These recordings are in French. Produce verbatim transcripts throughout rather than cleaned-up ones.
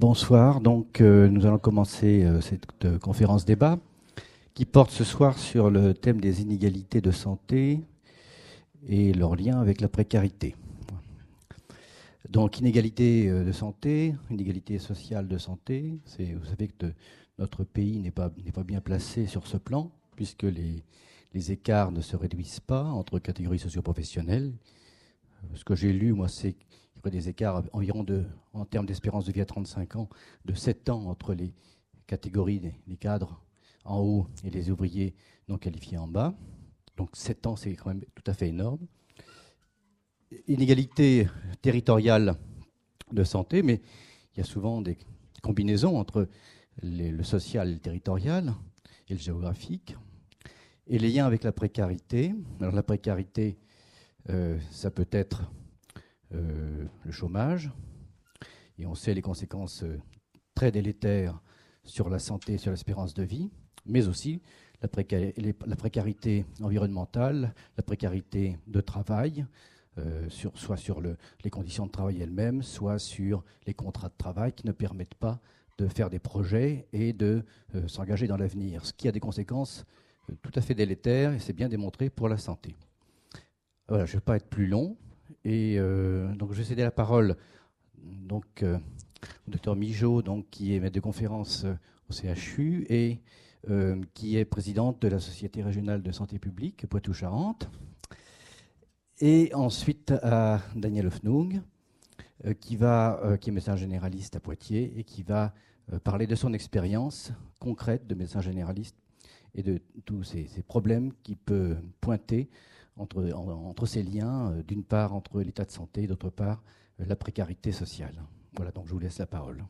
Bonsoir, donc euh, nous allons commencer euh, cette euh, conférence débat qui porte ce soir sur le thème des inégalités de santé et leur lien avec la précarité. Donc inégalité de santé, inégalité sociale de santé, c'est, vous savez que de, notre pays n'est pas, n'est pas bien placé sur ce plan puisque les, les écarts ne se réduisent pas entre catégories socio-professionnelles. Ce que j'ai lu, moi, c'est des écarts environ de, en termes d'espérance de vie à trente-cinq ans, de sept ans entre les catégories des, des cadres en haut et les ouvriers non qualifiés en bas. Donc sept ans, c'est quand même tout à fait énorme. Inégalité territoriale de santé, mais il y a souvent des combinaisons entre les, le social et le territorial et le géographique. Et les liens avec la précarité. Alors la précarité, euh, ça peut être Euh, le chômage, et on sait les conséquences euh, très délétères sur la santé, sur l'espérance de vie, mais aussi la, préca- les, la précarité environnementale, la précarité de travail, euh, sur, soit sur le, les conditions de travail elles-mêmes, soit sur les contrats de travail qui ne permettent pas de faire des projets et de euh, s'engager dans l'avenir, ce qui a des conséquences euh, tout à fait délétères, et c'est bien démontré pour la santé. Voilà, je ne vais pas être plus long. Et euh, donc, je vais céder la parole donc, euh, au docteur Migeot, donc, qui est maître de conférence euh, au C H U et euh, qui est présidente de la Société régionale de santé publique Poitou-Charentes. Et ensuite à Daniel Hoffnung, euh, qui, va, euh, qui est médecin généraliste à Poitiers et qui va euh, parler de son expérience concrète de médecin généraliste et de tous ces, ces problèmes qu'il peut pointer Entre, entre ces liens, euh, d'une part entre l'état de santé et d'autre part euh, la précarité sociale. Voilà, donc je vous laisse la parole.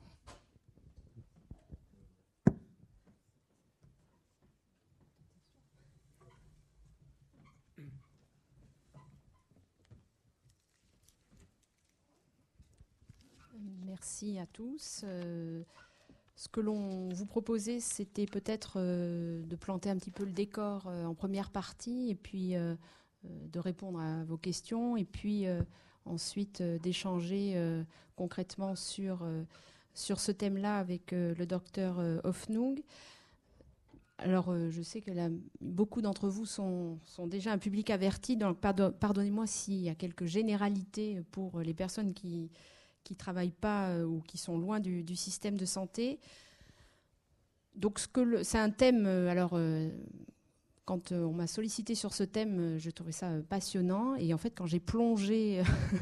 Merci à tous. Euh, ce que l'on vous proposait, c'était peut-être euh, de planter un petit peu le décor euh, en première partie et puis euh, de répondre à vos questions et puis euh, ensuite euh, d'échanger euh, concrètement sur, euh, sur ce thème-là avec euh, le docteur euh, Hoffnung. Alors, euh, je sais que là, beaucoup d'entre vous sont, sont déjà un public averti, donc pardon, pardonnez-moi s'il y a quelques généralités pour les personnes qui qui ne travaillent pas euh, ou qui sont loin du, du système de santé. Donc, ce que le, c'est un thème, euh, alors... Euh, Quand on m'a sollicité sur ce thème, je trouvais ça passionnant. Et en fait, quand j'ai plongé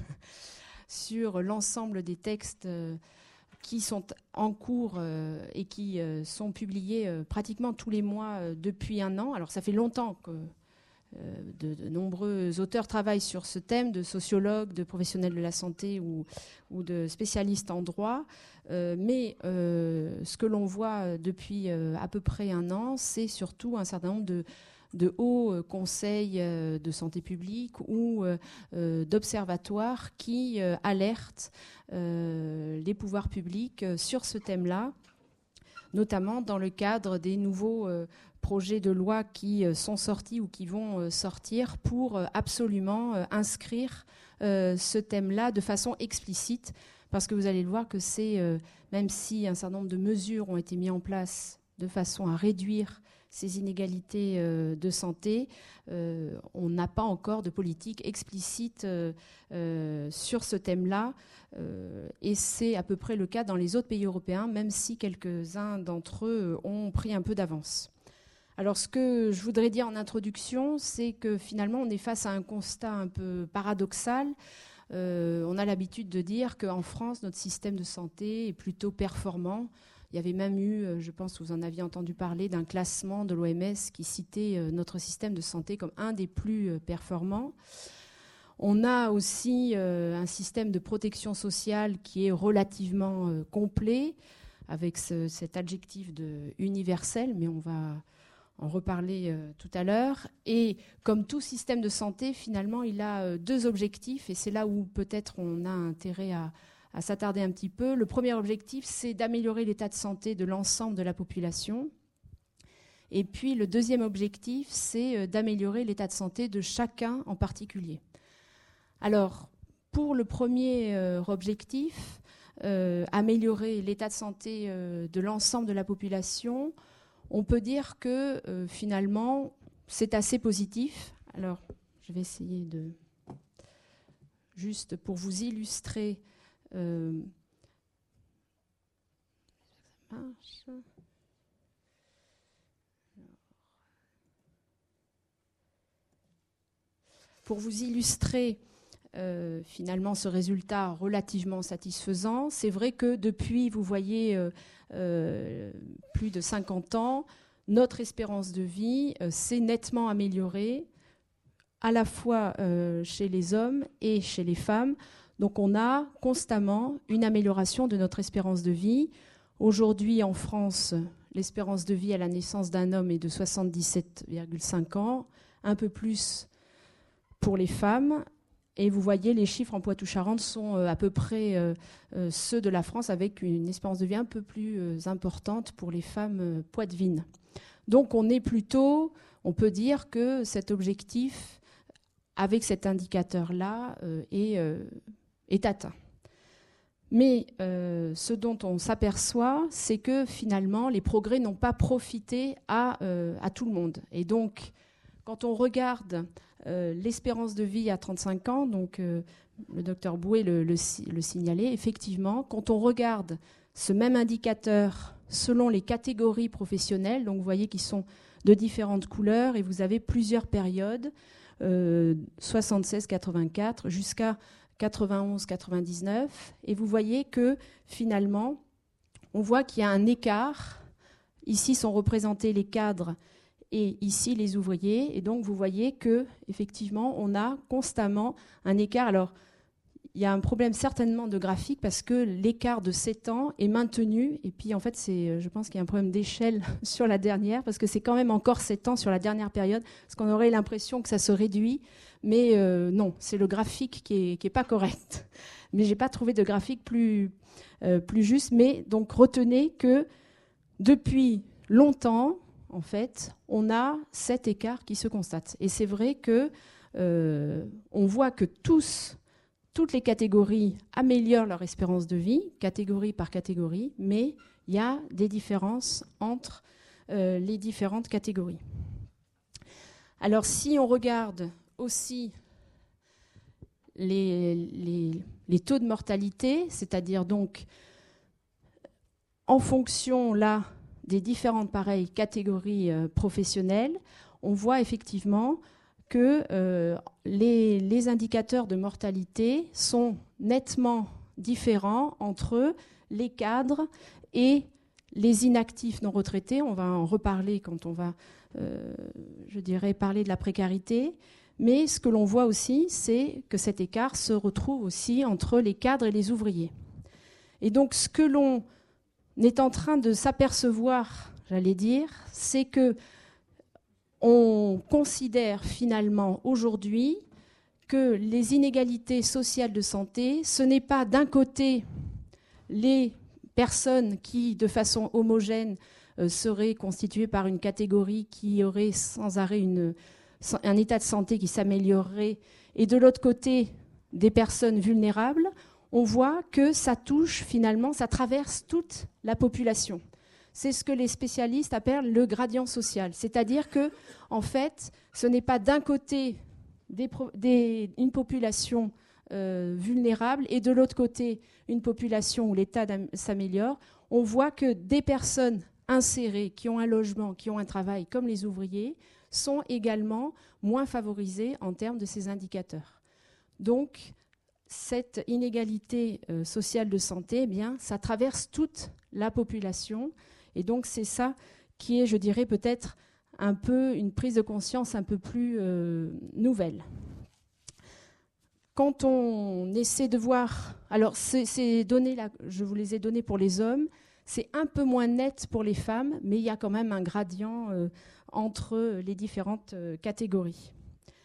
sur l'ensemble des textes qui sont en cours et qui sont publiés pratiquement tous les mois depuis un an, alors ça fait longtemps que de, de nombreux auteurs travaillent sur ce thème, de sociologues, de professionnels de la santé ou, ou de spécialistes en droit. Euh, mais euh, ce que l'on voit depuis euh, à peu près un an, c'est surtout un certain nombre de de hauts conseils de santé publique ou euh, d'observatoires qui euh, alertent euh, les pouvoirs publics sur ce thème-là, notamment dans le cadre des nouveaux euh, projets de loi qui euh, sont sortis ou qui vont euh, sortir pour euh, absolument euh, inscrire euh, ce thème-là de façon explicite, parce que vous allez le voir que c'est, euh, même si un certain nombre de mesures ont été mises en place de façon à réduire ces inégalités euh, de santé, euh, on n'a pas encore de politique explicite euh, euh, sur ce thème-là. Euh, et c'est à peu près le cas dans les autres pays européens, même si quelques-uns d'entre eux ont pris un peu d'avance. Alors, ce que je voudrais dire en introduction, c'est que finalement, on est face à un constat un peu paradoxal. Euh, on a l'habitude de dire qu'en France, notre système de santé est plutôt performant. Il y avait même eu, je pense que vous en aviez entendu parler, d'un classement de l'O M S qui citait notre système de santé comme un des plus performants. On a aussi un système de protection sociale qui est relativement complet, avec ce, cet adjectif de universel, mais on va en reparler tout à l'heure. Et comme tout système de santé, finalement, il a deux objectifs, et c'est là où peut-être on a intérêt à à s'attarder un petit peu. Le premier objectif, c'est d'améliorer l'état de santé de l'ensemble de la population. Et puis, le deuxième objectif, c'est d'améliorer l'état de santé de chacun en particulier. Alors, pour le premier euh, objectif, euh, améliorer l'état de santé euh, de l'ensemble de la population, on peut dire que euh, finalement, c'est assez positif. Alors, je vais essayer de... Juste pour vous illustrer... Euh, ça marche. Pour vous illustrer euh, finalement ce résultat relativement satisfaisant, c'est vrai que depuis, vous voyez, euh, euh, plus de cinquante ans, notre espérance de vie euh, s'est nettement améliorée, à la fois euh, chez les hommes et chez les femmes. Donc on a constamment une amélioration de notre espérance de vie. Aujourd'hui, en France, l'espérance de vie à la naissance d'un homme est de soixante-dix-sept virgule cinq ans, un peu plus pour les femmes. Et vous voyez, les chiffres en Poitou-Charentes sont euh, à peu près euh, euh, ceux de la France, avec une espérance de vie un peu plus euh, importante pour les femmes euh, poitevines. Donc on est plutôt, on peut dire que cet objectif, avec cet indicateur-là, euh, est, euh, est atteint. Mais euh, ce dont on s'aperçoit, c'est que finalement, les progrès n'ont pas profité à, euh, à tout le monde. Et donc, quand on regarde euh, l'espérance de vie à trente-cinq ans, donc euh, le docteur Bouet le, le, le signalait, effectivement, quand on regarde ce même indicateur selon les catégories professionnelles, donc vous voyez qu'ils sont de différentes couleurs et vous avez plusieurs périodes, euh, soixante-seize quatre-vingt-quatre jusqu'à quatre-vingt-onze quatre-vingt-dix-neuf, et vous voyez que finalement, on voit qu'il y a un écart. Ici sont représentés les cadres et ici les ouvriers, et donc vous voyez que effectivement, on a constamment un écart. Alors, il y a un problème certainement de graphique parce que l'écart de sept ans est maintenu, et puis en fait, c'est, je pense qu'il y a un problème d'échelle sur la dernière, parce que c'est quand même encore sept ans sur la dernière période, parce qu'on aurait l'impression que ça se réduit, mais euh, non, c'est le graphique qui est, qui est pas correct. Mais j'ai pas trouvé de graphique plus, euh, plus juste, mais donc retenez que depuis longtemps, en fait, on a cet écart qui se constate. Et c'est vrai que euh, on voit que tous Toutes les catégories améliorent leur espérance de vie, catégorie par catégorie, mais il y a des différences entre euh, les différentes catégories. Alors, si on regarde aussi les, les, les taux de mortalité, c'est-à-dire donc en fonction là des différentes pareilles catégories euh, professionnelles, on voit effectivement que euh, les, les indicateurs de mortalité sont nettement différents entre les cadres et les inactifs non retraités. On va en reparler quand on va, euh, je dirais, parler de la précarité. Mais ce que l'on voit aussi, c'est que cet écart se retrouve aussi entre les cadres et les ouvriers. Et donc, ce que l'on est en train de s'apercevoir, j'allais dire, c'est que on considère finalement aujourd'hui que les inégalités sociales de santé, ce n'est pas d'un côté les personnes qui, de façon homogène, euh, seraient constituées par une catégorie qui aurait sans arrêt une, un état de santé qui s'améliorerait, et de l'autre côté des personnes vulnérables. On voit que ça touche finalement, ça traverse toute la population. C'est ce que les spécialistes appellent le gradient social. C'est-à-dire que, en fait, ce n'est pas d'un côté des, des, une population euh, vulnérable et de l'autre côté une population où l'état s'améliore. On voit que des personnes insérées, qui ont un logement, qui ont un travail, comme les ouvriers, sont également moins favorisées en termes de ces indicateurs. Donc, cette inégalité euh, sociale de santé, eh bien, ça traverse toute la population. Et donc, c'est ça qui est, je dirais, peut-être un peu une prise de conscience un peu plus euh, nouvelle. Quand on essaie de voir... Alors, ces, ces données-là, je vous les ai données pour les hommes. C'est un peu moins net pour les femmes, mais il y a quand même un gradient euh, entre les différentes euh, catégories.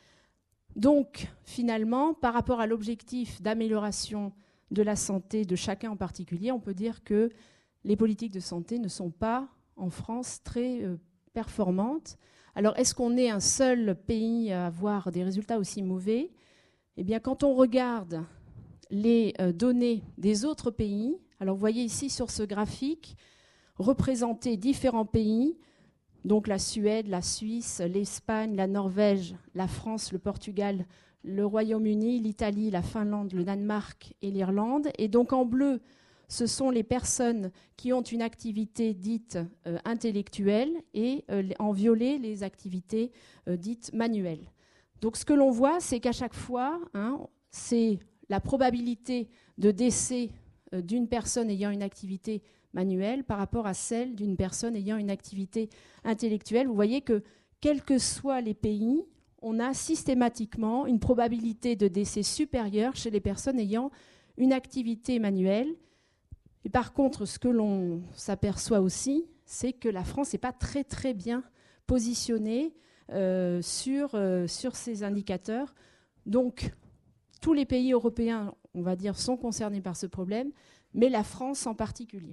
Donc, finalement, par rapport à l'objectif d'amélioration de la santé de chacun en particulier, on peut dire que les politiques de santé ne sont pas, en France, très euh, performantes. Alors, est-ce qu'on est un seul pays à avoir des résultats aussi mauvais ? Eh bien, quand on regarde les euh, données des autres pays, Alors vous voyez ici sur ce graphique représenter différents pays, donc la Suède, la Suisse, l'Espagne, la Norvège, la France, le Portugal, le Royaume-Uni, l'Italie, la Finlande, le Danemark et l'Irlande. Et donc en bleu, ce sont les personnes qui ont une activité dite euh, intellectuelle et euh, en violet, les activités euh, dites manuelles. Donc ce que l'on voit, c'est qu'à chaque fois, hein, c'est la probabilité de décès euh, d'une personne ayant une activité manuelle par rapport à celle d'une personne ayant une activité intellectuelle. Vous voyez que, quels que soient les pays, on a systématiquement une probabilité de décès supérieure chez les personnes ayant une activité manuelle. Et par contre, ce que l'on s'aperçoit aussi, c'est que la France n'est pas très très bien positionnée euh, sur, euh, sur ces indicateurs. Donc, tous les pays européens, on va dire, sont concernés par ce problème, mais la France en particulier.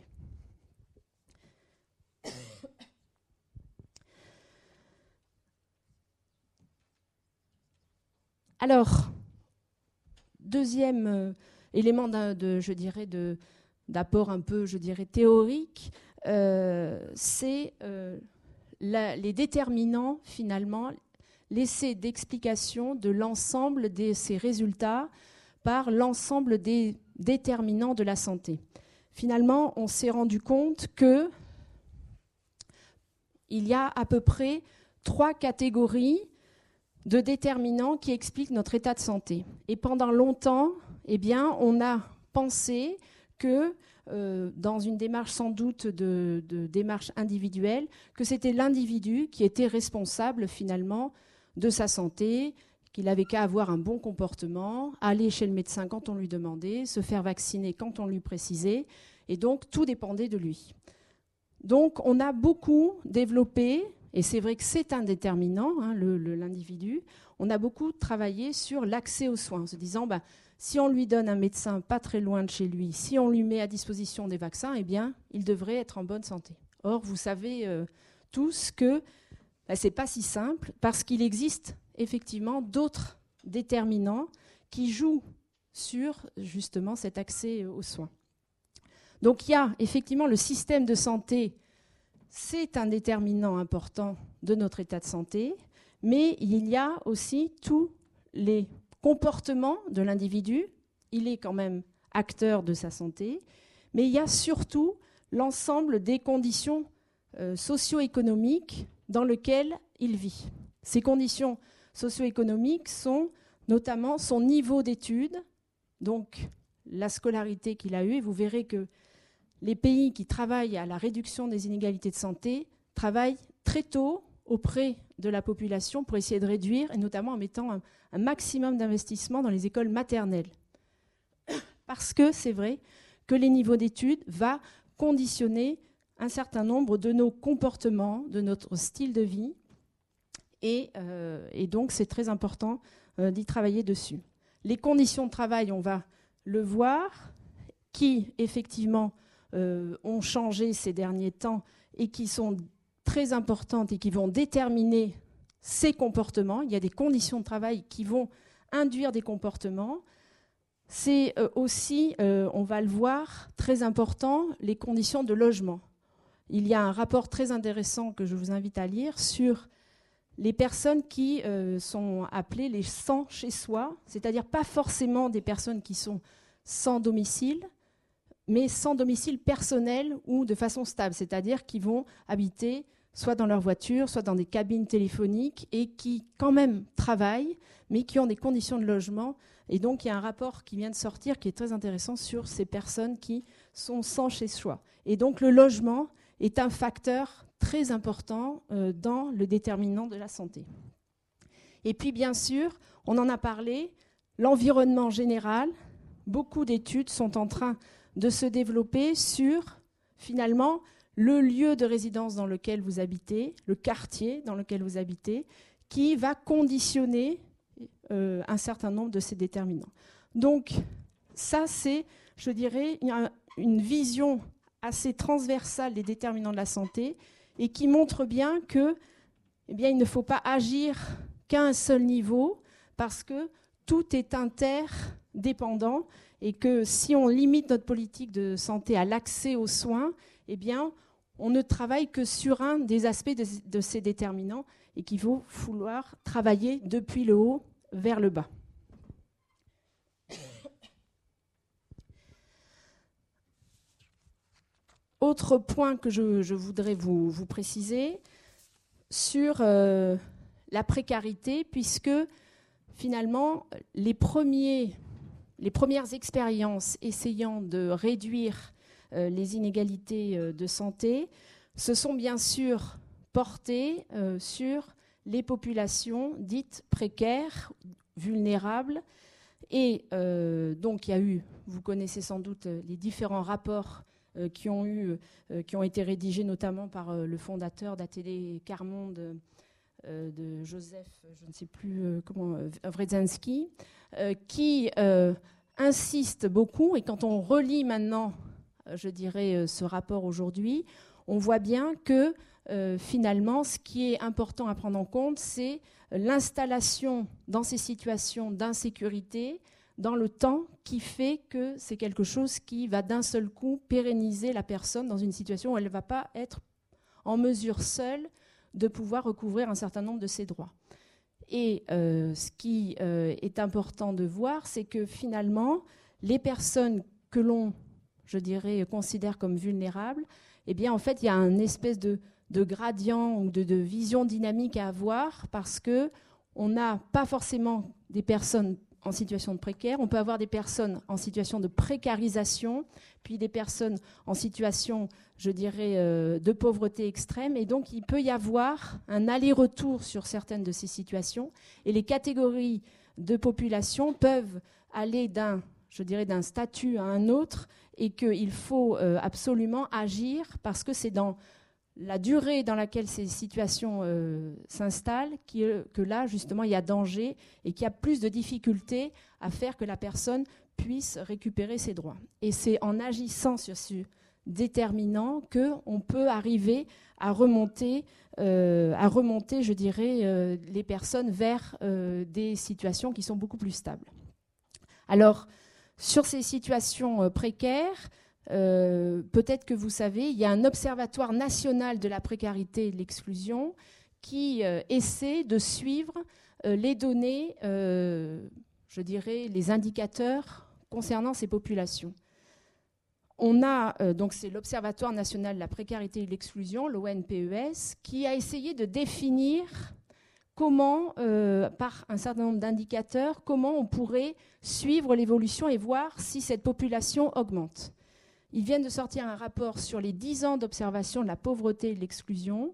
Alors, deuxième euh, élément de, je dirais, de, d'apport un peu, je dirais, théorique, euh, c'est euh, la, les déterminants, finalement, l'essai d'explication de l'ensemble de ces résultats par l'ensemble des déterminants de la santé. Finalement, on s'est rendu compte que il y a à peu près trois catégories de déterminants qui expliquent notre état de santé. Et pendant longtemps, eh bien, on a pensé que, euh, dans une démarche sans doute de, de démarche individuelle, que c'était l'individu qui était responsable finalement de sa santé, qu'il n'avait qu'à avoir un bon comportement, aller chez le médecin quand on lui demandait, se faire vacciner quand on lui précisait, et donc tout dépendait de lui. Donc on a beaucoup développé, et c'est vrai que c'est un déterminant, hein, le, le, l'individu, on a beaucoup travaillé sur l'accès aux soins, en se disant, bah, si on lui donne un médecin pas très loin de chez lui, si on lui met à disposition des vaccins, eh bien, il devrait être en bonne santé. Or, vous savez euh, tous que bah, ce n'est pas si simple, parce qu'il existe effectivement d'autres déterminants qui jouent sur justement cet accès aux soins. Donc il y a effectivement le système de santé, c'est un déterminant important de notre état de santé, mais il y a aussi tous les comportements de l'individu, il est quand même acteur de sa santé, mais il y a surtout l'ensemble des conditions euh, socio-économiques dans lesquelles il vit. Ces conditions socio-économiques sont notamment son niveau d'études, donc la scolarité qu'il a eue. Et vous verrez que les pays qui travaillent à la réduction des inégalités de santé travaillent très tôt auprès de la population pour essayer de réduire, et notamment en mettant un, un maximum d'investissement dans les écoles maternelles. Parce que c'est vrai que les niveaux d'études vont conditionner un certain nombre de nos comportements, de notre style de vie, et, euh, et donc c'est très important euh, d'y travailler dessus. Les conditions de travail, on va le voir, qui effectivement euh, ont changé ces derniers temps et qui sont très importantes et qui vont déterminer ces comportements. Il y a des conditions de travail qui vont induire des comportements. C'est euh, aussi, euh, on va le voir, très important, les conditions de logement. Il y a un rapport très intéressant que je vous invite à lire sur les personnes qui euh, sont appelées les sans chez soi, c'est-à-dire pas forcément des personnes qui sont sans domicile, mais sans domicile personnel ou de façon stable, c'est-à-dire qui vont habiter soit dans leur voiture, soit dans des cabines téléphoniques et qui quand même travaillent, mais qui ont des conditions de logement. Et donc il y a un rapport qui vient de sortir qui est très intéressant sur ces personnes qui sont sans chez soi. Et donc le logement est un facteur très important euh, dans le déterminant de la santé. Et puis bien sûr, on en a parlé, l'environnement général, beaucoup d'études sont en train de se développer sur finalement le lieu de résidence dans lequel vous habitez, le quartier dans lequel vous habitez, qui va conditionner euh, un certain nombre de ces déterminants. Donc ça c'est, je dirais, une, une vision assez transversale des déterminants de la santé et qui montre bien que, eh bien, il ne faut pas agir qu'à un seul niveau parce que tout est inter, dépendants et que si on limite notre politique de santé à l'accès aux soins, eh bien, on ne travaille que sur un des aspects de, de ces déterminants et qu'il faut vouloir travailler depuis le haut vers le bas. Autre point que je, je voudrais vous, vous préciser sur euh, la précarité, puisque finalement, les, premiers, les premières expériences essayant de réduire euh, les inégalités euh, de santé se sont bien sûr portées euh, sur les populations dites précaires, vulnérables. Et euh, donc, il y a eu, vous connaissez sans doute les différents rapports euh, qui, ont eu, euh, qui ont été rédigés notamment par euh, le fondateur d'A T D Quart Monde, euh, de Joseph, je ne sais plus euh, comment, euh, Wretzensky, euh, qui euh, insiste beaucoup. Et quand on relit maintenant, euh, je dirais, euh, ce rapport aujourd'hui, on voit bien que Euh, finalement, ce qui est important à prendre en compte, c'est l'installation dans ces situations d'insécurité dans le temps qui fait que c'est quelque chose qui va d'un seul coup pérenniser la personne dans une situation où elle ne va pas être en mesure seule de pouvoir recouvrir un certain nombre de ses droits. Et euh, ce qui euh, est important de voir, c'est que finalement, les personnes que l'on, je dirais, considère comme vulnérables, eh bien, en fait, il y a une espèce de de gradient ou de, de vision dynamique à avoir, parce qu'on n'a pas forcément des personnes en situation de précaire, on peut avoir des personnes en situation de précarisation, puis des personnes en situation, je dirais, euh, de pauvreté extrême, et donc il peut y avoir un aller-retour sur certaines de ces situations, et les catégories de population peuvent aller d'un, je dirais, d'un statut à un autre, et qu'il faut euh, absolument agir, parce que c'est dans la durée dans laquelle ces situations euh, s'installent, qui, euh, que là, justement, il y a danger et qu'il y a plus de difficultés à faire que la personne puisse récupérer ses droits. Et c'est en agissant sur ce déterminant qu'on peut arriver à remonter, euh, à remonter, je dirais, euh, les personnes vers euh, des situations qui sont beaucoup plus stables. Alors, sur ces situations euh, précaires, Euh, peut-être que vous savez, il y a un observatoire national de la précarité et de l'exclusion qui euh, essaie de suivre euh, les données, euh, je dirais, les indicateurs concernant ces populations. On a, euh, donc c'est l'Observatoire national de la précarité et de l'exclusion, l'O N P E S, qui a essayé de définir comment, euh, par un certain nombre d'indicateurs, comment on pourrait suivre l'évolution et voir si cette population augmente. Ils viennent de sortir un rapport sur les dix ans d'observation de la pauvreté et de l'exclusion.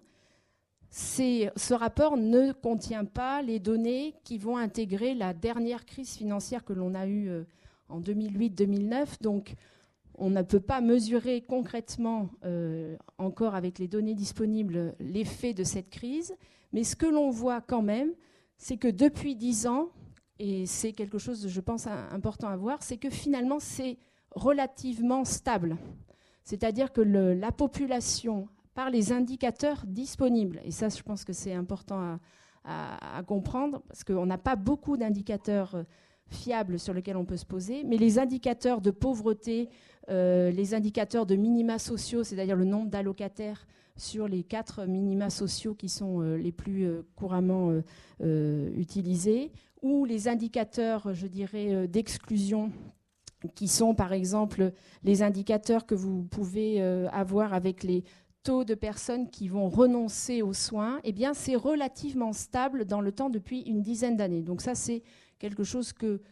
C'est, ce rapport ne contient pas les données qui vont intégrer la dernière crise financière que l'on a eue euh, en deux mille huit deux mille neuf. Donc, on ne peut pas mesurer concrètement, euh, encore avec les données disponibles, l'effet de cette crise. Mais ce que l'on voit quand même, c'est que depuis dix ans, et c'est quelque chose, je pense, important à voir, c'est que finalement, c'est relativement stable. C'est-à-dire que le, la population, par les indicateurs disponibles, et ça je pense que c'est important à, à, à comprendre, parce qu'on n'a pas beaucoup d'indicateurs fiables sur lesquels on peut se poser, mais les indicateurs de pauvreté, euh, les indicateurs de minima sociaux, c'est-à-dire le nombre d'allocataires sur les quatre minima sociaux qui sont euh, les plus euh, couramment euh, euh, utilisés, ou les indicateurs, je dirais, euh, d'exclusion, qui sont par exemple les indicateurs que vous pouvez euh, avoir avec les taux de personnes qui vont renoncer aux soins, eh bien c'est relativement stable dans le temps depuis une dizaine d'années. Donc ça c'est quelque chose que,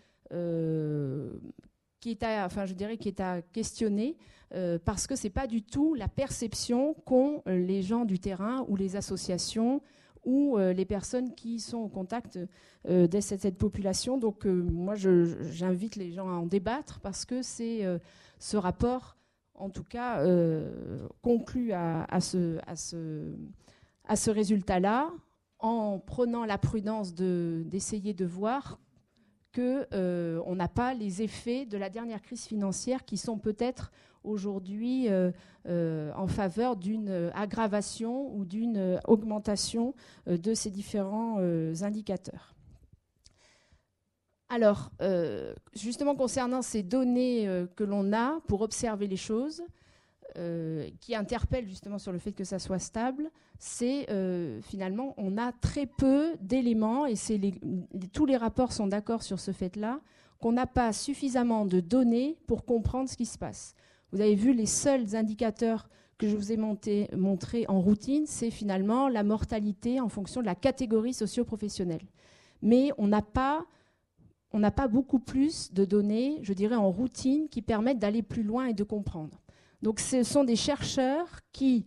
euh, qui est à, enfin je dirais qui est à questionner euh, parce que c'est pas du tout la perception qu'ont les gens du terrain ou les associations ou euh, les personnes qui sont au contact euh, de cette, cette population. Donc euh, moi, je, j'invite les gens à en débattre parce que c'est euh, ce rapport, en tout cas, euh, conclut à, à, ce, à, ce, à ce résultat-là en prenant la prudence de, d'essayer de voir qu'on euh, n'a pas les effets de la dernière crise financière qui sont peut-être aujourd'hui euh, euh, en faveur d'une aggravation ou d'une augmentation euh, de ces différents euh, indicateurs. Alors, euh, justement, concernant ces données euh, que l'on a pour observer les choses, euh, qui interpellent justement sur le fait que ça soit stable, c'est euh, finalement, on a très peu d'éléments, et c'est les, les, tous les rapports sont d'accord sur ce fait-là, qu'on n'a pas suffisamment de données pour comprendre ce qui se passe. Vous avez vu, les seuls indicateurs que je vous ai monté, montrés en routine, c'est finalement la mortalité en fonction de la catégorie socio-professionnelle. Mais on n'a pas... on n'a pas beaucoup plus de données, je dirais, en routine, qui permettent d'aller plus loin et de comprendre. Donc ce sont des chercheurs qui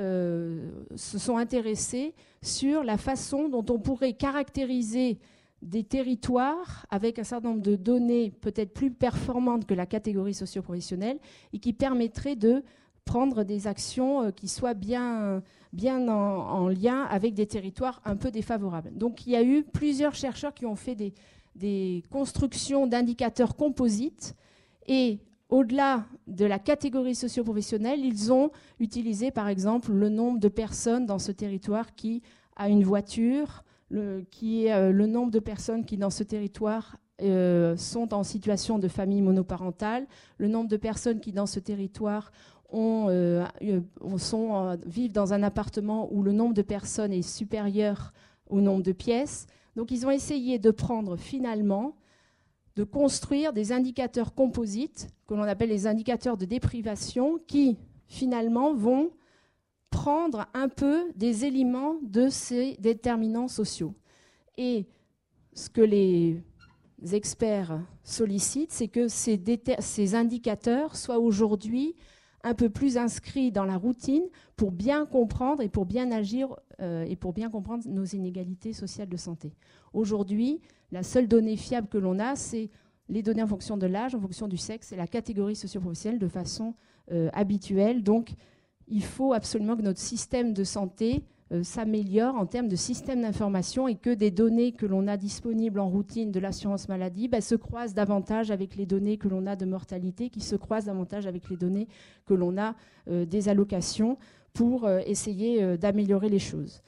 euh, se sont intéressés sur la façon dont on pourrait caractériser des territoires avec un certain nombre de données peut-être plus performantes que la catégorie socio-professionnelle et qui permettraient de prendre des actions qui soient bien, bien en, en lien avec des territoires un peu défavorables. Donc il y a eu plusieurs chercheurs qui ont fait des des constructions d'indicateurs composites et au-delà de la catégorie socio-professionnelle, ils ont utilisé par exemple le nombre de personnes dans ce territoire qui a une voiture, le, qui est euh, le nombre de personnes qui dans ce territoire euh, sont en situation de famille monoparentale, le nombre de personnes qui dans ce territoire ont, euh, sont, euh, vivent dans un appartement où le nombre de personnes est supérieur au nombre de pièces. Donc ils ont essayé de prendre finalement, de construire des indicateurs composites, que l'on appelle les indicateurs de déprivation, qui finalement vont prendre un peu des éléments de ces déterminants sociaux. Et ce que les experts sollicitent, c'est que ces, déter- ces indicateurs soient aujourd'hui un peu plus inscrits dans la routine pour bien comprendre et pour bien agir euh, et pour bien comprendre nos inégalités sociales de santé. Aujourd'hui, la seule donnée fiable que l'on a, c'est les données en fonction de l'âge, en fonction du sexe et la catégorie socio-professionnelle de façon euh, habituelle. Donc, il faut absolument que notre système de santé euh, s'améliore en termes de système d'information et que des données que l'on a disponibles en routine de l'assurance maladie bah, se croisent davantage avec les données que l'on a de mortalité, qui se croisent davantage avec les données que l'on a euh, des allocations pour euh, essayer euh, d'améliorer les choses.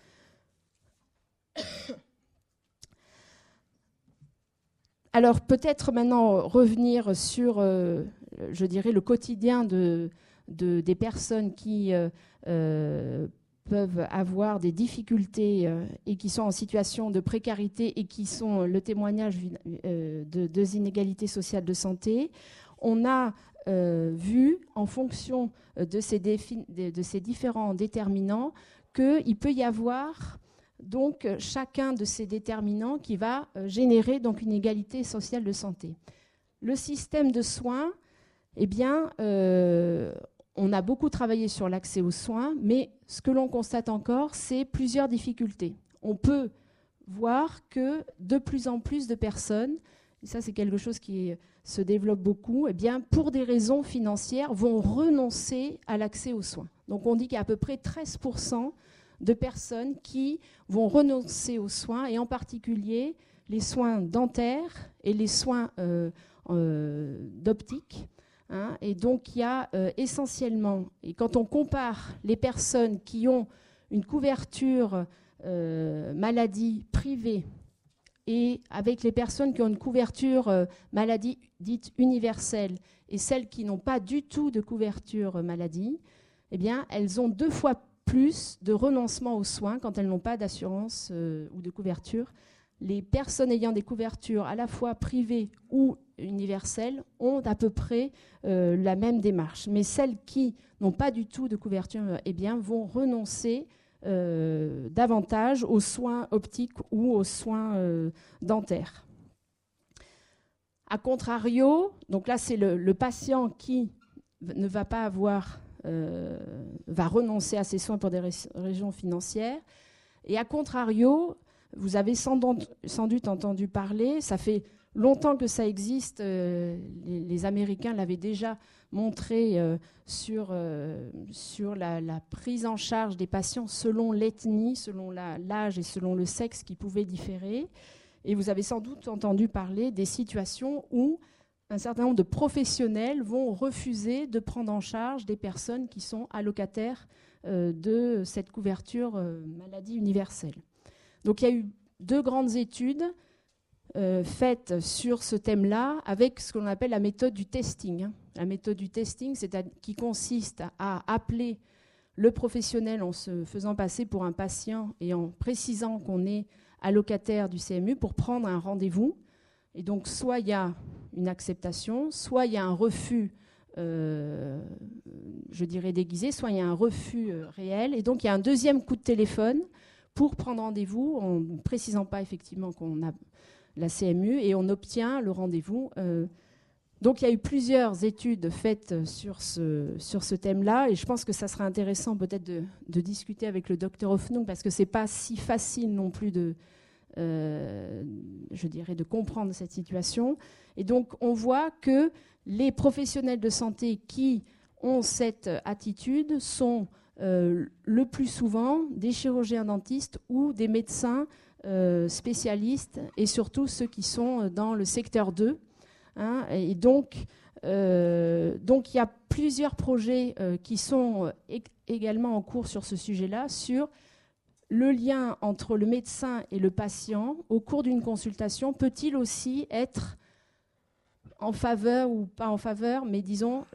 Alors peut-être maintenant revenir sur, euh, je dirais, le quotidien de, de, des personnes qui euh, euh, peuvent avoir des difficultés euh, et qui sont en situation de précarité et qui sont le témoignage euh, de deux inégalités sociales de santé. On a euh, vu, en fonction de ces, défi- de, de ces différents déterminants, qu'il peut y avoir donc chacun de ces déterminants qui va euh, générer donc une égalité sociale de santé. Le système de soins, eh bien, euh, on a beaucoup travaillé sur l'accès aux soins, mais ce que l'on constate encore, c'est plusieurs difficultés. On peut voir que de plus en plus de personnes, et ça c'est quelque chose qui se développe beaucoup, eh bien, pour des raisons financières, vont renoncer à l'accès aux soins. Donc on dit qu'il y a à peu près treize pour cent de personnes qui vont renoncer aux soins, et en particulier les soins dentaires et les soins euh, euh, d'optique. Hein, et donc il y a euh, essentiellement, et quand on compare les personnes qui ont une couverture euh, maladie privée et avec les personnes qui ont une couverture euh, maladie dite universelle et celles qui n'ont pas du tout de couverture euh, maladie, eh bien elles ont deux fois plus de renoncement aux soins quand elles n'ont pas d'assurance euh, ou de couverture. Les personnes ayant des couvertures à la fois privées ou universelles ont à peu près euh, la même démarche. Mais celles qui n'ont pas du tout de couverture eh bien, vont renoncer euh, davantage aux soins optiques ou aux soins euh, dentaires. A contrario, donc là c'est le, le patient qui ne va pas avoir, euh, va renoncer à ses soins pour des raisons financières. Et à contrario, vous avez sans doute, sans doute entendu parler, ça fait longtemps que ça existe, euh, les, les Américains l'avaient déjà montré euh, sur, euh, sur la, la prise en charge des patients selon l'ethnie, selon la, l'âge et selon le sexe qui pouvait différer. Et vous avez sans doute entendu parler des situations où un certain nombre de professionnels vont refuser de prendre en charge des personnes qui sont allocataires euh, de cette couverture euh, maladie universelle. Donc il y a eu deux grandes études euh, faites sur ce thème-là avec ce qu'on appelle la méthode du testing. Hein. La méthode du testing, c'est à, qui consiste à appeler le professionnel en se faisant passer pour un patient et en précisant qu'on est allocataire du C M U pour prendre un rendez-vous. Et donc, soit il y a une acceptation, soit il y a un refus, euh, je dirais déguisé, soit il y a un refus euh, réel. Et donc, il y a un deuxième coup de téléphone pour prendre rendez-vous en ne précisant pas effectivement qu'on a la C M U et on obtient le rendez-vous. Euh, donc, il y a eu plusieurs études faites sur ce, sur ce thème-là et je pense que ça sera intéressant peut-être de, de discuter avec le docteur Hoffnung parce que ce n'est pas si facile non plus de, euh, je dirais, de comprendre cette situation. Et donc, on voit que les professionnels de santé qui ont cette attitude sont euh, le plus souvent des chirurgiens dentistes ou des médecins euh, spécialistes et surtout ceux qui sont dans le secteur deux. Hein, et donc, euh, donc, il y a plusieurs projets euh, qui sont euh, également en cours sur ce sujet-là, sur le lien entre le médecin et le patient au cours d'une consultation. Peut-il aussi être en faveur ou pas en faveur, mais disons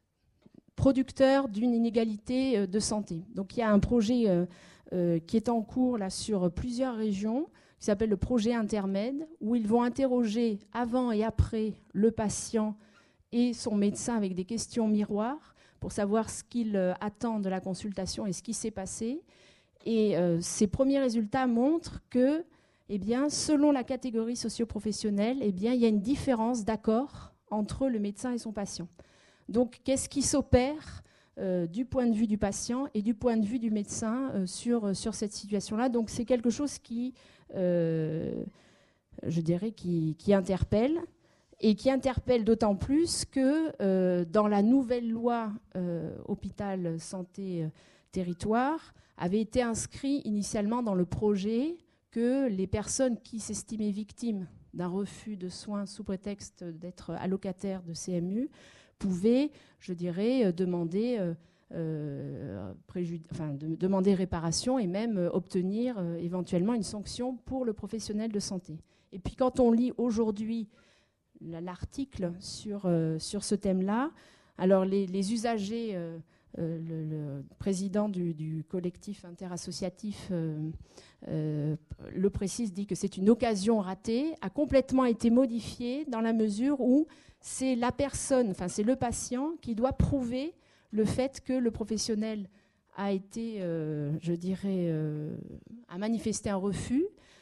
producteur d'une inégalité euh, de santé. Donc, il y a un projet euh, euh, qui est en cours là sur plusieurs régions, qui s'appelle le projet intermède, où ils vont interroger avant et après le patient et son médecin avec des questions miroirs pour savoir ce qu'il euh, attend de la consultation et ce qui s'est passé. Et euh, ces premiers résultats montrent que, eh bien, selon la catégorie socio-professionnelle, eh bien, il y a une différence d'accord entre le médecin et son patient. Donc, qu'est-ce qui s'opère euh, du point de vue du patient et du point de vue du médecin euh, sur, sur cette situation-là? Donc, c'est quelque chose qui... Euh, je dirais, qui, qui interpelle, et qui interpelle d'autant plus que euh, dans la nouvelle loi euh, hôpital santé euh, territoire, avait été inscrit initialement dans le projet que les personnes qui s'estimaient victimes d'un refus de soins sous prétexte d'être allocataires de C M U pouvaient, je dirais, demander... Euh, Euh, préjudi- enfin, de demander réparation et même euh, obtenir euh, éventuellement une sanction pour le professionnel de santé. Et puis quand on lit aujourd'hui l'article sur, euh, sur ce thème-là, alors les, les usagers, euh, euh, le, le président du, du collectif interassociatif euh, euh, le précise, dit que c'est une occasion ratée, a complètement été modifié dans la mesure où c'est la personne, enfin c'est le patient qui doit prouver le fait que le professionnel a été, euh, je dirais, euh, a manifesté un refus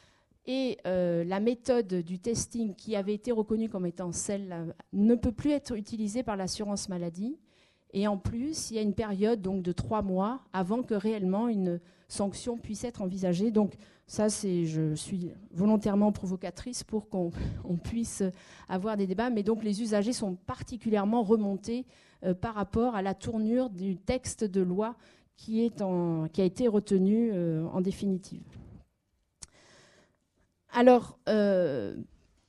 et euh, la méthode du testing qui avait été reconnue comme étant celle-là ne peut plus être utilisée par l'assurance maladie. Et en plus, il y a une période donc, de trois mois avant que réellement une sanction puisse être envisagée. Donc ça, c'est, je suis volontairement provocatrice pour qu'on on puisse avoir des débats. Mais donc les usagers sont particulièrement remontés euh, par rapport à la tournure du texte de loi qui, est en, qui a été retenu euh, en définitive. Alors, euh,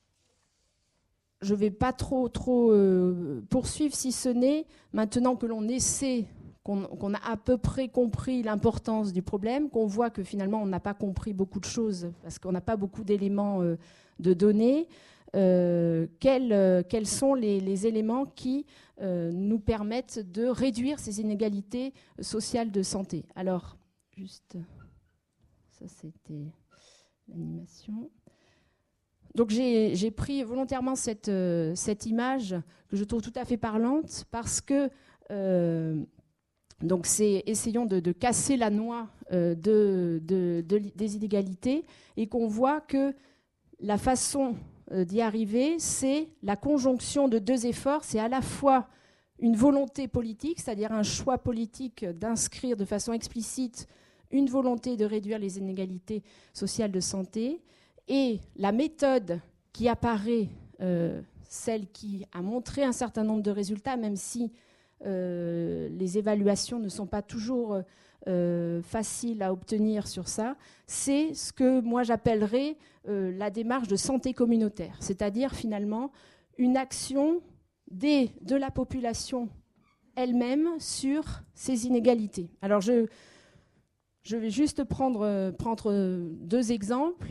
je ne vais pas trop, trop euh, poursuivre, si ce n'est, maintenant que l'on essaie, qu'on, qu'on a à peu près compris l'importance du problème, qu'on voit que finalement on n'a pas compris beaucoup de choses, parce qu'on n'a pas beaucoup d'éléments euh, de données, euh, quels, euh, quels sont les, les éléments qui euh, nous permettent de réduire ces inégalités sociales de santé. Alors, juste, ça c'était l'animation. Donc j'ai, j'ai pris volontairement cette, euh, cette image que je trouve tout à fait parlante parce que euh, donc c'est essayons de, de casser la noix euh, de, de, de, des inégalités et qu'on voit que la façon euh, d'y arriver, c'est la conjonction de deux efforts. C'est à la fois une volonté politique, c'est-à-dire un choix politique d'inscrire de façon explicite une volonté de réduire les inégalités sociales de santé, et la méthode qui apparaît, euh, celle qui a montré un certain nombre de résultats, même si euh, les évaluations ne sont pas toujours euh, faciles à obtenir sur ça, c'est ce que moi j'appellerais euh, la démarche de santé communautaire, c'est-à-dire finalement une action des, de la population elle-même sur ces inégalités. Alors je, je vais juste prendre, prendre deux exemples.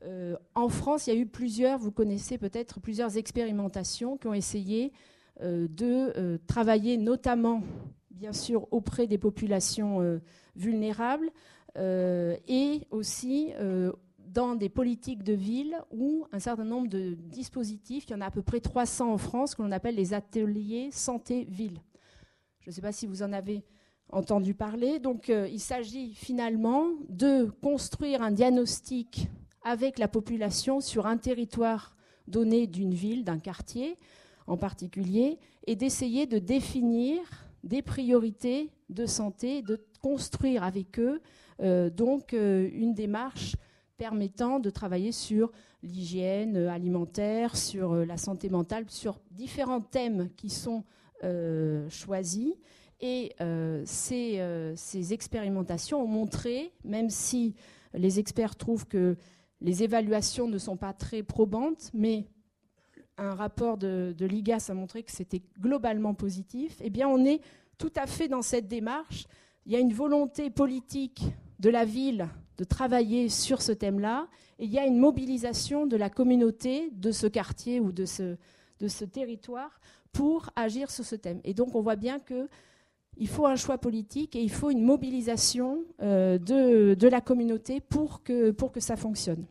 Euh, en France, il y a eu plusieurs, vous connaissez peut-être, plusieurs expérimentations qui ont essayé euh, de euh, travailler notamment, bien sûr, auprès des populations euh, vulnérables euh, et aussi euh, dans des politiques de ville où un certain nombre de dispositifs, il y en a à peu près trois cents en France, que l'on appelle les ateliers santé-ville. Je ne sais pas si vous en avez entendu parler. Donc, euh, il s'agit finalement de construire un diagnostic avec la population sur un territoire donné d'une ville, d'un quartier en particulier, et d'essayer de définir des priorités de santé, de construire avec eux euh, donc euh, une démarche permettant de travailler sur l'hygiène alimentaire, sur euh, la santé mentale, sur différents thèmes qui sont euh, choisis. Et euh, ces, euh, ces expérimentations ont montré, même si les experts trouvent que les évaluations ne sont pas très probantes, mais un rapport de, de l'I G A S a montré que c'était globalement positif, eh bien on est tout à fait dans cette démarche. Il y a une volonté politique de la ville de travailler sur ce thème-là, et il y a une mobilisation de la communauté de ce quartier ou de ce, de ce territoire pour agir sur ce thème. Et donc on voit bien que il faut un choix politique et il faut une mobilisation euh, de, de la communauté pour que, pour que ça fonctionne.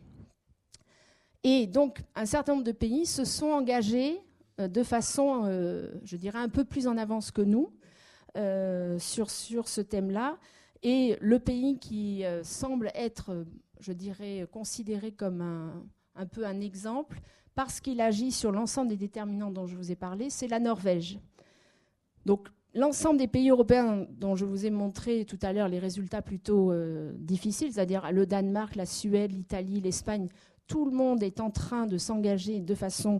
Et donc, un certain nombre de pays se sont engagés euh, de façon, euh, je dirais, un peu plus en avance que nous euh, sur, sur ce thème-là. Et le pays qui euh, semble être, je dirais, considéré comme un, un peu un exemple, parce qu'il agit sur l'ensemble des déterminants dont je vous ai parlé, c'est la Norvège. Donc, l'ensemble des pays européens dont je vous ai montré tout à l'heure les résultats plutôt euh, difficiles, c'est-à-dire le Danemark, la Suède, l'Italie, l'Espagne, tout le monde est en train de s'engager de façon,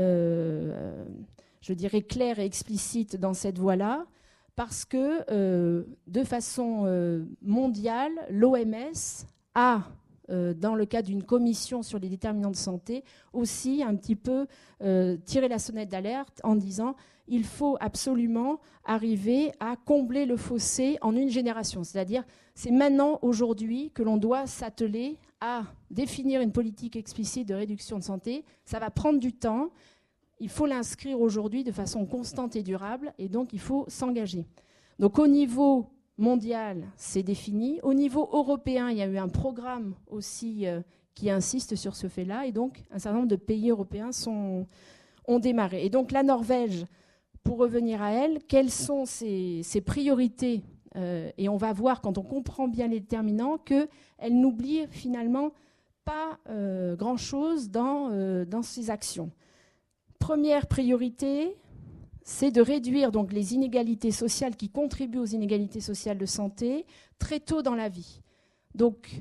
euh, je dirais, claire et explicite dans cette voie-là, parce que euh, de façon euh, mondiale, l'O M S a, euh, dans le cadre d'une commission sur les déterminants de santé, aussi un petit peu euh, tiré la sonnette d'alerte en disant il faut absolument arriver à combler le fossé en une génération. C'est-à-dire, c'est maintenant, aujourd'hui, que l'on doit s'atteler à définir une politique explicite de réduction de santé. Ça va prendre du temps. Il faut l'inscrire aujourd'hui de façon constante et durable, et donc il faut s'engager. Donc au niveau mondial, c'est défini. Au niveau européen, il y a eu un programme aussi euh, qui insiste sur ce fait-là, et donc un certain nombre de pays européens sont, ont démarré. Et donc la Norvège, pour revenir à elle, quelles sont ses, ses priorités euh, et on va voir, quand on comprend bien les déterminants, qu'elle n'oublie finalement pas euh, grand-chose dans, euh, dans ses actions. Première priorité, c'est de réduire donc les inégalités sociales qui contribuent aux inégalités sociales de santé très tôt dans la vie. Donc,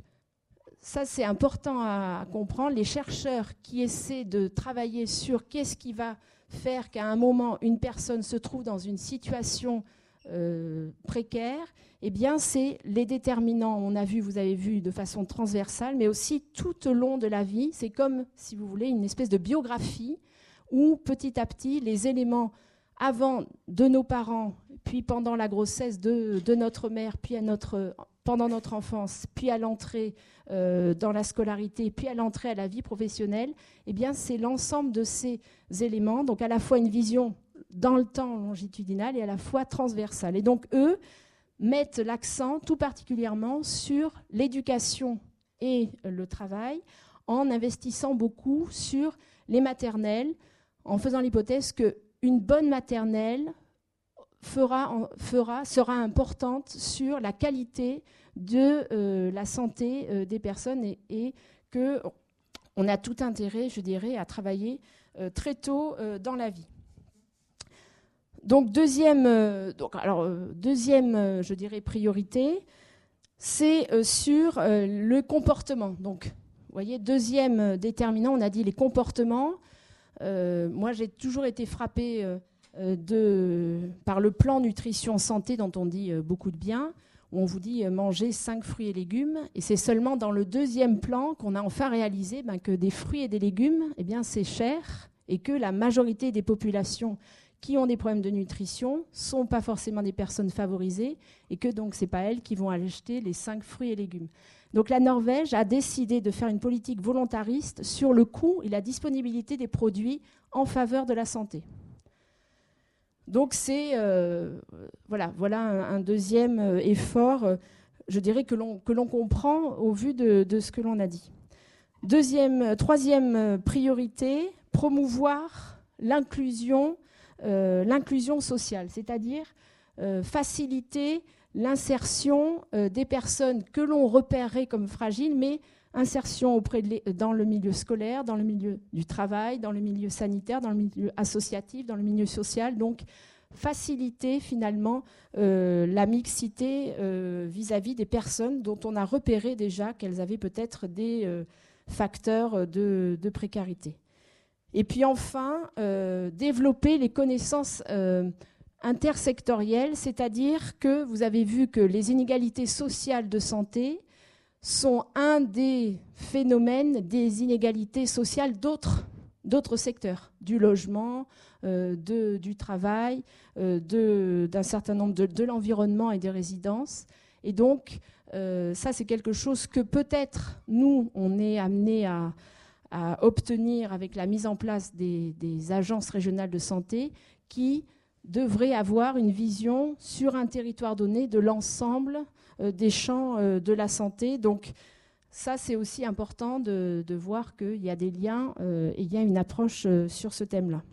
ça, c'est important à comprendre. Les chercheurs qui essaient de travailler sur qu'est-ce qui va faire qu'à un moment, une personne se trouve dans une situation euh, précaire, eh bien, c'est les déterminants, on a vu, vous avez vu, de façon transversale, mais aussi tout au long de la vie. C'est comme, si vous voulez, une espèce de biographie où, petit à petit, les éléments avant de nos parents, puis pendant la grossesse de, de notre mère, puis à notre, pendant notre enfance, puis à l'entrée euh, dans la scolarité, puis à l'entrée à la vie professionnelle, eh bien, c'est l'ensemble de ces éléments, donc à la fois une vision dans le temps longitudinal et à la fois transversale. Et donc, eux mettent l'accent tout particulièrement sur l'éducation et le travail en investissant beaucoup sur les maternelles, en faisant l'hypothèse qu'une bonne maternelle fera, fera, sera importante sur la qualité de euh, la santé euh, des personnes et, et qu'on a tout intérêt, je dirais, à travailler euh, très tôt euh, dans la vie. Donc, deuxième, euh, donc, alors, euh, deuxième euh, je dirais, priorité, c'est euh, sur euh, le comportement. Donc, vous voyez, deuxième euh, déterminant, on a dit les comportements. Euh, moi, j'ai toujours été frappée euh, de, par le plan nutrition santé dont on dit euh, beaucoup de bien, où on vous dit euh, manger cinq fruits et légumes. Et c'est seulement dans le deuxième plan qu'on a enfin réalisé ben, que des fruits et des légumes, eh bien, c'est cher et que la majorité des populations qui ont des problèmes de nutrition ne sont pas forcément des personnes favorisées et que donc ce n'est pas elles qui vont acheter les cinq fruits et légumes. Donc la Norvège a décidé de faire une politique volontariste sur le coût et la disponibilité des produits en faveur de la santé. Donc c'est euh, voilà, voilà un, un deuxième effort, euh, je dirais, que l'on, que l'on comprend au vu de, de ce que l'on a dit. Deuxième, troisième priorité, promouvoir l'inclusion, euh, l'inclusion sociale, c'est-à-dire euh, faciliter l'insertion euh, des personnes que l'on repérerait comme fragiles, mais insertion auprès de les, dans le milieu scolaire, dans le milieu du travail, dans le milieu sanitaire, dans le milieu associatif, dans le milieu social. Donc, faciliter finalement euh, la mixité euh, vis-à-vis des personnes dont on a repéré déjà qu'elles avaient peut-être des euh, facteurs de, de précarité. Et puis enfin, euh, développer les connaissances euh, intersectorielles, c'est-à-dire que vous avez vu que les inégalités sociales de santé sont un des phénomènes des inégalités sociales d'autres, d'autres secteurs, du logement, euh, de, du travail, euh, de, d'un certain nombre de, de l'environnement et des résidences. Et donc, euh, ça, c'est quelque chose que peut-être nous, on est amené à, à obtenir avec la mise en place des, des agences régionales de santé qui devraient avoir une vision sur un territoire donné de l'ensemble euh, des champs euh, de la santé. Donc ça, c'est aussi important de, de voir qu'il y a des liens euh, et il y a une approche euh, sur ce thème-là.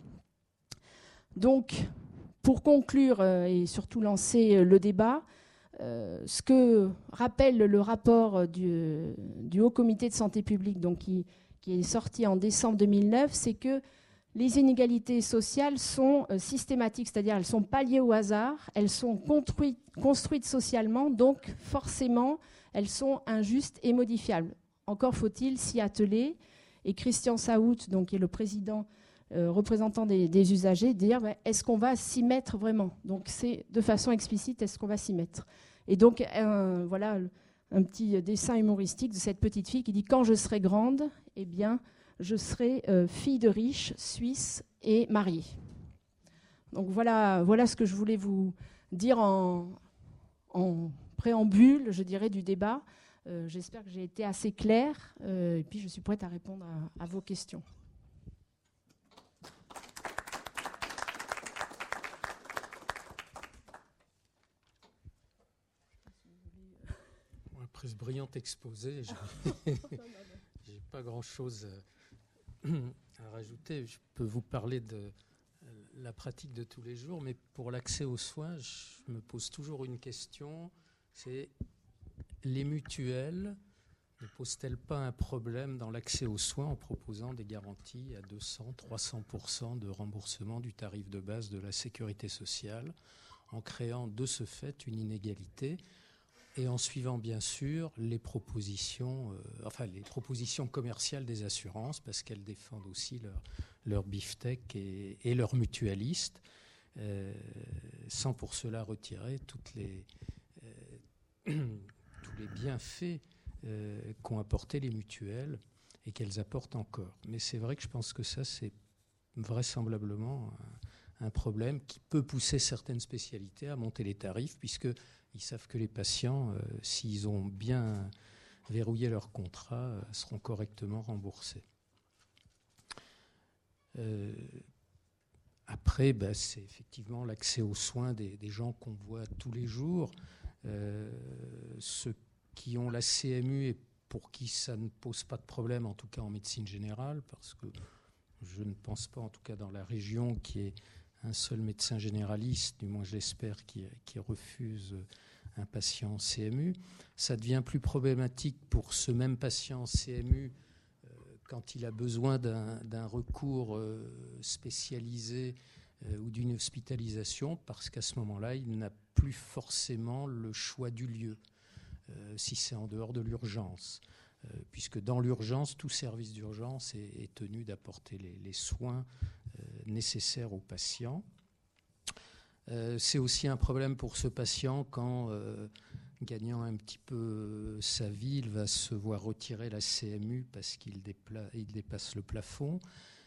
Donc, pour conclure euh, et surtout lancer euh, le débat, euh, ce que rappelle le rapport du, du Haut Comité de santé publique, donc qui, qui est sorti en décembre deux mille neuf, c'est que les inégalités sociales sont euh, systématiques, c'est-à-dire elles ne sont pas liées au hasard, elles sont construites, construites socialement, donc forcément elles sont injustes et modifiables. Encore faut-il s'y atteler. Et Christian Saout, donc, qui est le président, euh, représentant des, des usagers, dire bah, est-ce qu'on va s'y mettre vraiment? Donc c'est de façon explicite, est-ce qu'on va s'y mettre? Et donc un, voilà un petit dessin humoristique de cette petite fille qui dit quand je serai grande, eh bien je serai euh, fille de riche, suisse et mariée. Donc voilà, voilà ce que je voulais vous dire en, en préambule, je dirais, du débat. Euh, j'espère que j'ai été assez claire euh, et puis je suis prête à répondre à, à vos questions. Après ce brillant exposé, je n'ai pas grand-chose à rajouter. Je peux vous parler de la pratique de tous les jours, mais pour l'accès aux soins, je me pose toujours une question, c'est les mutuelles ne posent-elles pas un problème dans l'accès aux soins en proposant des garanties à deux cents à trois cents pour cent de remboursement du tarif de base de la sécurité sociale, en créant de ce fait une inégalité et en suivant bien sûr les propositions, euh, enfin les propositions commerciales des assurances, parce qu'elles défendent aussi leur, leur beefsteak et, et leurs mutualistes, euh, sans pour cela retirer toutes les, euh, tous les bienfaits euh, qu'ont apporté les mutuelles et qu'elles apportent encore. Mais c'est vrai que je pense que ça, c'est vraisemblablement un, un problème qui peut pousser certaines spécialités à monter les tarifs, puisque ils savent que les patients, euh, s'ils ont bien verrouillé leur contrat, euh, seront correctement remboursés. Euh, après, bah, c'est effectivement l'accès aux soins des, des gens qu'on voit tous les jours. Euh, ceux qui ont la C M U et pour qui ça ne pose pas de problème, en tout cas en médecine générale, parce que je ne pense pas, en tout cas dans la région, qu'il y ait un seul médecin généraliste, du moins j'espère, qui, qui refuse un patient C M U. Ça devient plus problématique pour ce même patient C M U euh, quand il a besoin d'un, d'un recours euh, spécialisé euh, ou d'une hospitalisation, parce qu'à ce moment-là, il n'a plus forcément le choix du lieu, euh, si c'est en dehors de l'urgence. Euh, puisque dans l'urgence, tout service d'urgence est, est tenu d'apporter les, les soins euh, nécessaires aux patients. Euh, c'est aussi un problème pour ce patient quand, euh, gagnant un petit peu sa vie, il va se voir retirer la C M U parce qu'il dépla- il dépasse le plafond.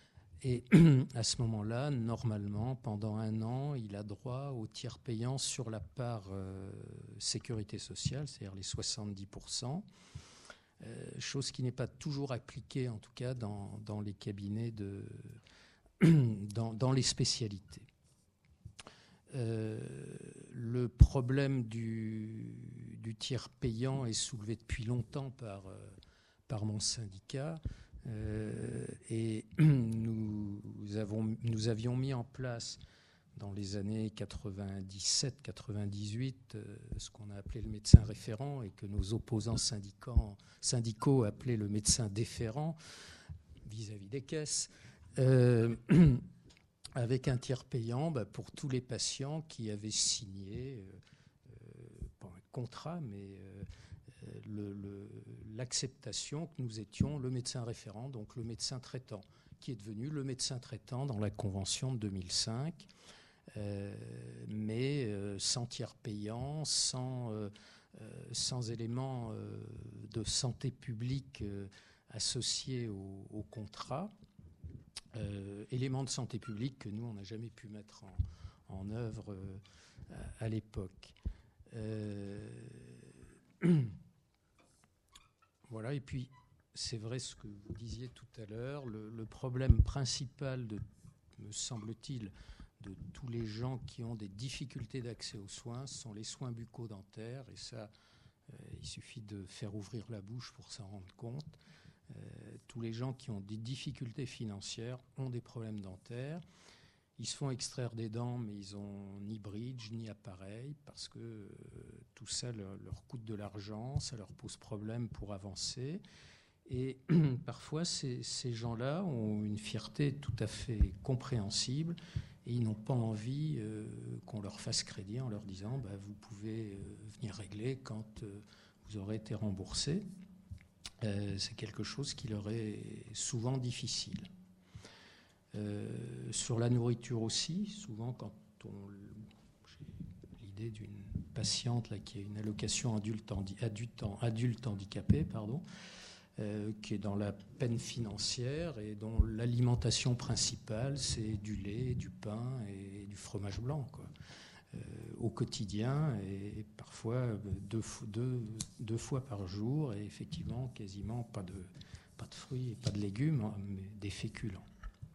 Et à ce moment-là, normalement, pendant un an, il a droit au tiers payant sur la part euh, sécurité sociale, c'est-à-dire les soixante-dix pour cent, euh, chose qui n'est pas toujours appliquée, en tout cas, dans, dans les cabinets, de, dans, dans les spécialités. Euh, le problème du, du tiers payant est soulevé depuis longtemps par, euh, par mon syndicat. Euh, et nous, avons, nous avions mis en place dans les années quatre-vingt-dix-sept quatre-vingt-dix-huit euh, ce qu'on a appelé le médecin référent et que nos opposants syndicaux, syndicaux appelaient le médecin déférent vis-à-vis des caisses, euh, avec un tiers payant bah, pour tous les patients qui avaient signé euh, pas un contrat, mais euh, Le, le, l'acceptation que nous étions le médecin référent, donc le médecin traitant, qui est devenu le médecin traitant dans la convention de deux mille cinq, euh, mais euh, sans tiers payant, sans, euh, euh, sans éléments euh, de santé publique euh, associés au, au contrat. Euh, éléments de santé publique que nous, on n'a jamais pu mettre en, en œuvre euh, à, à l'époque. Euh, Voilà, et puis c'est vrai ce que vous disiez tout à l'heure, le, le problème principal, de, me semble-t-il, de tous les gens qui ont des difficultés d'accès aux soins sont les soins bucco-dentaires, et ça, euh, il suffit de faire ouvrir la bouche pour s'en rendre compte. Euh, tous les gens qui ont des difficultés financières ont des problèmes dentaires. Ils se font extraire des dents, mais ils n'ont ni bridge, ni appareil, parce que euh, tout ça leur, leur coûte de l'argent, ça leur pose problème pour avancer. Et parfois, ces, ces gens-là ont une fierté tout à fait compréhensible et ils n'ont pas envie euh, qu'on leur fasse crédit en leur disant bah, « vous pouvez euh, venir régler quand euh, vous aurez été remboursé euh, ». C'est quelque chose qui leur est souvent difficile. Euh, sur la nourriture aussi, souvent quand on, j'ai l'idée d'une patiente là, qui a une allocation adulte, adulte, adulte handicapé, pardon, euh, qui est dans la peine financière et dont l'alimentation principale c'est du lait, du pain et du fromage blanc, quoi, euh, au quotidien et parfois deux, deux, deux fois par jour et effectivement quasiment pas de, pas de fruits et pas de légumes, mais des féculents.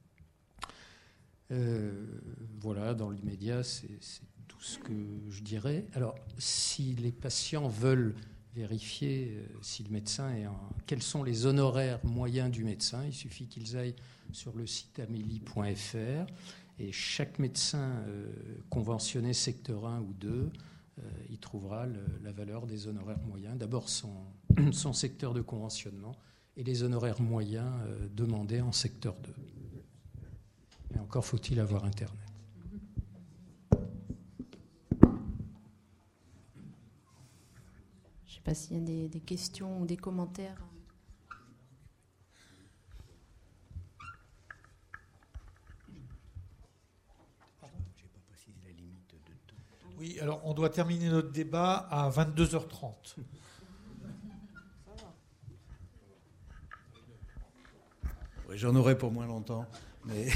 Euh, voilà, dans l'immédiat, c'est, c'est tout ce que je dirais. Alors, si les patients veulent vérifier euh, si le médecin est en... quels sont les honoraires moyens du médecin, il suffit qu'ils aillent sur le site amélie point f r et chaque médecin euh, conventionné secteur un ou deux, euh, il trouvera le, la valeur des honoraires moyens. D'abord, son, son secteur de conventionnement et les honoraires moyens euh, demandés en secteur deux. Mais encore faut-il avoir Internet. Je ne sais pas s'il y a des, des questions ou des commentaires. Oui, alors on doit terminer notre débat à vingt-deux heures trente. Oui, j'en aurai pour moins longtemps. Mais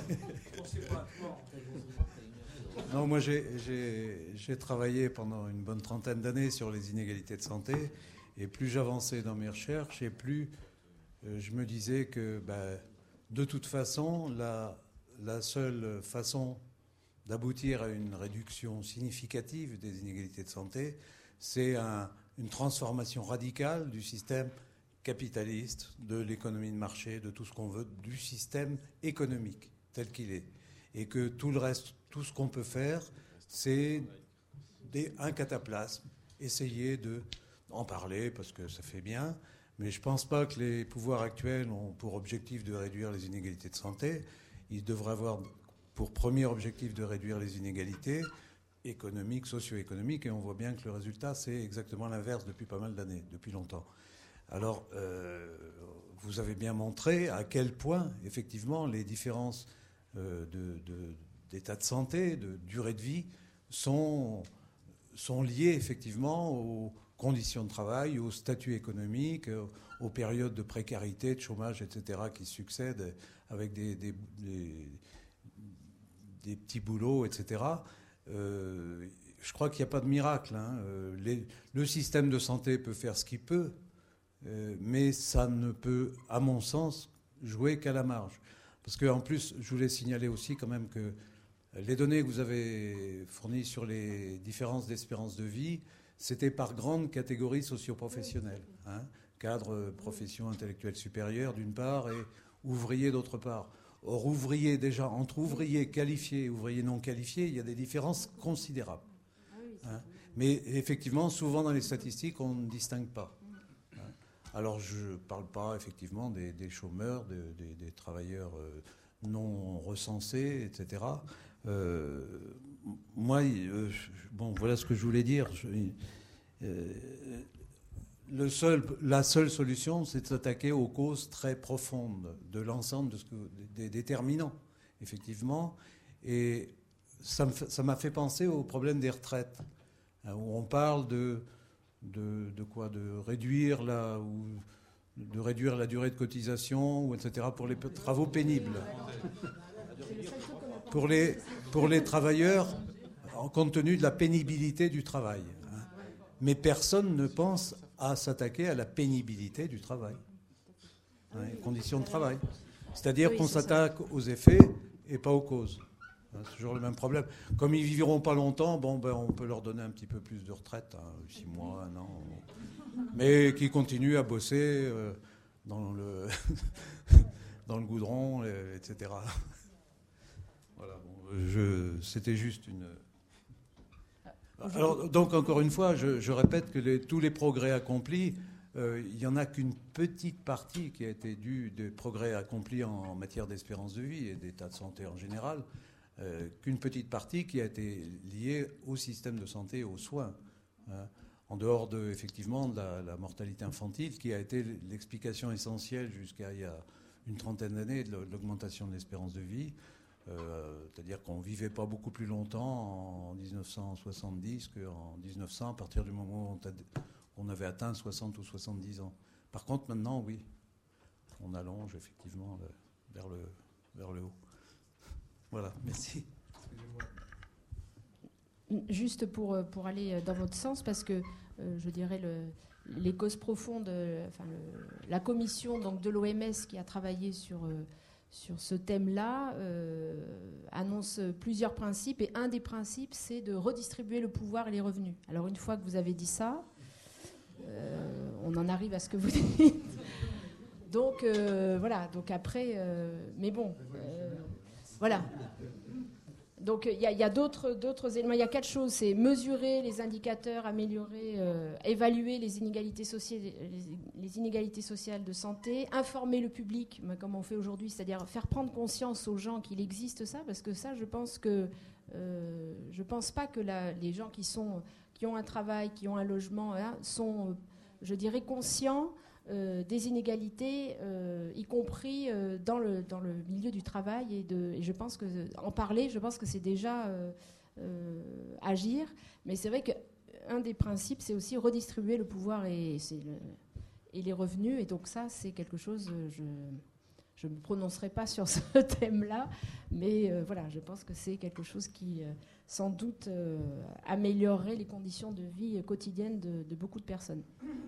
non, moi j'ai, j'ai, j'ai travaillé pendant une bonne trentaine d'années sur les inégalités de santé et plus j'avançais dans mes recherches et plus euh, je me disais que bah, de toute façon la, la seule façon d'aboutir à une réduction significative des inégalités de santé, c'est un, une transformation radicale du système capitaliste, de l'économie de marché, de tout ce qu'on veut, du système économique tel qu'il est. Et que tout le reste, tout ce qu'on peut faire, c'est des, un cataplasme, essayer d'en parler parce que ça fait bien, mais je ne pense pas que les pouvoirs actuels ont pour objectif de réduire les inégalités de santé. Ils devraient avoir pour premier objectif de réduire les inégalités économiques, socio-économiques, et on voit bien que le résultat, c'est exactement l'inverse depuis pas mal d'années, depuis longtemps. Alors, euh, vous avez bien montré à quel point, effectivement, les différences euh, de, de, d'état de santé, de durée de vie, sont, sont liées, effectivement, aux conditions de travail, au statut économique, aux périodes de précarité, de chômage, et cetera, qui succèdent avec des, des, des, des petits boulots, et cetera. Euh, je crois qu'il n'y a pas de miracle. Hein. Euh, les, le système de santé peut faire ce qu'il peut, euh, mais ça ne peut, à mon sens, jouer qu'à la marge. Parce qu'en plus, je voulais signaler aussi quand même que les données que vous avez fournies sur les différences d'espérance de vie, c'était par grande catégorie socio-professionnelle. Hein. Cadre, profession intellectuelle supérieure d'une part et ouvrier d'autre part. Or, ouvrier, déjà, entre ouvriers qualifiés et ouvriers non qualifiés, il y a des différences considérables. Hein. Mais effectivement, souvent dans les statistiques, on ne distingue pas. Hein. Alors, je ne parle pas effectivement des, des chômeurs, des, des, des travailleurs non recensés, et cetera. Euh, moi, euh, bon, voilà ce que je voulais dire. Je, euh, le seul, la seule solution, c'est de s'attaquer aux causes très profondes de l'ensemble de ce que, des déterminants, effectivement. Et ça, me, ça m'a fait penser au problème des retraites, hein, où on parle de, de, de quoi, de réduire la, ou de réduire la durée de cotisation, ou et cetera, pour les travaux pénibles. Pour les, pour les travailleurs, compte tenu de la pénibilité du travail. Hein. Mais personne ne pense à s'attaquer à la pénibilité du travail, hein, les conditions de travail. C'est-à-dire oui, qu'on s'attaque ça. aux effets et pas aux causes. Hein, c'est toujours le même problème. Comme ils ne vivront pas longtemps, bon, ben, on peut leur donner un petit peu plus de retraite, hein, six mois, un an. Mais qui continuent à bosser euh, dans, le dans le goudron, et, etc. Voilà, bon, je, c'était juste une... Alors, donc, encore une fois, je, je répète que les, tous les progrès accomplis, euh, il n'y en a qu'une petite partie qui a été due des progrès accomplis en, en matière d'espérance de vie et d'état de santé en général, euh, qu'une petite partie qui a été liée au système de santé et aux soins, hein, en dehors de, effectivement, de la, la mortalité infantile, qui a été l'explication essentielle jusqu'à il y a une trentaine d'années de l'augmentation de l'espérance de vie. Euh, c'est-à-dire qu'on ne vivait pas beaucoup plus longtemps en dix-neuf cent soixante-dix qu'en dix-neuf cents, à partir du moment où on avait atteint soixante ou soixante-dix ans. Par contre, maintenant, oui, on allonge effectivement vers le, vers le haut. Voilà, merci. Juste pour, pour aller dans votre sens, parce que euh, je dirais le, les causes profondes, euh, enfin le, la commission donc, de l'O M S qui a travaillé sur... Euh, sur ce thème-là, euh, annonce plusieurs principes. Et un des principes, c'est de redistribuer le pouvoir et les revenus. Alors, une fois que vous avez dit ça, euh, on en arrive à ce que vous dites. Donc, euh, voilà. Donc, après... Euh, mais bon, euh, voilà. Donc, il y a, y a d'autres, d'autres éléments. Il y a quatre choses. C'est mesurer les indicateurs, améliorer, euh, évaluer les inégalités sociales, les, les inégalités sociales de santé, informer le public, comme on fait aujourd'hui, c'est-à-dire faire prendre conscience aux gens qu'il existe ça, parce que ça, je pense que euh, je pense pas que la, les gens qui sont qui ont un travail, qui ont un logement, hein, sont, je dirais, conscients Euh, des inégalités, euh, y compris euh, dans, le, dans le milieu du travail. Et, de, et je pense que en parler, je pense que c'est déjà euh, euh, agir. Mais c'est vrai qu'un des principes, c'est aussi redistribuer le pouvoir et, c'est le, et les revenus. Et donc ça, c'est quelque chose... Je, je ne me prononcerai pas sur ce thème-là, mais euh, voilà, je pense que c'est quelque chose qui, euh, sans doute, euh, améliorerait les conditions de vie quotidiennes de, de beaucoup de personnes.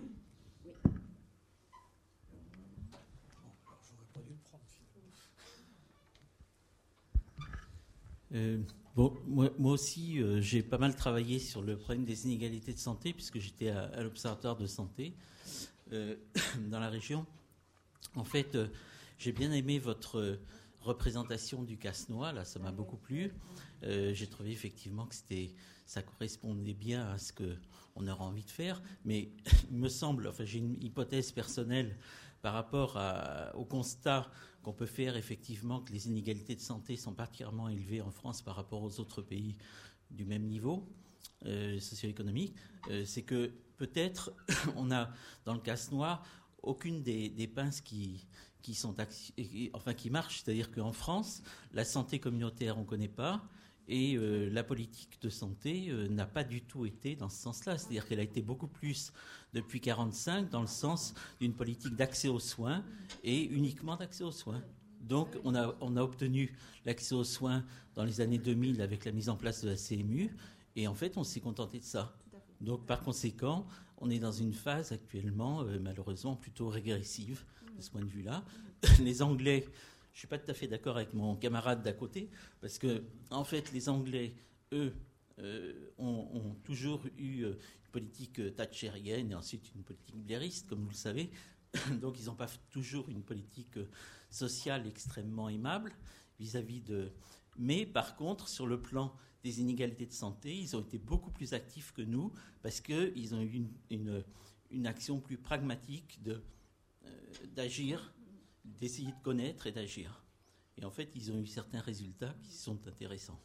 Euh, bon, moi, moi aussi, euh, j'ai pas mal travaillé sur le problème des inégalités de santé, puisque j'étais à, à l'Observatoire de santé euh, dans la région. En fait, euh, j'ai bien aimé votre représentation du casse-noix, là, ça m'a beaucoup plu. Euh, j'ai trouvé effectivement que c'était, ça correspondait bien à ce qu'on aurait envie de faire, mais il me semble, enfin, j'ai une hypothèse personnelle par rapport à, au constat qu'on peut faire effectivement que les inégalités de santé sont particulièrement élevées en France par rapport aux autres pays du même niveau euh, socio-économique, euh, c'est que peut-être on a dans le casse-noix aucune des, des pinces qui, qui, sont, enfin, qui marchent, c'est-à-dire qu'en France, la santé communautaire on ne connaît pas Et euh, la politique de santé euh, n'a pas du tout été dans ce sens-là. C'est-à-dire qu'elle a été beaucoup plus, depuis mille neuf cent quarante-cinq, dans le sens d'une politique d'accès aux soins et uniquement d'accès aux soins. Donc on a, on a obtenu l'accès aux soins dans les années deux mille avec la mise en place de la C M U. Et en fait, on s'est contenté de ça. Donc par conséquent, on est dans une phase actuellement, euh, malheureusement, plutôt régressive de ce point de vue-là. Les Anglais... Je ne suis pas tout à fait d'accord avec mon camarade d'à côté, parce que, en fait, les Anglais, eux, euh, ont, ont toujours eu une politique thatchérienne et ensuite une politique blairiste, comme vous le savez. Donc, ils n'ont pas toujours une politique sociale extrêmement aimable vis-à-vis de... Mais, par contre, sur le plan des inégalités de santé, ils ont été beaucoup plus actifs que nous, parce qu'ils ont eu une, une, une action plus pragmatique de, euh, d'agir, d'essayer de connaître et d'agir. Et en fait, ils ont eu certains résultats qui sont intéressants.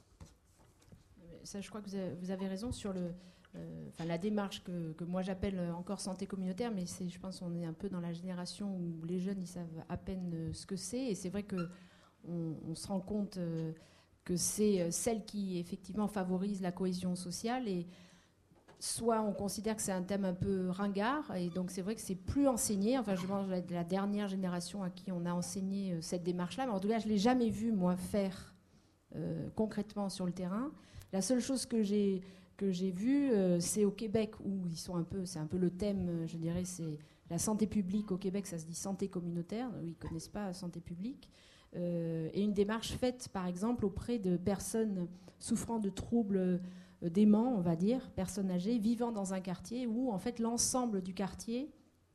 Ça, je crois que vous avez, vous avez raison sur le, euh, enfin, la démarche que, que moi j'appelle encore santé communautaire, mais c'est, je pense qu'on est un peu dans la génération où les jeunes, ils savent à peine ce que c'est. Et c'est vrai qu'on on se rend compte euh, que c'est celle qui, effectivement, favorise la cohésion sociale. Et soit on considère que c'est un thème un peu ringard, et donc c'est vrai que c'est plus enseigné. Enfin, je pense de la dernière génération à qui on a enseigné cette démarche-là, mais en tout cas, je ne l'ai jamais vu, moi, faire euh, concrètement sur le terrain. La seule chose que j'ai que j'ai vue, euh, c'est au Québec, où ils sont un peu, c'est un peu le thème, je dirais, c'est la santé publique. Au Québec, ça se dit santé communautaire, où ils ne connaissent pas la santé publique. Euh, et une démarche faite, par exemple, auprès de personnes souffrant de troubles dément, on va dire, personnes âgées, vivant dans un quartier où, en fait, l'ensemble du quartier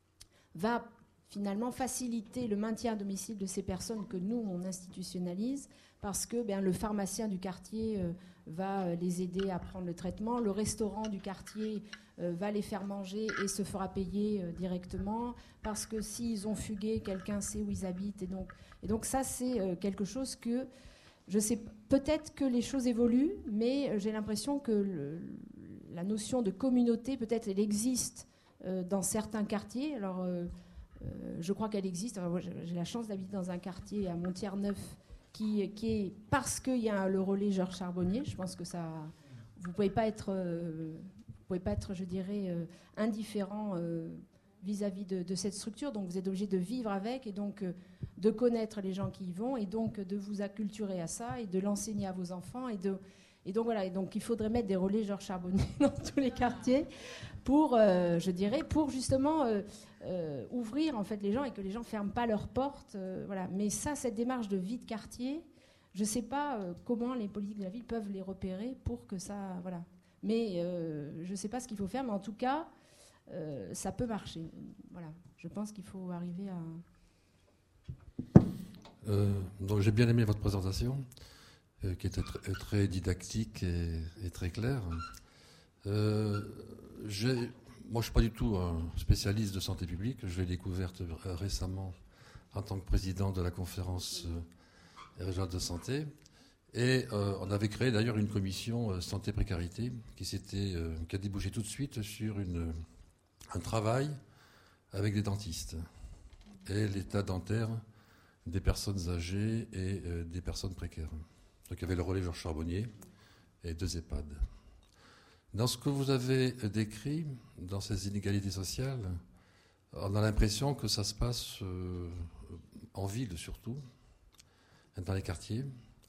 va finalement faciliter le maintien à domicile de ces personnes que nous, on institutionnalise, parce que ben, le pharmacien du quartier euh, va les aider à prendre le traitement, le restaurant du quartier euh, va les faire manger et se fera payer euh, directement, parce que s'ils ont fugué, quelqu'un sait où ils habitent. Et donc, et donc ça, c'est euh, quelque chose que... Je sais peut-être que les choses évoluent, mais j'ai l'impression que le, la notion de communauté, peut-être, elle existe euh, dans certains quartiers. Alors, euh, euh, je crois qu'elle existe. Alors, moi, j'ai la chance d'habiter dans un quartier à Montier-Neuf qui, qui est parce qu'il y a le relais Georges Charbonnier. Je pense que ça, vous pouvez pas être, euh, vous pouvez pas être, je dirais, euh, indifférent euh, vis-à-vis de, de cette structure. Donc, vous êtes obligé de vivre avec et donc euh, de connaître les gens qui y vont et donc de vous acculturer à ça et de l'enseigner à vos enfants. Et, de, et donc, voilà. Et donc, il faudrait mettre des relais Georges Charbonnier dans tous les quartiers pour, euh, je dirais, pour justement euh, euh, ouvrir en fait les gens et que les gens ne ferment pas leurs portes. Euh, voilà. Mais ça, cette démarche de vie de quartier, je ne sais pas euh, comment les politiques de la ville peuvent les repérer pour que ça... Voilà. Mais euh, je ne sais pas ce qu'il faut faire, mais en tout cas... Euh, ça peut marcher. Voilà. Je pense qu'il faut arriver à... Euh, donc j'ai bien aimé votre présentation, euh, qui était tr- très didactique et, et très claire. Euh, j'ai, moi, je ne suis pas du tout un spécialiste de santé publique. Je l'ai découverte récemment en tant que président de la conférence euh, régionale de santé. Et euh, on avait créé d'ailleurs une commission euh, santé-précarité qui, s'était, euh, qui a débouché tout de suite sur une... un travail avec des dentistes et l'état dentaire des personnes âgées et euh, des personnes précaires. Donc il y avait le relais Georges Charbonnier et deux EHPAD. Dans ce que vous avez décrit, dans ces inégalités sociales, on a l'impression que ça se passe euh, en ville surtout, dans les quartiers.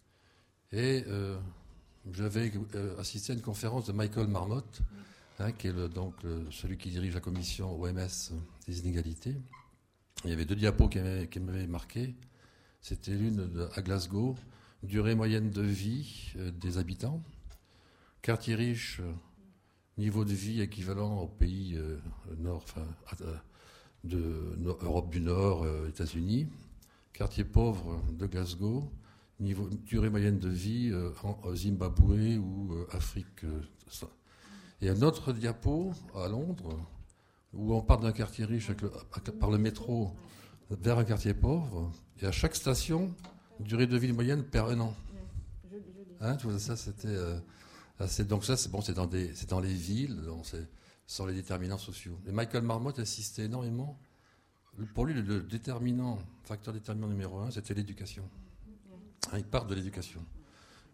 Et euh, j'avais euh, assisté à une conférence de Michael Marmot, Hein, qui est le, donc le, celui qui dirige la commission O M S des inégalités. Il y avait deux diapos qui m'avaient, qui m'avaient marqué. C'était l'une de, à Glasgow, durée moyenne de vie euh, des habitants, quartier riche, euh, niveau de vie équivalent aux pays euh, nord, enfin, euh, de no, Europe du Nord, euh, États-Unis, quartier pauvre de Glasgow, niveau, durée moyenne de vie euh, en, en Zimbabwe ou euh, Afrique. Euh, Et un autre diapo à Londres, où on part d'un quartier riche avec le, par le métro vers un quartier pauvre, et à chaque station, durée de vie moyenne perd un an. Hein, tout ça, c'était euh, assez. Donc ça, c'est bon, c'est dans des, c'est dans les villes, donc c'est sans les déterminants sociaux. Et Michael Marmot insistait énormément. Pour lui, le déterminant, facteur déterminant numéro un, c'était l'éducation. Hein, il part de l'éducation.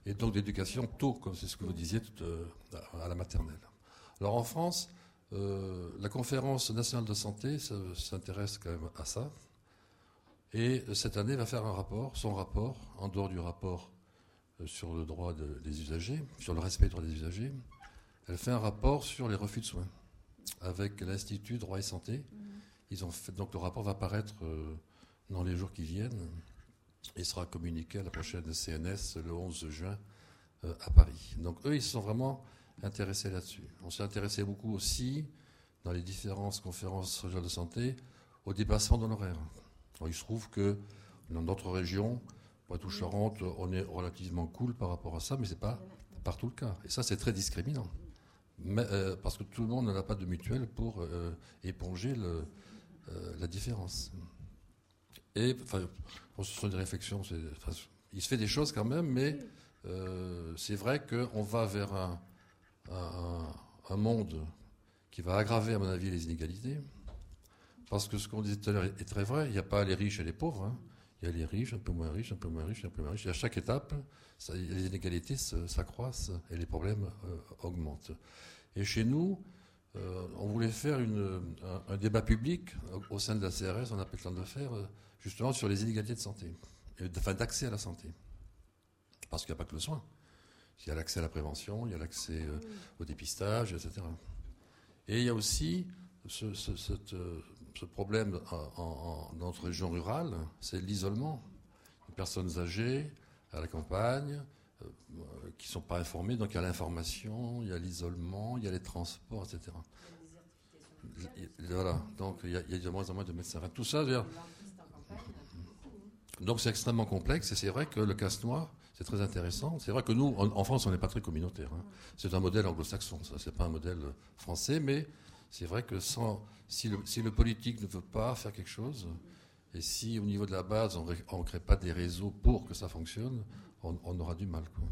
et donc d'éducation tôt, comme c'est ce que vous disiez tout, euh, à la maternelle. Alors en France, euh, la conférence nationale de santé ça, s'intéresse quand même à ça, et cette année va faire un rapport, son rapport, en dehors du rapport euh, sur le droit de, des usagers, sur le respect des droits des usagers, elle fait un rapport sur les refus de soins avec l'Institut Droit et Santé. Ils ont fait, donc le rapport va paraître euh, dans les jours qui viennent et sera communiqué à la prochaine C N S le onze juin euh, à Paris. Donc eux, ils se sont vraiment intéressés là-dessus. On s'est intéressé beaucoup aussi, dans les différentes conférences régionales de santé, au dépassement d'honoraires. Alors, il se trouve que dans notre région, Poitou-Charentes, on est relativement cool par rapport à ça, mais ce n'est pas partout le cas. Et ça, c'est très discriminant. Mais, euh, parce que tout le monde n'a pas de mutuelle pour euh, éponger le, euh, la différence. Et enfin, ce sont des réflexions. Enfin, il se fait des choses quand même, mais euh, c'est vrai qu'on va vers un, un, un monde qui va aggraver, à mon avis, les inégalités. Parce que ce qu'on disait tout à l'heure est très vrai. Il n'y a pas les riches et les pauvres. Hein. Il y a les riches, un peu moins riches, un peu moins riches, un peu moins riches. Et à chaque étape, ça, les inégalités s'accroissent et les problèmes euh, augmentent. Et chez nous, euh, on voulait faire une, un, un débat public au, au sein de la C R S, on a pris le temps de le faire, euh, justement sur les inégalités de santé, et de, enfin d'accès à la santé. Parce qu'il n'y a pas que le soin. Il y a l'accès à la prévention, il y a l'accès euh, au dépistage, et cetera. Et il y a aussi ce, ce, cette, ce problème en, en, dans notre région rurale, c'est l'isolement. Les personnes âgées, à la campagne, euh, qui ne sont pas informées, donc il y a l'information, il y a l'isolement, il y a les transports, et cetera. Voilà, donc il y, a, il y a de moins en moins de médecins. Enfin, tout ça, dire... donc c'est extrêmement complexe, et c'est vrai que le casse-noir, c'est très intéressant. C'est vrai que nous, en, en France, on n'est pas très communautaire. Hein. C'est un modèle anglo-saxon, ça, c'est pas un modèle français, mais c'est vrai que sans, si, le, si le politique ne veut pas faire quelque chose, et si au niveau de la base, on ne crée pas des réseaux pour que ça fonctionne, on, on aura du mal. Quoi.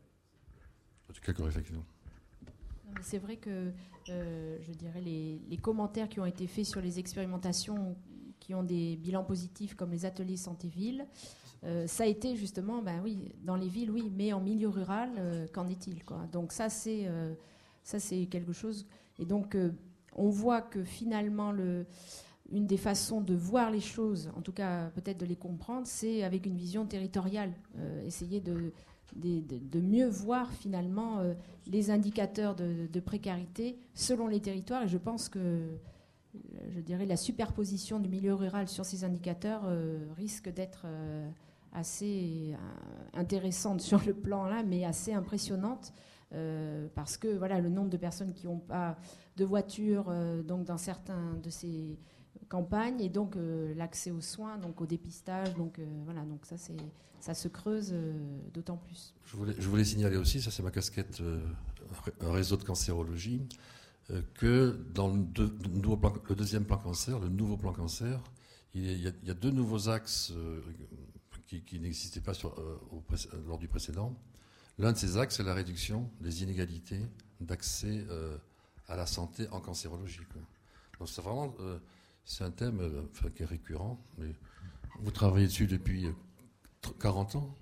Quelques réflexions. C'est vrai que, euh, je dirais, les, les commentaires qui ont été faits sur les expérimentations qui ont des bilans positifs, comme les ateliers santé-ville, euh, ça a été justement, ben oui, dans les villes, oui, mais en milieu rural, euh, qu'en est-il, quoi. Donc ça, c'est, euh, ça, c'est quelque chose. Et donc, euh, on voit que finalement, le, une des façons de voir les choses, en tout cas peut-être de les comprendre, c'est avec une vision territoriale, euh, essayer de De, de, de mieux voir finalement euh, les indicateurs de, de précarité selon les territoires. Et je pense que, je dirais, la superposition du milieu rural sur ces indicateurs euh, risque d'être euh, assez euh, intéressante sur le plan là, mais assez impressionnante euh, parce que voilà, le nombre de personnes qui n'ont pas de voiture euh, donc dans certains de ces campagnes, et donc euh, l'accès aux soins, donc au dépistage, donc euh, voilà, donc ça c'est ça se creuse euh, d'autant plus. Je voulais, je voulais signaler aussi, ça c'est ma casquette, euh, un réseau de cancérologie, euh, que dans le, deux, le, nouveau plan, le deuxième plan cancer, le nouveau plan cancer, il y a, il y a deux nouveaux axes euh, qui, qui n'existaient pas sur, euh, au, lors du précédent. L'un de ces axes, c'est la réduction des inégalités d'accès euh, à la santé en cancérologie. Quoi. Donc c'est vraiment, euh, c'est un thème euh, enfin, qui est récurrent. Mais vous travaillez dessus depuis euh, quarante ans,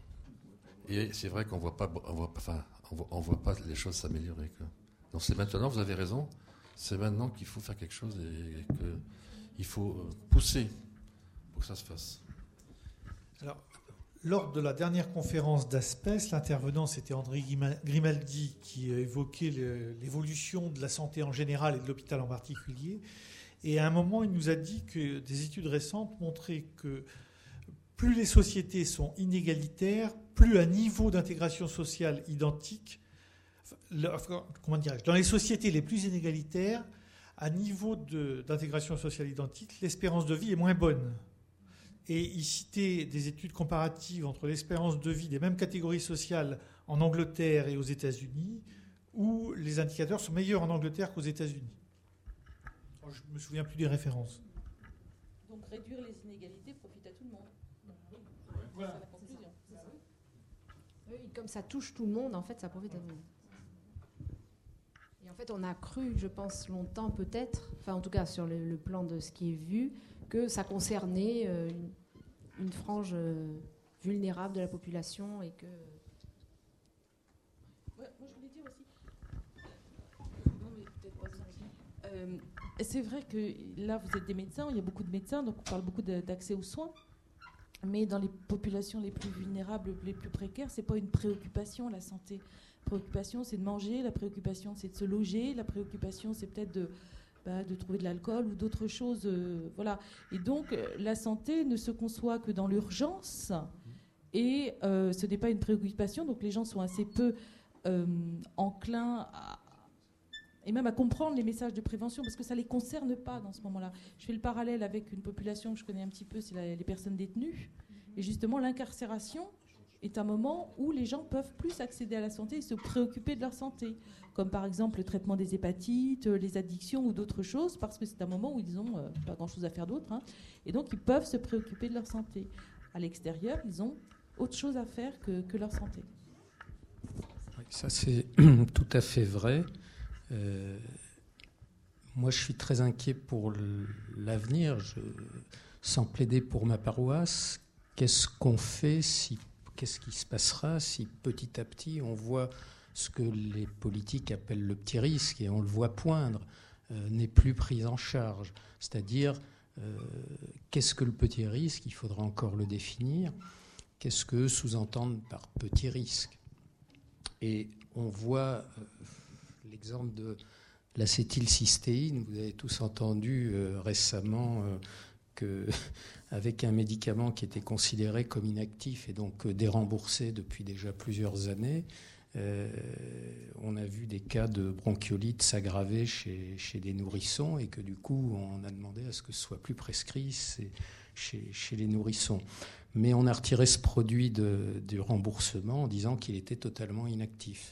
et c'est vrai qu'on voit pas, on voit, enfin, on voit, on voit pas les choses s'améliorer. Quoi. Donc c'est maintenant, vous avez raison, c'est maintenant qu'il faut faire quelque chose et, et qu'il faut pousser pour que ça se fasse. Alors, lors de la dernière conférence d'Aspes, l'intervenant c'était André Grimaldi qui évoquait le, l'évolution de la santé en général et de l'hôpital en particulier. Et à un moment, il nous a dit que des études récentes montraient que plus les sociétés sont inégalitaires, plus un niveau d'intégration sociale identique, comment dirais-je, dans les sociétés les plus inégalitaires, à niveau de, d'intégration sociale identique, l'espérance de vie est moins bonne. Et il citait des études comparatives entre l'espérance de vie des mêmes catégories sociales en Angleterre et aux États-Unis, où les indicateurs sont meilleurs en Angleterre qu'aux États-Unis. Je ne me souviens plus des références. Donc réduire les inégalités profite à tout le monde. Voilà. C'est la conclusion. C'est ça. Oui, comme ça touche tout le monde, en fait, ça profite à tout le monde. Et en fait, on a cru, je pense, longtemps peut-être, enfin en tout cas sur le, le plan de ce qui est vu, que ça concernait euh, une, une frange euh, vulnérable de la population et que c'est vrai que là, vous êtes des médecins, il y a beaucoup de médecins, donc on parle beaucoup de, d'accès aux soins. Mais dans les populations les plus vulnérables, les plus précaires, c'est pas une préoccupation, la santé. La préoccupation, c'est de manger, la préoccupation, c'est de se loger, la préoccupation, c'est peut-être de, bah, de trouver de l'alcool ou d'autres choses. Euh, voilà. Et donc, euh, la santé ne se conçoit que dans l'urgence, et euh, ce n'est pas une préoccupation, donc les gens sont assez peu euh, enclins à et même à comprendre les messages de prévention, parce que ça ne les concerne pas dans ce moment-là. Je fais le parallèle avec une population que je connais un petit peu, c'est la, les personnes détenues. Et justement, l'incarcération est un moment où les gens peuvent plus accéder à la santé et se préoccuper de leur santé, comme par exemple le traitement des hépatites, les addictions ou d'autres choses, parce que c'est un moment où ils n'ont euh, pas grand-chose à faire d'autre. Hein, et donc, ils peuvent se préoccuper de leur santé. À l'extérieur, ils ont autre chose à faire que, que leur santé. Oui, ça, c'est tout à fait vrai. Euh, moi, je suis très inquiet pour l'avenir. Je, sans plaider pour ma paroisse, qu'est-ce qu'on fait si, qu'est-ce qui se passera si petit à petit on voit ce que les politiques appellent le petit risque, et on le voit poindre, euh, n'est plus pris en charge. C'est-à-dire, euh, qu'est-ce que le petit risque? Il faudra encore le définir. Qu'est-ce que sous-entendent par petit risque? Et on voit... Euh, l'exemple de l'acétylcystéine. Vous avez tous entendu euh, récemment euh, qu'avec un médicament qui était considéré comme inactif et donc euh, déremboursé depuis déjà plusieurs années, euh, on a vu des cas de bronchiolite s'aggraver chez, chez des nourrissons, et que du coup, on a demandé à ce que ce soit plus prescrit chez, chez les nourrissons. Mais on a retiré ce produit de, du remboursement en disant qu'il était totalement inactif.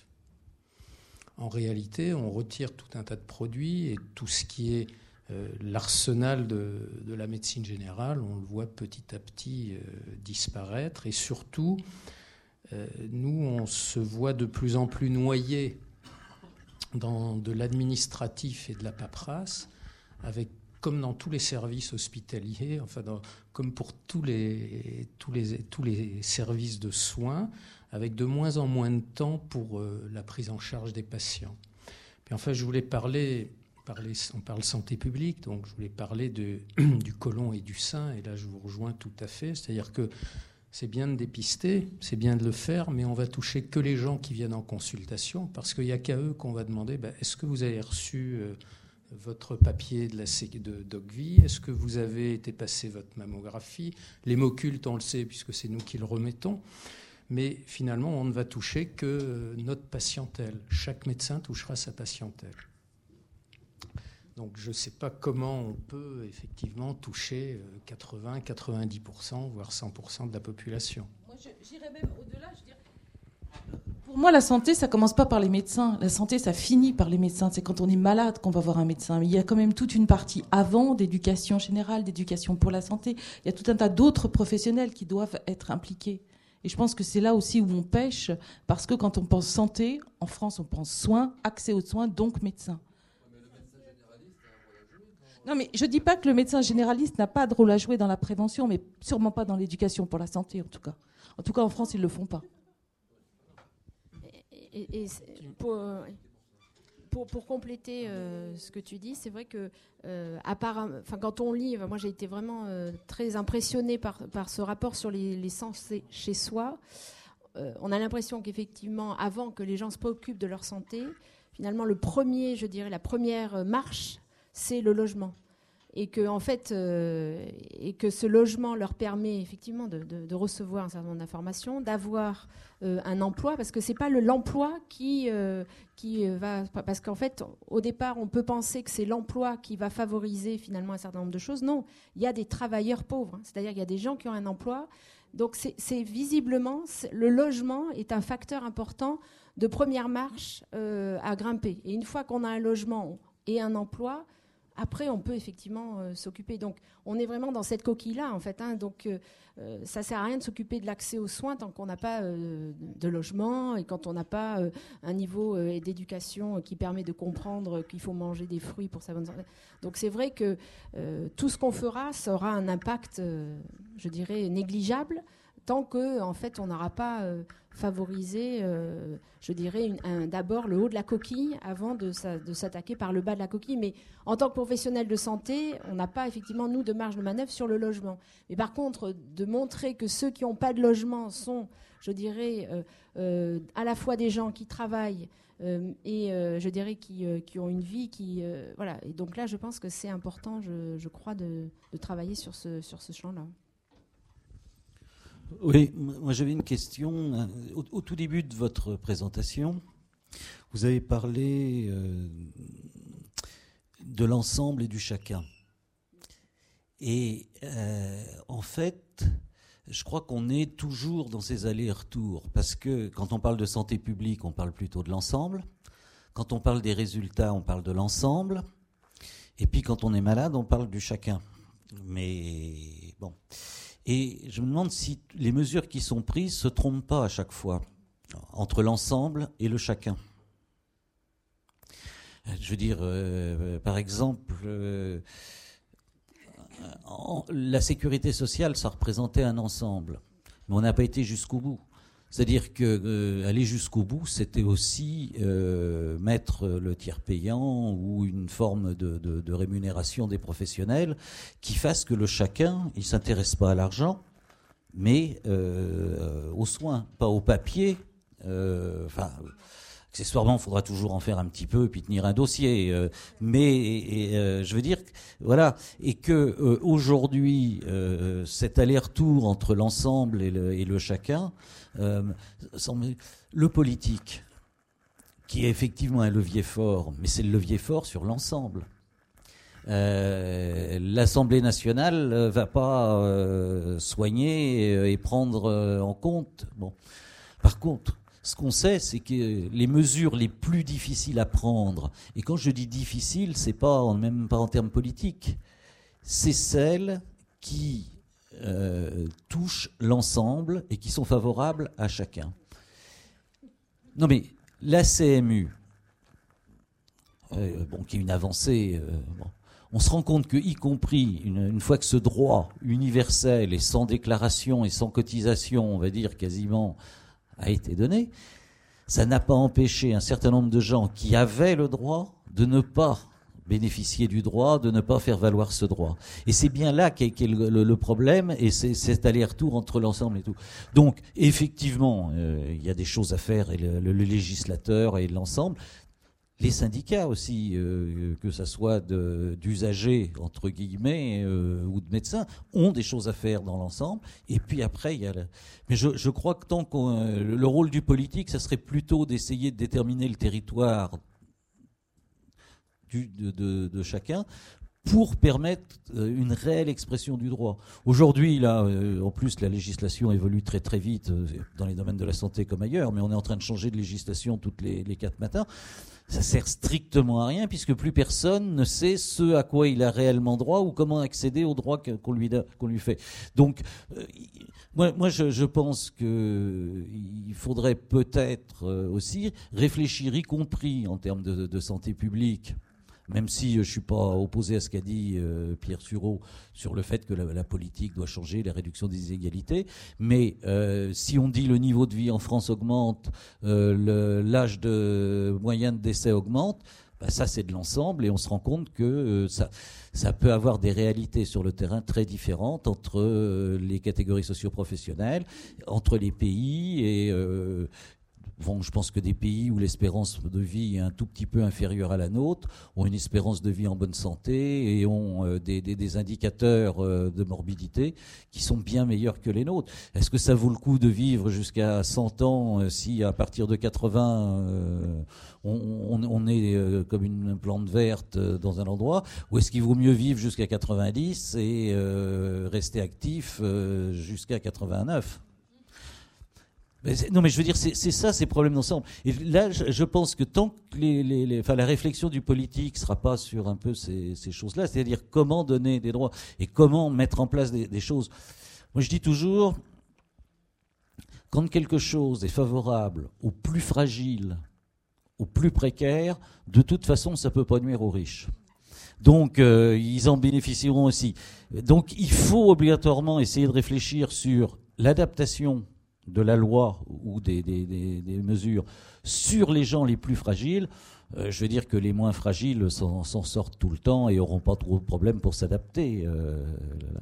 En réalité, on retire tout un tas de produits, et tout ce qui est euh, l'arsenal de, de la médecine générale, on le voit petit à petit euh, disparaître. Et surtout, euh, nous, on se voit de plus en plus noyés dans de l'administratif et de la paperasse, avec, comme dans tous les services hospitaliers, enfin dans, comme pour tous les, tous, les, tous les services de soins, avec de moins en moins de temps pour euh, la prise en charge des patients. Puis enfin, je voulais parler, parler, on parle santé publique, donc je voulais parler de, du côlon et du sein, et là je vous rejoins tout à fait, c'est-à-dire que c'est bien de dépister, c'est bien de le faire, mais on va toucher que les gens qui viennent en consultation, parce qu'il n'y a qu'à eux qu'on va demander, bah, est-ce que vous avez reçu euh, votre papier de la de Docvie, est-ce que vous avez été passer votre mammographie, l'hémoculte, on le sait, puisque c'est nous qui le remettons. Mais finalement, on ne va toucher que notre patientèle. Chaque médecin touchera sa patientèle. Donc je ne sais pas comment on peut effectivement toucher quatre-vingts à quatre-vingt-dix pour cent, voire cent pour cent de la population. Moi, j'irais même au-delà. Je dirais... Pour moi, la santé, ça ne commence pas par les médecins. La santé, ça finit par les médecins. C'est quand on est malade qu'on va voir un médecin. Mais il y a quand même toute une partie avant d'éducation générale, d'éducation pour la santé. Il y a tout un tas d'autres professionnels qui doivent être impliqués. Et je pense que c'est là aussi où on pêche, parce que quand on pense santé, en France, on pense soins, accès aux soins, donc médecin. Mais le médecin généraliste a un rôle à jouer. Non, mais je ne dis pas que le médecin généraliste n'a pas de rôle à jouer dans la prévention, mais sûrement pas dans l'éducation pour la santé, en tout cas. En tout cas, en France, ils ne le font pas. Et, et pour, pour, pour compléter euh, ce que tu dis, c'est vrai que euh, à part, enfin, quand on lit, moi j'ai été vraiment euh, très impressionnée par, par ce rapport sur les, les sens chez soi. Euh, on a l'impression qu'effectivement, avant que les gens se préoccupent de leur santé, finalement le premier, je dirais, la première marche, c'est le logement. Et que, en fait, euh, et que ce logement leur permet effectivement de, de, de recevoir un certain nombre d'informations, d'avoir euh, un emploi, parce que c'est pas le, l'emploi qui, euh, qui va... Parce qu'en fait, au départ, on peut penser que c'est l'emploi qui va favoriser finalement un certain nombre de choses. Non, il y a des travailleurs pauvres, hein, c'est-à-dire qu'il y a des gens qui ont un emploi. Donc c'est, c'est visiblement, c'est, le logement est un facteur important de première marche euh, à grimper. Et une fois qu'on a un logement et un emploi, après, on peut effectivement euh, s'occuper. Donc, on est vraiment dans cette coquille-là, en fait. Hein. Donc, euh, euh, ça ne sert à rien de s'occuper de l'accès aux soins tant qu'on n'a pas euh, de logement et quand on n'a pas euh, un niveau euh, d'éducation qui permet de comprendre qu'il faut manger des fruits pour sa bonne santé. Donc, c'est vrai que euh, tout ce qu'on fera, ça aura un impact, euh, je dirais, négligeable tant que en fait on n'aura pas euh, favorisé, euh, je dirais, une, un, d'abord le haut de la coquille avant de, sa, de s'attaquer par le bas de la coquille. Mais en tant que professionnel de santé, on n'a pas effectivement nous de marge de manœuvre sur le logement. Mais par contre, de montrer que ceux qui n'ont pas de logement sont, je dirais, euh, euh, à la fois des gens qui travaillent euh, et euh, je dirais qui, euh, qui ont une vie qui euh, voilà. Et donc là, je pense que c'est important, je, je crois, de, de travailler sur ce sur ce champ-là. Oui, moi j'avais une question. Au, au tout début de votre présentation, vous avez parlé euh, de l'ensemble et du chacun. Et euh, en fait, je crois qu'on est toujours dans ces allers-retours, parce que quand on parle de santé publique, on parle plutôt de l'ensemble. Quand on parle des résultats, on parle de l'ensemble. Et puis quand on est malade, on parle du chacun. Mais bon... Et je me demande si les mesures qui sont prises ne se trompent pas à chaque fois entre l'ensemble et le chacun. Je veux dire, euh, par exemple, euh, en, la sécurité sociale, ça représentait un ensemble, mais on n'a pas été jusqu'au bout. C'est-à-dire que euh, aller jusqu'au bout, c'était aussi euh, mettre le tiers payant ou une forme de, de, de rémunération des professionnels qui fasse que le chacun, il s'intéresse pas à l'argent, mais euh, aux soins, pas au papier. Euh, enfin, accessoirement, il faudra toujours en faire un petit peu et puis tenir un dossier. Euh, mais et, et, euh, je veux dire, voilà, et que euh, aujourd'hui, euh, cet aller-retour entre l'ensemble et le, et le chacun. Euh, le politique, qui est effectivement un levier fort, mais c'est le levier fort sur l'ensemble. Euh, L'Assemblée nationale ne va pas euh, soigner et prendre euh, en compte. Bon. Par contre, ce qu'on sait, c'est que les mesures les plus difficiles à prendre, et quand je dis difficiles, c'est pas en, même pas en termes politiques, c'est celles qui Euh, touchent l'ensemble et qui sont favorables à chacun. Non mais la C M U, euh, bon, qui est une avancée, euh, bon, on se rend compte que, y compris une, une fois que ce droit universel et sans déclaration et sans cotisation, on va dire quasiment, a été donné, ça n'a pas empêché un certain nombre de gens qui avaient le droit de ne pas bénéficier du droit, de ne pas faire valoir ce droit. Et c'est bien là qu'est, qu'est le, le, le problème, et c'est cet aller-retour entre l'ensemble et tout. Donc, effectivement, euh, il y a des choses à faire, et le, le, le législateur et l'ensemble. Les syndicats aussi, euh, que ça soit de, d'usagers, entre guillemets, euh, ou de médecins, ont des choses à faire dans l'ensemble. Et puis après, il y a... La... Mais je, je crois que tant qu'on... Le rôle du politique, ça serait plutôt d'essayer de déterminer le territoire Du, de, de, de chacun pour permettre une réelle expression du droit. Aujourd'hui, là, euh, en plus, la législation évolue très très vite euh, dans les domaines de la santé comme ailleurs, mais on est en train de changer de législation toutes les, les quatre matins. Ça sert strictement à rien puisque plus personne ne sait ce à quoi il a réellement droit ou comment accéder aux droits que, qu'on lui, qu'on lui fait. Donc, euh, moi, moi je, je pense qu'il faudrait peut-être aussi réfléchir, y compris en termes de, de santé publique, même si je ne suis pas opposé à ce qu'a dit euh, Pierre Sureau sur le fait que la, la politique doit changer, la réduction des inégalités. Mais euh, si on dit le niveau de vie en France augmente, euh, le, l'âge de moyen de décès augmente, ben ça c'est de l'ensemble et on se rend compte que euh, ça, ça peut avoir des réalités sur le terrain très différentes entre euh, les catégories socio-professionnelles, entre les pays et... Euh, Bon, je pense que des pays où l'espérance de vie est un tout petit peu inférieure à la nôtre ont une espérance de vie en bonne santé et ont euh, des, des, des indicateurs euh, de morbidité qui sont bien meilleurs que les nôtres. Est-ce que ça vaut le coup de vivre jusqu'à cent ans euh, si à partir de quatre-vingts euh, on, on, on est euh, comme une plante verte euh, dans un endroit, ou est-ce qu'il vaut mieux vivre jusqu'à quatre-vingt-dix et euh, rester actif euh, jusqu'à quatre-vingt-neuf ? Non, mais je veux dire, c'est, c'est ça, ces problèmes d'ensemble. Et là, je, je pense que tant que les, les, les, enfin, la réflexion du politique ne sera pas sur un peu ces, ces choses-là, c'est-à-dire comment donner des droits et comment mettre en place des, des choses. Moi, je dis toujours, quand quelque chose est favorable aux plus fragiles, aux plus précaires, de toute façon, ça ne peut pas nuire aux riches. Donc, euh, ils en bénéficieront aussi. Donc, il faut obligatoirement essayer de réfléchir sur l'adaptation de la loi ou des, des, des, des mesures sur les gens les plus fragiles, euh, je veux dire que les moins fragiles s'en, s'en sortent tout le temps et n'auront pas trop de problèmes pour s'adapter. Euh, là.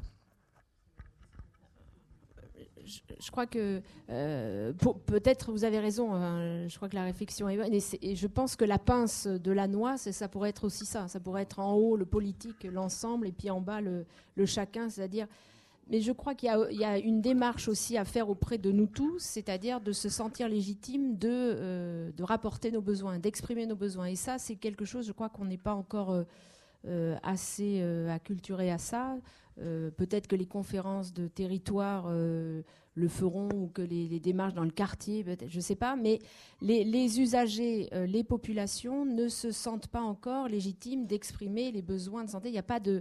Je, je crois que euh, pour, peut-être vous avez raison, hein, je crois que la réflexion est bonne et, c'est, et je pense que la pince de la noix, c'est, ça pourrait être aussi ça, ça pourrait être en haut le politique, l'ensemble et puis en bas le, le chacun, c'est-à-dire. Mais je crois qu'il y a, il y a une démarche aussi à faire auprès de nous tous, c'est-à-dire de se sentir légitime de, euh, de rapporter nos besoins, d'exprimer nos besoins. Et ça, c'est quelque chose, je crois qu'on n'est pas encore euh, euh, assez euh, acculturé à ça. Euh, peut-être que les conférences de territoire euh, le feront ou que les, les démarches dans le quartier, peut-être, je ne sais pas. Mais les, les usagers, euh, les populations ne se sentent pas encore légitimes d'exprimer les besoins de santé. Il n'y a pas de...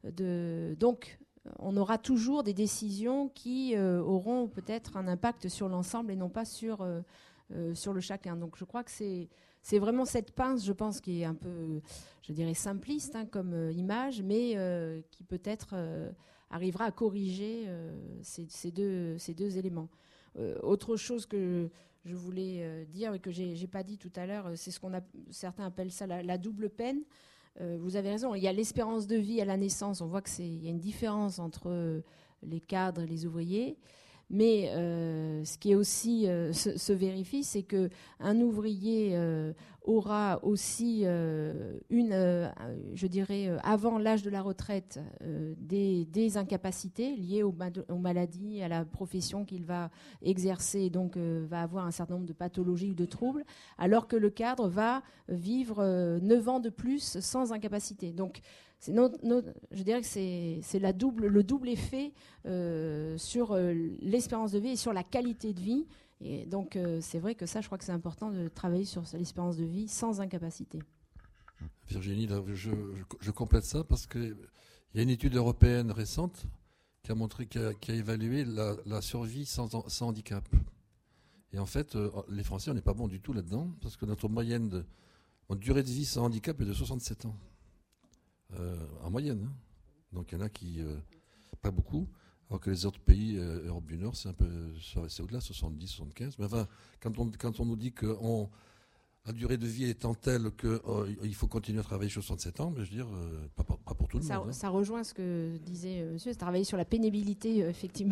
de donc... on aura toujours des décisions qui euh, auront peut-être un impact sur l'ensemble et non pas sur, euh, euh, sur le chacun. Donc je crois que c'est, c'est vraiment cette pince, je pense, qui est un peu, je dirais, simpliste hein, comme euh, image, mais euh, qui peut-être euh, arrivera à corriger euh, ces, ces, deux, ces deux éléments. Euh, autre chose que je voulais euh, dire et que je n'ai pas dit tout à l'heure, c'est ce qu'on a, certains appellent ça la, la double peine. Euh, vous avez raison, il y a l'espérance de vie à la naissance, on voit qu'il y a une différence entre euh, les cadres et les ouvriers, mais euh, ce qui est aussi euh, se, se vérifie, c'est qu'un ouvrier euh, aura aussi euh, une, euh, je dirais, euh, avant l'âge de la retraite, euh, des, des incapacités liées aux, aux maladies, à la profession qu'il va exercer, et donc euh, va avoir un certain nombre de pathologies ou de troubles, alors que le cadre va vivre euh, neuf ans de plus sans incapacité. Donc, c'est notre, notre, je dirais que c'est, c'est la double, le double effet euh, sur euh, l'espérance de vie et sur la qualité de vie. Et donc, euh, c'est vrai que ça, je crois que c'est important de travailler sur l'espérance de vie sans incapacité. Virginie, là, je, je, je complète ça parce qu'il y a une étude européenne récente qui a montré, qui a, qui a évalué la, la survie sans, sans handicap. Et en fait, euh, les Français, on n'est pas bons du tout là-dedans parce que notre moyenne de notre durée de vie sans handicap est de soixante-sept ans. Euh, en moyenne. Hein. Donc il y en a qui... Euh, pas beaucoup. Alors que les autres pays euh, Europe du Nord, c'est un peu, c'est au-delà, soixante-dix, soixante-quinze. Mais enfin, quand on, quand on nous dit que on, la durée de vie étant telle qu'il euh, faut continuer à travailler soixante-sept ans, mais je veux dire, euh, pas, pas, pas pour tout le ça, monde. Hein. Ça rejoint ce que disait euh, monsieur, c'est travailler sur la pénibilité, euh, effectivement.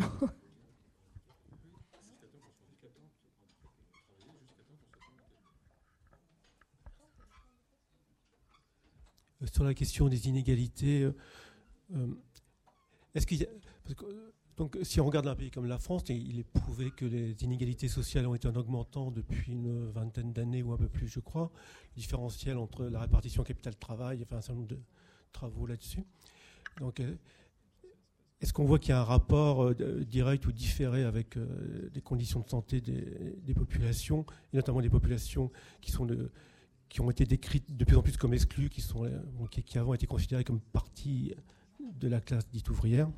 Sur la question des inégalités, euh, est-ce qu'il y a, parce que, donc, si on regarde un pays comme la France, il est prouvé que les inégalités sociales ont été en augmentant depuis une vingtaine d'années ou un peu plus, je crois. Le différentiel entre la répartition capital-travail, enfin un certain nombre de travaux là-dessus. Donc, est-ce qu'on voit qu'il y a un rapport euh, direct ou différé avec euh, les conditions de santé des, des populations, et notamment des populations qui sont de qui ont été décrites de plus en plus comme exclues, qui, sont, qui, qui avant étaient considérées comme partie de la classe dite ouvrière.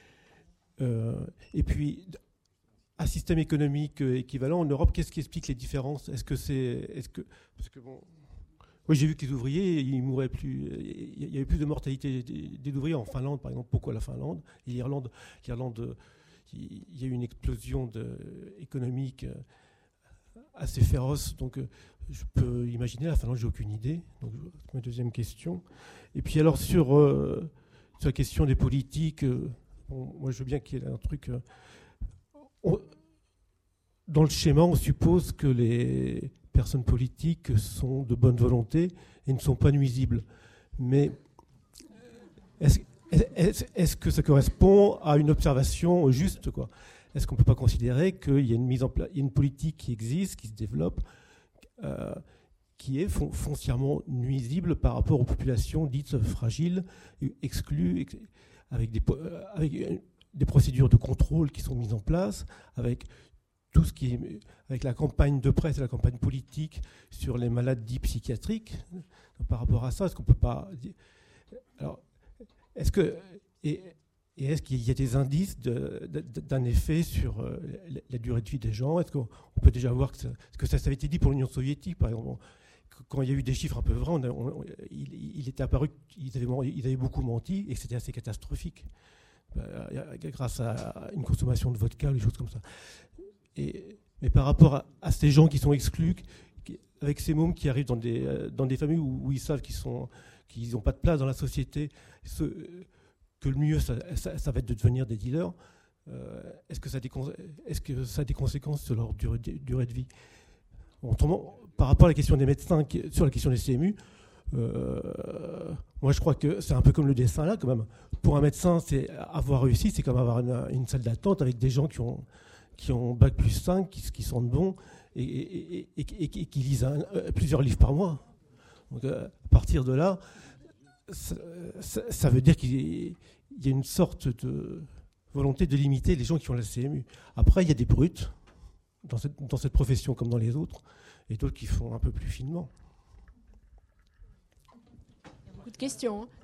Euh, et puis, un système économique équivalent en Europe, qu'est-ce qui explique les différences ? Est-ce que c'est... Est-ce que, parce que bon, oui, j'ai vu que les ouvriers, ils mouraient plus... Il y avait plus de mortalité des, des ouvriers en Finlande, par exemple. Pourquoi la Finlande ? Et l'Irlande, l'Irlande, il y a eu une explosion de, économique assez féroce, donc je peux imaginer, la Finlande, j'ai aucune idée. Donc, c'est ma deuxième question. Et puis alors, sur, euh, sur la question des politiques, euh, bon, moi je veux bien qu'il y ait un truc... Euh, on, dans le schéma, on suppose que les personnes politiques sont de bonne volonté et ne sont pas nuisibles. Mais est-ce, est-ce, est-ce que ça correspond à une observation juste, quoi ? Est-ce qu'on ne peut pas considérer qu'il y a une mise en place, il y a une politique qui existe, qui se développe, euh, qui est fon- foncièrement nuisible par rapport aux populations dites fragiles, exclues, ex- avec, des, euh, avec des procédures de contrôle qui sont mises en place, avec tout ce qui est, avec la campagne de presse et la campagne politique sur les maladies psychiatriques. Par rapport à ça, est-ce qu'on peut pas... Alors, est-ce que... Et, Et est-ce qu'il y a des indices de, de, d'un effet sur euh, la, la durée de vie des gens ? Est-ce qu'on on peut déjà voir que ça, que ça, ça avait été dit pour l'Union soviétique, par exemple, quand il y a eu des chiffres un peu vrais, on a, on, il, il était apparu qu'ils avaient, ils avaient beaucoup menti et que c'était assez catastrophique. bah, grâce à une consommation de vodka ou des choses comme ça. Et, mais par rapport à, à ces gens qui sont exclus, qui, avec ces mômes qui arrivent dans des, dans des familles où, où ils savent qu'ils sont, qu'ils n'ont pas de place dans la société, ce, que le mieux, ça, ça, ça va être de devenir des dealers, euh, est-ce que ça a des, est-ce que ça a des conséquences sur leur durée, durée de vie? Autrement, par rapport à la question des médecins, qui, sur la question des C M U, euh, moi je crois que c'est un peu comme le dessin là quand même. Pour un médecin, c'est avoir réussi, c'est comme avoir une, une salle d'attente avec des gens qui ont, qui ont bac plus cinq, qui, qui sont bons et, et, et, et, et qui lisent un, euh, plusieurs livres par mois. Donc euh, à partir de là, ça, ça, ça veut dire qu'il y a une sorte de volonté de limiter les gens qui ont la C M U. Après, il y a des brutes dans cette, dans cette profession comme dans les autres, et d'autres qui font un peu plus finement. Il y a beaucoup de questions. Hein.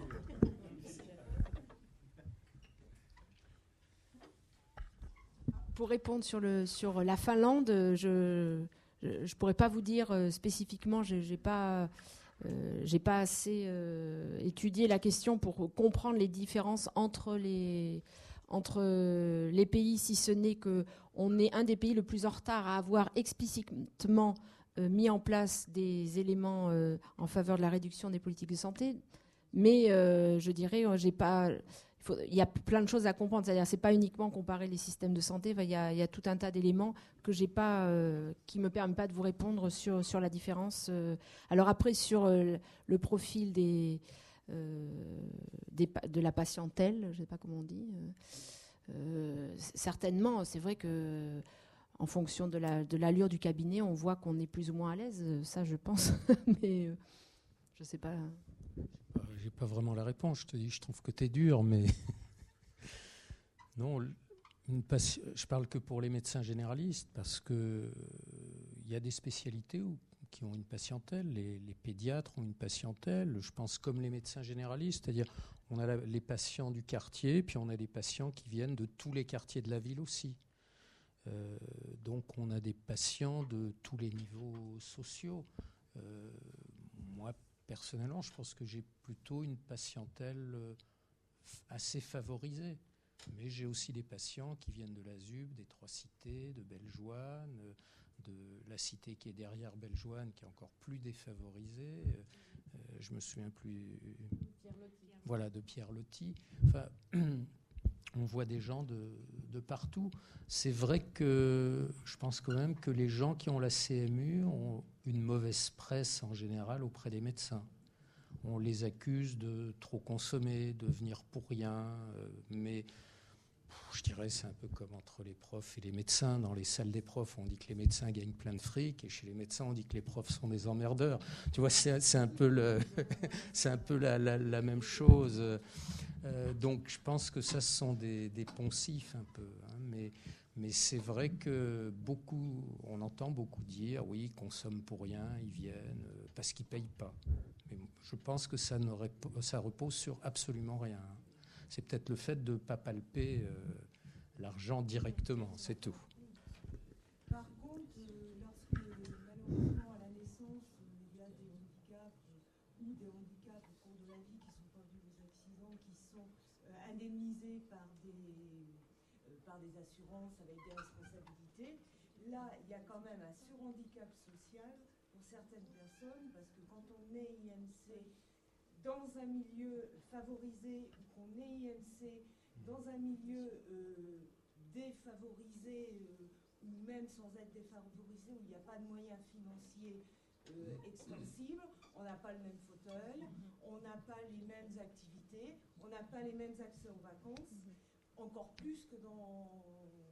Pour répondre sur, le, sur la Finlande, je ne pourrais pas vous dire euh, spécifiquement, je n'ai pas, euh, j'ai pas assez euh, étudié la question pour comprendre les différences entre les, entre les pays, si ce n'est qu'on est un des pays le plus en retard à avoir explicitement euh, mis en place des éléments euh, en faveur de la réduction des politiques de santé. Mais euh, je dirais, j'ai pas... Il, faut, il y a plein de choses à comprendre. C'est-à-dire, c'est pas uniquement comparer les systèmes de santé. Enfin, il, y a, il y a tout un tas d'éléments que j'ai pas, euh, qui me permettent pas de vous répondre sur sur la différence. Euh. Alors après, sur euh, le profil des, euh, des de la patientèle, je sais pas comment on dit. Euh, euh, certainement, c'est vrai que en fonction de la de l'allure du cabinet, on voit qu'on est plus ou moins à l'aise. Ça, je pense. Mais euh, je sais pas. J'ai pas vraiment la réponse. Je te dis, je trouve que tu es dur, mais non. Une pati... Je parle que pour les médecins généralistes parce que il euh, y a des spécialités où, qui ont une patientèle. Les, les pédiatres ont une patientèle. Je pense comme les médecins généralistes, c'est-à-dire on a la, les patients du quartier, puis on a des patients qui viennent de tous les quartiers de la ville aussi. Euh, donc on a des patients de tous les niveaux sociaux. Euh, moi. Personnellement, je pense que j'ai plutôt une patientèle assez favorisée. Mais j'ai aussi des patients qui viennent de la Z U B, des Trois-Cités, de Bellejoine, de la cité qui est derrière Bellejoine, qui est encore plus défavorisée. Euh, je me souviens plus... Pierre Loti. Voilà, de Pierre Loti. Enfin, on voit des gens de, de partout. C'est vrai que je pense quand même que les gens qui ont la C M U ont une mauvaise presse en général auprès des médecins. On les accuse de trop consommer, de venir pour rien, euh, mais je dirais c'est un peu comme entre les profs et les médecins. Dans les salles des profs, on dit que les médecins gagnent plein de fric, et chez les médecins, on dit que les profs sont des emmerdeurs. Tu vois, c'est, c'est un peu, le, c'est un peu la, la, la même chose. Euh, donc je pense que ça, ce sont des, des poncifs un peu, hein, mais... Mais c'est vrai que beaucoup, on entend beaucoup dire, oui, ils consomment pour rien, ils viennent euh, parce qu'ils ne payent pas. Mais je pense que ça, ne repo- ça repose sur absolument rien. C'est peut-être le fait de ne pas palper euh, l'argent directement, c'est tout. Par contre, euh, lorsque malheureusement à la naissance, il y a des handicaps euh, ou des handicaps au cours de la vie qui ne sont pas dus aux accidents, qui sont euh, indemnisés par des... par des assurances avec des responsabilités. Là, il y a quand même un surhandicap social pour certaines personnes, parce que quand on est I M C dans un milieu favorisé, ou qu'on est I M C dans un milieu euh, défavorisé, euh, ou même sans être défavorisé, où il n'y a pas de moyens financiers euh, extensibles, on n'a pas le même fauteuil, on n'a pas les mêmes activités, on n'a pas les mêmes accès aux vacances, encore plus que dans,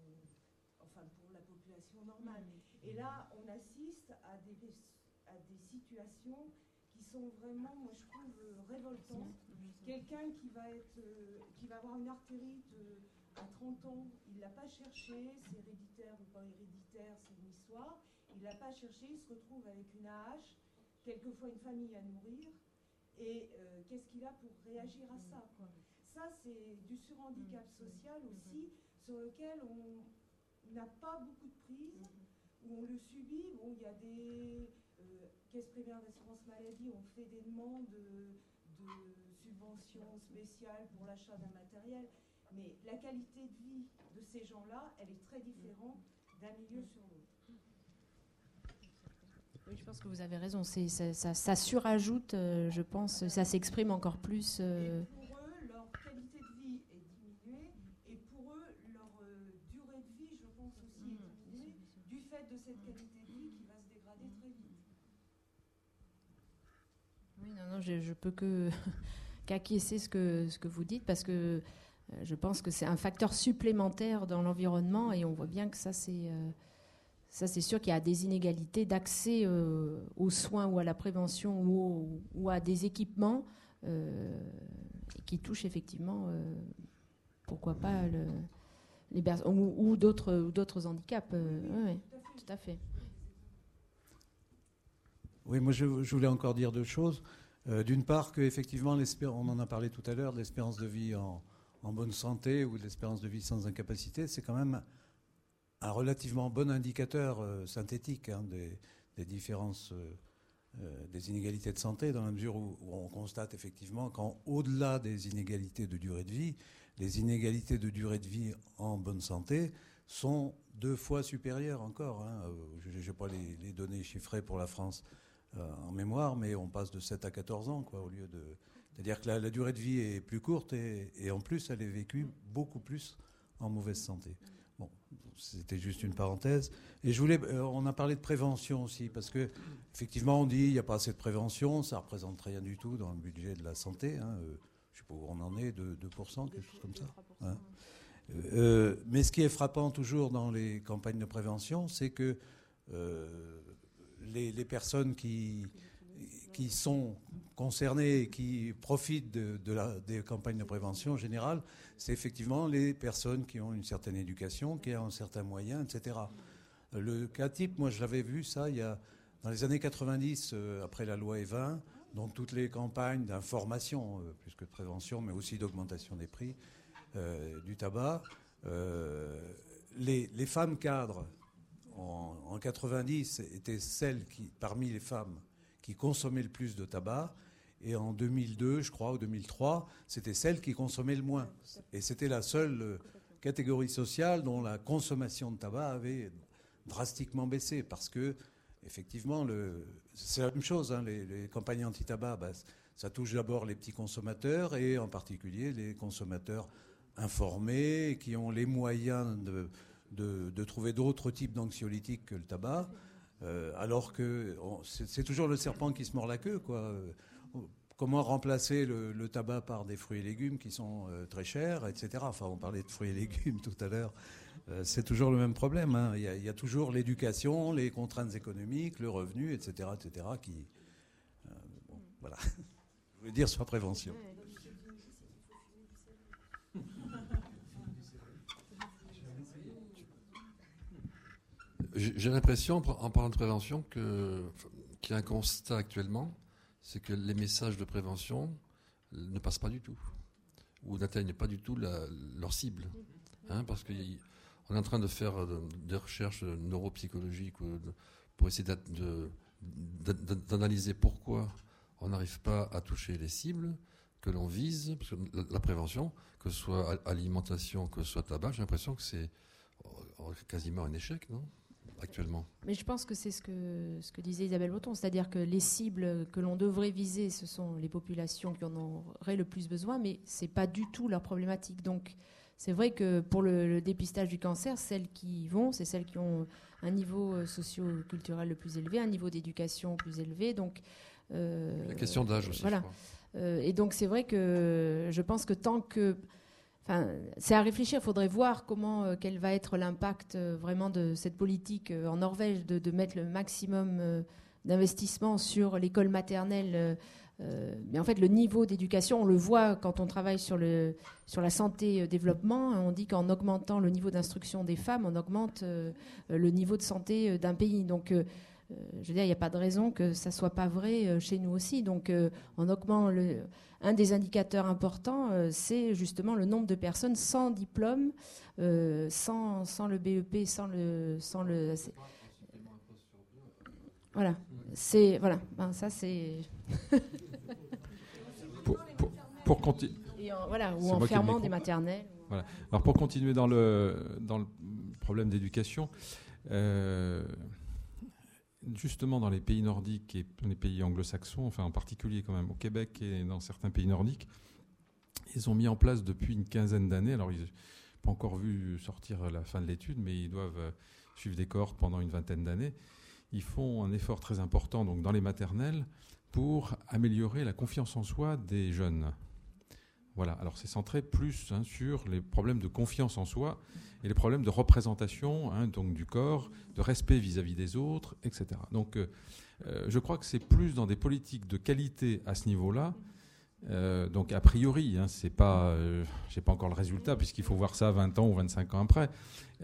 enfin pour la population normale. Et là, on assiste à des, à des situations qui sont vraiment, moi je trouve, révoltantes. Quelqu'un qui va être, euh, qui va avoir une artérite euh, à trente ans, il ne l'a pas cherché, c'est héréditaire ou pas héréditaire, c'est une histoire. Il ne l'a pas cherché, il se retrouve avec une A H, quelquefois une famille à nourrir. Et euh, qu'est-ce qu'il a pour réagir à ça, quoi. Ça, c'est du surhandicap social aussi, sur lequel on n'a pas beaucoup de prise, où on le subit. Bon, il y a des euh, caisses primaires d'assurance maladie, on fait des demandes de, de subventions spéciales pour l'achat d'un matériel, Mais la qualité de vie de ces gens-là, elle est très différente d'un milieu sur l'autre. Oui, je pense que vous avez raison. C'est, ça, ça, ça surajoute, euh, je pense, ça s'exprime encore plus. Euh... Et pour eux, leur qualité de vie est diminuée, et pour eux, leur euh, durée de vie, je pense aussi, est diminuée, du fait de cette qualité de vie qui va se dégrader très vite. Oui, non, non, je, je peux que qu'acquiescer ce que ce que vous dites, parce que euh, je pense que c'est un facteur supplémentaire dans l'environnement, et on voit bien que ça c'est euh, ça c'est sûr qu'il y a des inégalités d'accès euh, aux soins ou à la prévention ou, au, ou à des équipements euh, qui touchent effectivement euh, pourquoi pas le, les ber- ou, ou d'autres ou d'autres handicaps. Euh, oui, oui, tout à fait. Oui, moi je, je voulais encore dire deux choses. Euh, d'une part, que effectivement, on en a parlé tout à l'heure, l'espérance de vie en, en bonne santé ou l'espérance de vie sans incapacité, c'est quand même un relativement bon indicateur euh, synthétique hein, des, des différences, euh, euh, des inégalités de santé, dans la mesure où, où on constate effectivement qu'au-delà des inégalités de durée de vie, les inégalités de durée de vie en bonne santé sont deux fois supérieures encore. Hein. Je n'ai pas les, les données chiffrées pour la France euh, en mémoire, mais on passe de sept à quatorze ans, quoi, au lieu de... C'est-à-dire que la, la durée de vie est plus courte et, et en plus, elle est vécue beaucoup plus en mauvaise santé. Bon, c'était juste une parenthèse. Et je voulais, euh, on a parlé de prévention aussi, parce que effectivement, on dit il n'y a pas assez de prévention, ça représente rien du tout dans le budget de la santé. Hein, euh, je ne sais pas où on en est, deux pour cent, quelque chose comme ça. Hein. Euh, mais ce qui est frappant toujours dans les campagnes de prévention, c'est que euh, les, les personnes qui, qui sont concernées et qui profitent de, de la, des campagnes de prévention en général, c'est effectivement les personnes qui ont une certaine éducation, qui ont un certain moyen, et cetera. Le cas type, moi je l'avais vu ça il y a, dans les années quatre-vingt-dix, euh, après la loi Evin, donc toutes les campagnes d'information, euh, plus que de prévention, mais aussi d'augmentation des prix euh, du tabac, euh, les, les femmes cadres en, en quatre-vingt-dix étaient celles qui, parmi les femmes, qui consommaient le plus de tabac, et en deux mille deux, je crois, ou deux mille trois, c'était celles qui consommaient le moins. Et c'était la seule catégorie sociale dont la consommation de tabac avait drastiquement baissé, parce que, effectivement, le, c'est la même chose, hein, les, les campagnes anti-tabac, bah, ça touche d'abord les petits consommateurs, et en particulier les consommateurs informés, qui ont les moyens de, de, de trouver d'autres types d'anxiolytiques que le tabac. Euh, alors que on, c'est, c'est toujours le serpent qui se mord la queue, quoi. Euh, comment remplacer le, le tabac par des fruits et légumes qui sont euh, très chers, et cetera. Enfin, on parlait de fruits et légumes tout à l'heure. Euh, c'est toujours le même problème. Hein. Il y a, il y a toujours l'éducation, les contraintes économiques, le revenu, et cetera, et cetera. Qui, euh, bon, voilà. Je voulais dire sur la prévention. J'ai l'impression, en parlant de prévention, que, qu'il y a un constat actuellement, c'est que les messages de prévention ne passent pas du tout, ou n'atteignent pas du tout la, leur cible. Hein, parce qu'on est en train de faire des recherches neuropsychologiques pour essayer de, de, d'analyser pourquoi on n'arrive pas à toucher les cibles que l'on vise, parce que la, la prévention, que ce soit alimentation, que ce soit tabac, j'ai l'impression que c'est quasiment un échec, non ? Actuellement. Mais je pense que c'est ce que, ce que disait Isabelle Breton, c'est-à-dire que les cibles que l'on devrait viser, ce sont les populations qui en auraient le plus besoin, mais ce n'est pas du tout leur problématique. Donc c'est vrai que pour le, le dépistage du cancer, celles qui y vont, c'est celles qui ont un niveau socio-culturel le plus élevé, un niveau d'éducation plus élevé. Donc, euh, la question d'âge aussi. Voilà. Euh, et donc c'est vrai que je pense que tant que... Enfin, c'est à réfléchir. Il faudrait voir comment, euh, quel va être l'impact euh, vraiment de cette politique euh, en Norvège de, de mettre le maximum euh, d'investissement sur l'école maternelle. Euh, euh, mais en fait, le niveau d'éducation, on le voit quand on travaille sur, le, sur la santé-développement. On dit qu'en augmentant le niveau d'instruction des femmes, on augmente euh, le niveau de santé d'un pays. Donc, euh, je veux dire, il n'y a pas de raison que ça ne soit pas vrai chez nous aussi. Donc, euh, en augmentant le, un des indicateurs importants, euh, c'est justement le nombre de personnes sans diplôme, euh, sans, sans le B E P, sans le... Sans le c'est, voilà. C'est, voilà. Ben, ça, c'est... pour, pour, pour continuer. Et en, voilà, ou en fermant des maternelles. Voilà. Alors pour continuer dans le, dans le problème d'éducation, euh, justement dans les pays nordiques et les pays anglo-saxons, enfin en particulier quand même au Québec et dans certains pays nordiques, ils ont mis en place depuis une quinzaine d'années, alors ils n'ont pas encore vu sortir la fin de l'étude, mais ils doivent suivre des cohortes pendant une vingtaine d'années, ils font un effort très important donc, dans les maternelles pour améliorer la confiance en soi des jeunes. Voilà, alors c'est centré plus hein, sur les problèmes de confiance en soi et les problèmes de représentation hein, donc du corps, de respect vis-à-vis des autres, et cetera. Donc euh, je crois que c'est plus dans des politiques de qualité à ce niveau-là. Euh, donc a priori, hein, c'est pas, euh, j'ai pas encore le résultat puisqu'il faut voir ça vingt ans ou vingt-cinq ans après.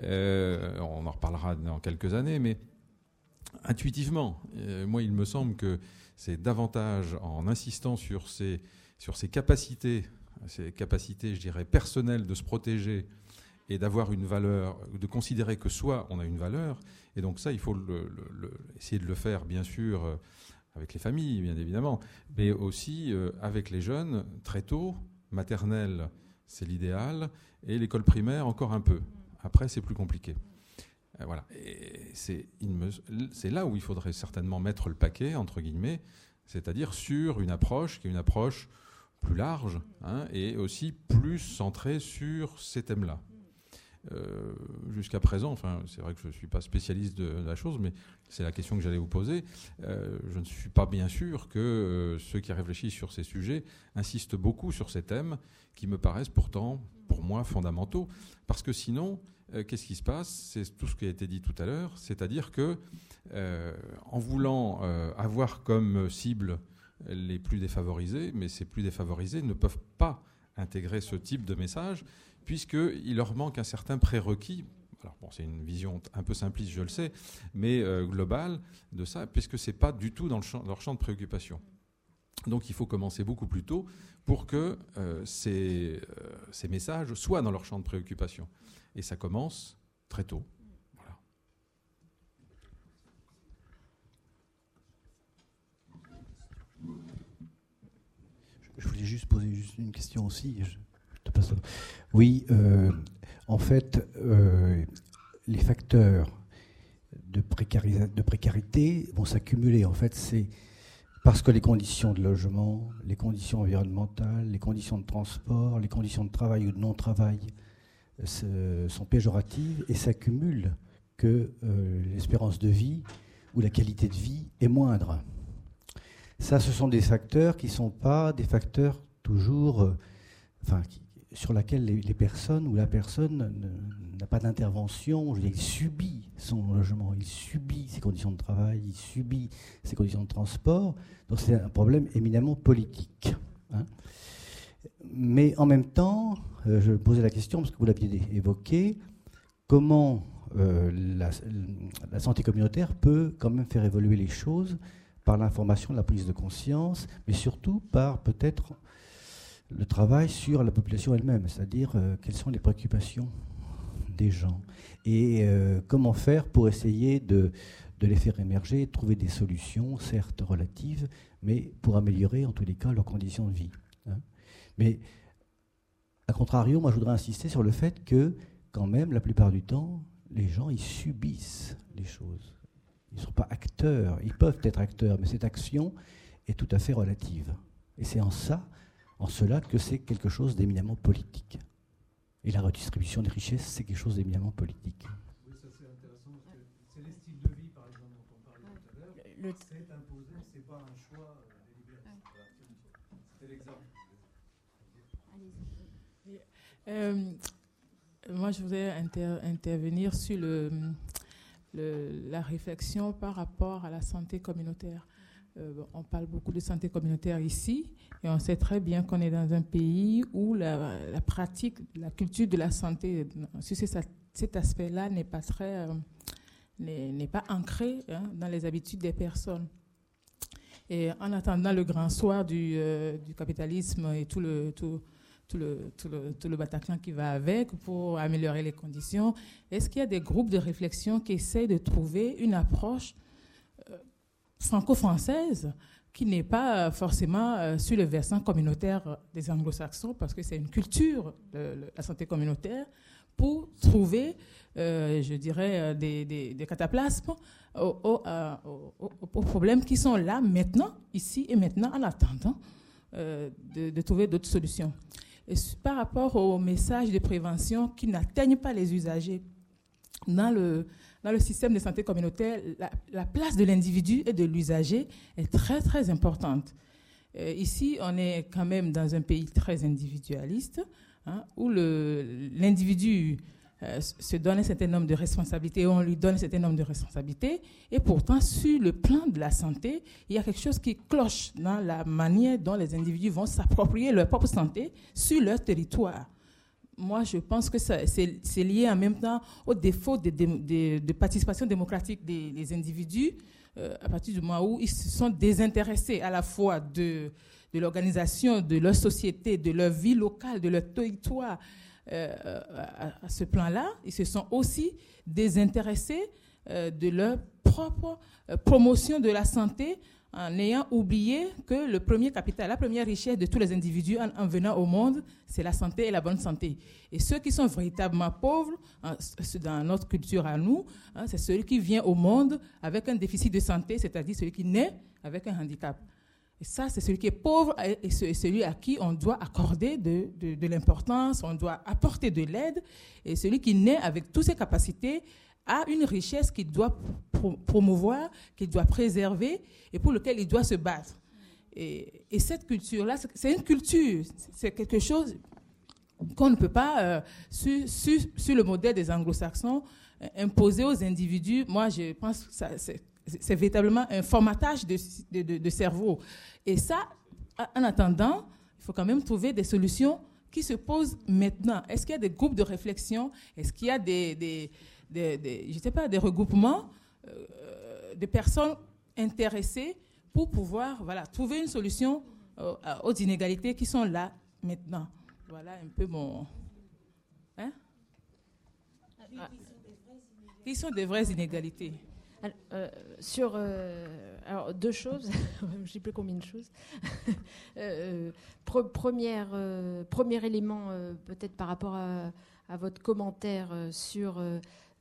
Euh, on en reparlera dans quelques années, mais intuitivement, euh, moi il me semble que c'est davantage en insistant sur ces, sur ces capacités, ces capacités, je dirais, personnelles de se protéger et d'avoir une valeur, de considérer que soi on a une valeur, et donc ça il faut le, le, le, essayer de le faire bien sûr. Euh, avec les familles, bien évidemment, mais aussi euh, avec les jeunes, très tôt, maternelle, c'est l'idéal, et l'école primaire, encore un peu. Après, c'est plus compliqué. Euh, voilà. Et c'est, il me, c'est là où il faudrait certainement mettre le paquet, entre guillemets, c'est-à-dire sur une approche qui est une approche plus large, hein, et aussi plus centrée sur ces thèmes-là. Euh, jusqu'à présent, enfin, c'est vrai que je ne suis pas spécialiste de, de la chose, mais c'est la question que j'allais vous poser. Euh, je ne suis pas bien sûr que euh, ceux qui réfléchissent sur ces sujets insistent beaucoup sur ces thèmes qui me paraissent pourtant, pour moi, fondamentaux. Parce que sinon, euh, qu'est-ce qui se passe ? C'est tout ce qui a été dit tout à l'heure, c'est-à-dire que euh, en voulant euh, avoir comme cible les plus défavorisés, mais ces plus défavorisés ne peuvent pas intégrer ce type de message, puisqu'il leur manque un certain prérequis. Alors bon, c'est une vision un peu simpliste, je le sais, mais euh, globale de ça, puisque ce n'est pas du tout dans le champ, leur champ de préoccupation. Donc il faut commencer beaucoup plus tôt pour que euh, ces, euh, ces messages soient dans leur champ de préoccupation. Et ça commence très tôt. Voilà. Je voulais juste poser juste une question aussi. Je... Oui, euh, en fait, euh, les facteurs de, précarisa- de précarité vont s'accumuler. En fait, c'est parce que les conditions de logement, les conditions environnementales, les conditions de transport, les conditions de travail ou de non-travail euh, sont péjoratives et s'accumulent que euh, l'espérance de vie ou la qualité de vie est moindre. Ça, ce sont des facteurs qui ne sont pas des facteurs toujours... Euh, enfin, qui, sur laquelle les, les personnes ou la personne ne, n'a pas d'intervention. Je veux dire, il subit son logement, il subit ses conditions de travail, il subit ses conditions de transport. Donc c'est un problème éminemment politique. Hein. Mais en même temps, euh, je posais la question, parce que vous l'aviez évoqué, comment euh, la, la santé communautaire peut quand même faire évoluer les choses par l'information, la prise de conscience, mais surtout par peut-être... le travail sur la population elle-même, c'est-à-dire euh, quelles sont les préoccupations des gens et euh, comment faire pour essayer de, de les faire émerger, de trouver des solutions, certes relatives, mais pour améliorer en tous les cas leurs conditions de vie. Hein. Mais à contrario, moi je voudrais insister sur le fait que quand même, la plupart du temps, les gens ils subissent les choses. Ils ne sont pas acteurs, ils peuvent être acteurs, mais cette action est tout à fait relative. Et c'est en ça En cela que c'est quelque chose d'éminemment politique. Et la redistribution des richesses, c'est quelque chose d'éminemment politique. Oui, ça c'est intéressant, parce que c'est les styles de vie, par exemple, dont on parlait tout à l'heure. Le t- c'est imposé, c'est pas un choix euh, délibéré. Ouais. C'était l'exemple. Allez-y. Euh, moi, je voudrais inter- intervenir sur le, le, la réflexion par rapport à la santé communautaire. Euh, on parle beaucoup de santé communautaire ici, et on sait très bien qu'on est dans un pays où la, la pratique, la culture de la santé, sur cet aspect-là, n'est pas très, euh, n'est, n'est pas ancré hein, dans les habitudes des personnes. Et en attendant le grand soir du, euh, du capitalisme et tout le, tout, tout, le, tout, le, tout le Bataclan qui va avec pour améliorer les conditions, est-ce qu'il y a des groupes de réflexion qui essayent de trouver une approche franco-française qui n'est pas forcément euh, sur le versant communautaire des anglo-saxons, parce que c'est une culture de, de la santé communautaire, pour trouver, euh, je dirais, des, des, des cataplasmes aux, aux, euh, aux, aux problèmes qui sont là maintenant, ici et maintenant, en attendant euh, de, de trouver d'autres solutions. Et par rapport aux messages de prévention qui n'atteignent pas les usagers, dans le, dans le système de santé communautaire, la, la place de l'individu et de l'usager est très, très importante. Euh, ici, on est quand même dans un pays très individualiste, hein, où le, l'individu euh, se donne un certain nombre de responsabilités, on lui donne un certain nombre de responsabilités, et pourtant, sur le plan de la santé, il y a quelque chose qui cloche dans la manière dont les individus vont s'approprier leur propre santé sur leur territoire. Moi, je pense que ça, c'est, c'est lié en même temps au défaut de, de, de, de participation démocratique des, des individus, euh, à partir du moment où ils se sont désintéressés à la fois de, de l'organisation de leur société, de leur vie locale, de leur territoire. Euh, à, à ce plan-là, ils se sont aussi désintéressés euh, de leur propre euh, promotion de la santé, en ayant oublié que le premier capital, la première richesse de tous les individus en, en venant au monde, c'est la santé et la bonne santé. Et ceux qui sont véritablement pauvres, hein, dans notre culture à nous, hein, c'est celui qui vient au monde avec un déficit de santé, c'est-à-dire celui qui naît avec un handicap. Et ça, c'est celui qui est pauvre et celui à qui on doit accorder de, de, de l'importance, on doit apporter de l'aide, et celui qui naît avec toutes ses capacités a une richesse qu'il doit promouvoir, qu'il doit préserver et pour lequel il doit se battre. Et, et cette culture-là, c'est une culture, c'est quelque chose qu'on ne peut pas, euh, sur, sur, sur le modèle des anglo-saxons, euh, imposer aux individus. Moi, je pense que ça, c'est, c'est véritablement un formatage de, de, de, de cerveau. Et ça, en attendant, il faut quand même trouver des solutions qui se posent maintenant. Est-ce qu'il y a des groupes de réflexion? Est-ce qu'il y a des... des Des, des, je sais pas, des regroupements euh, de personnes intéressées pour pouvoir voilà, trouver une solution euh, aux inégalités qui sont là maintenant. Voilà un peu mon... Hein? Ah. Qui sont des vraies inégalités. Alors, euh, sur euh, alors deux choses, je ne sais plus combien de choses. euh, pre- première, euh, premier élément, euh, peut-être par rapport à, à votre commentaire euh, sur... Euh,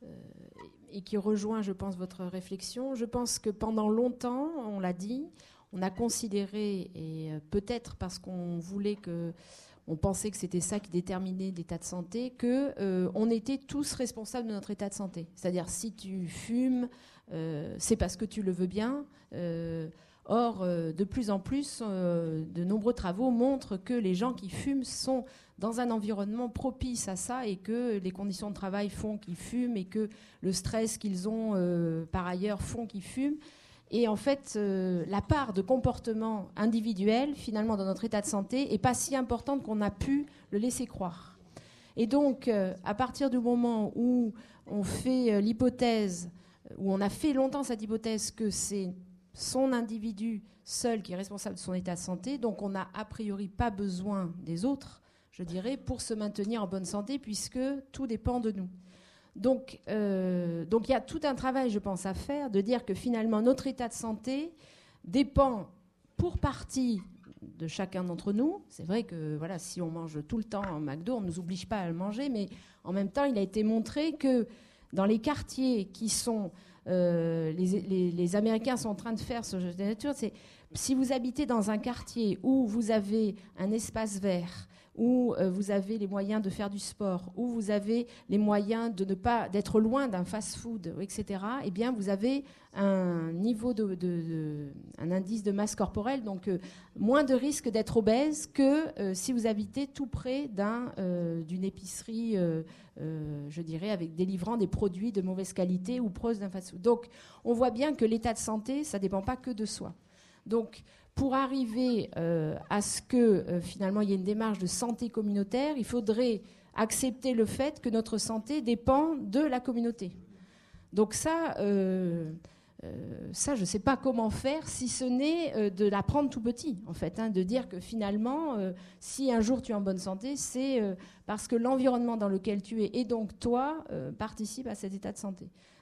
et qui rejoint, je pense, votre réflexion. Je pense que pendant longtemps, on l'a dit, on a considéré, et peut-être parce qu'on voulait que, on pensait que c'était ça qui déterminait l'état de santé, que euh, on était tous responsables de notre état de santé. C'est-à-dire, si tu fumes, euh, c'est parce que tu le veux bien. Euh, or, euh, de plus en plus, euh, de nombreux travaux montrent que les gens qui fument sont dans un environnement propice à ça et que les conditions de travail font qu'ils fument et que le stress qu'ils ont euh, par ailleurs font qu'ils fument. Et en fait, euh, la part de comportement individuel, finalement, dans notre état de santé, n'est pas si importante qu'on a pu le laisser croire. Et donc, euh, à partir du moment où on fait euh, l'hypothèse, où on a fait longtemps cette hypothèse que c'est son individu seul qui est responsable de son état de santé, donc on n'a a priori pas besoin des autres, je dirais, pour se maintenir en bonne santé, puisque tout dépend de nous. Donc, euh, donc il y a tout un travail, je pense, à faire, de dire que finalement, notre état de santé dépend pour partie de chacun d'entre nous. C'est vrai que voilà, si on mange tout le temps en McDo, on ne nous oblige pas à le manger, mais en même temps, il a été montré que dans les quartiers qui sont... Euh, les, les, les Américains sont en train de faire ce jeu de nature, c'est si vous habitez dans un quartier où vous avez un espace vert, où euh, vous avez les moyens de faire du sport, où vous avez les moyens de ne pas d'être loin d'un fast-food, et cetera. Eh bien, vous avez un niveau de, de, de un indice de masse corporelle, donc euh, moins de risque d'être obèse que euh, si vous habitez tout près d'un euh, d'une épicerie, euh, euh, je dirais, avec délivrant des produits de mauvaise qualité ou proche d'un fast-food. Donc, on voit bien que l'état de santé, ça dépend pas que de soi. Donc, pour arriver euh, à ce que, euh, finalement, il y ait une démarche de santé communautaire, il faudrait accepter le fait que notre santé dépend de la communauté. Donc ça, euh, euh, ça je ne sais pas comment faire, si ce n'est euh, de l'apprendre tout petit, en fait, hein, de dire que finalement, euh, si un jour tu es en bonne santé, c'est euh, parce que l'environnement dans lequel tu es, et donc toi, euh, participe à cet état de santé.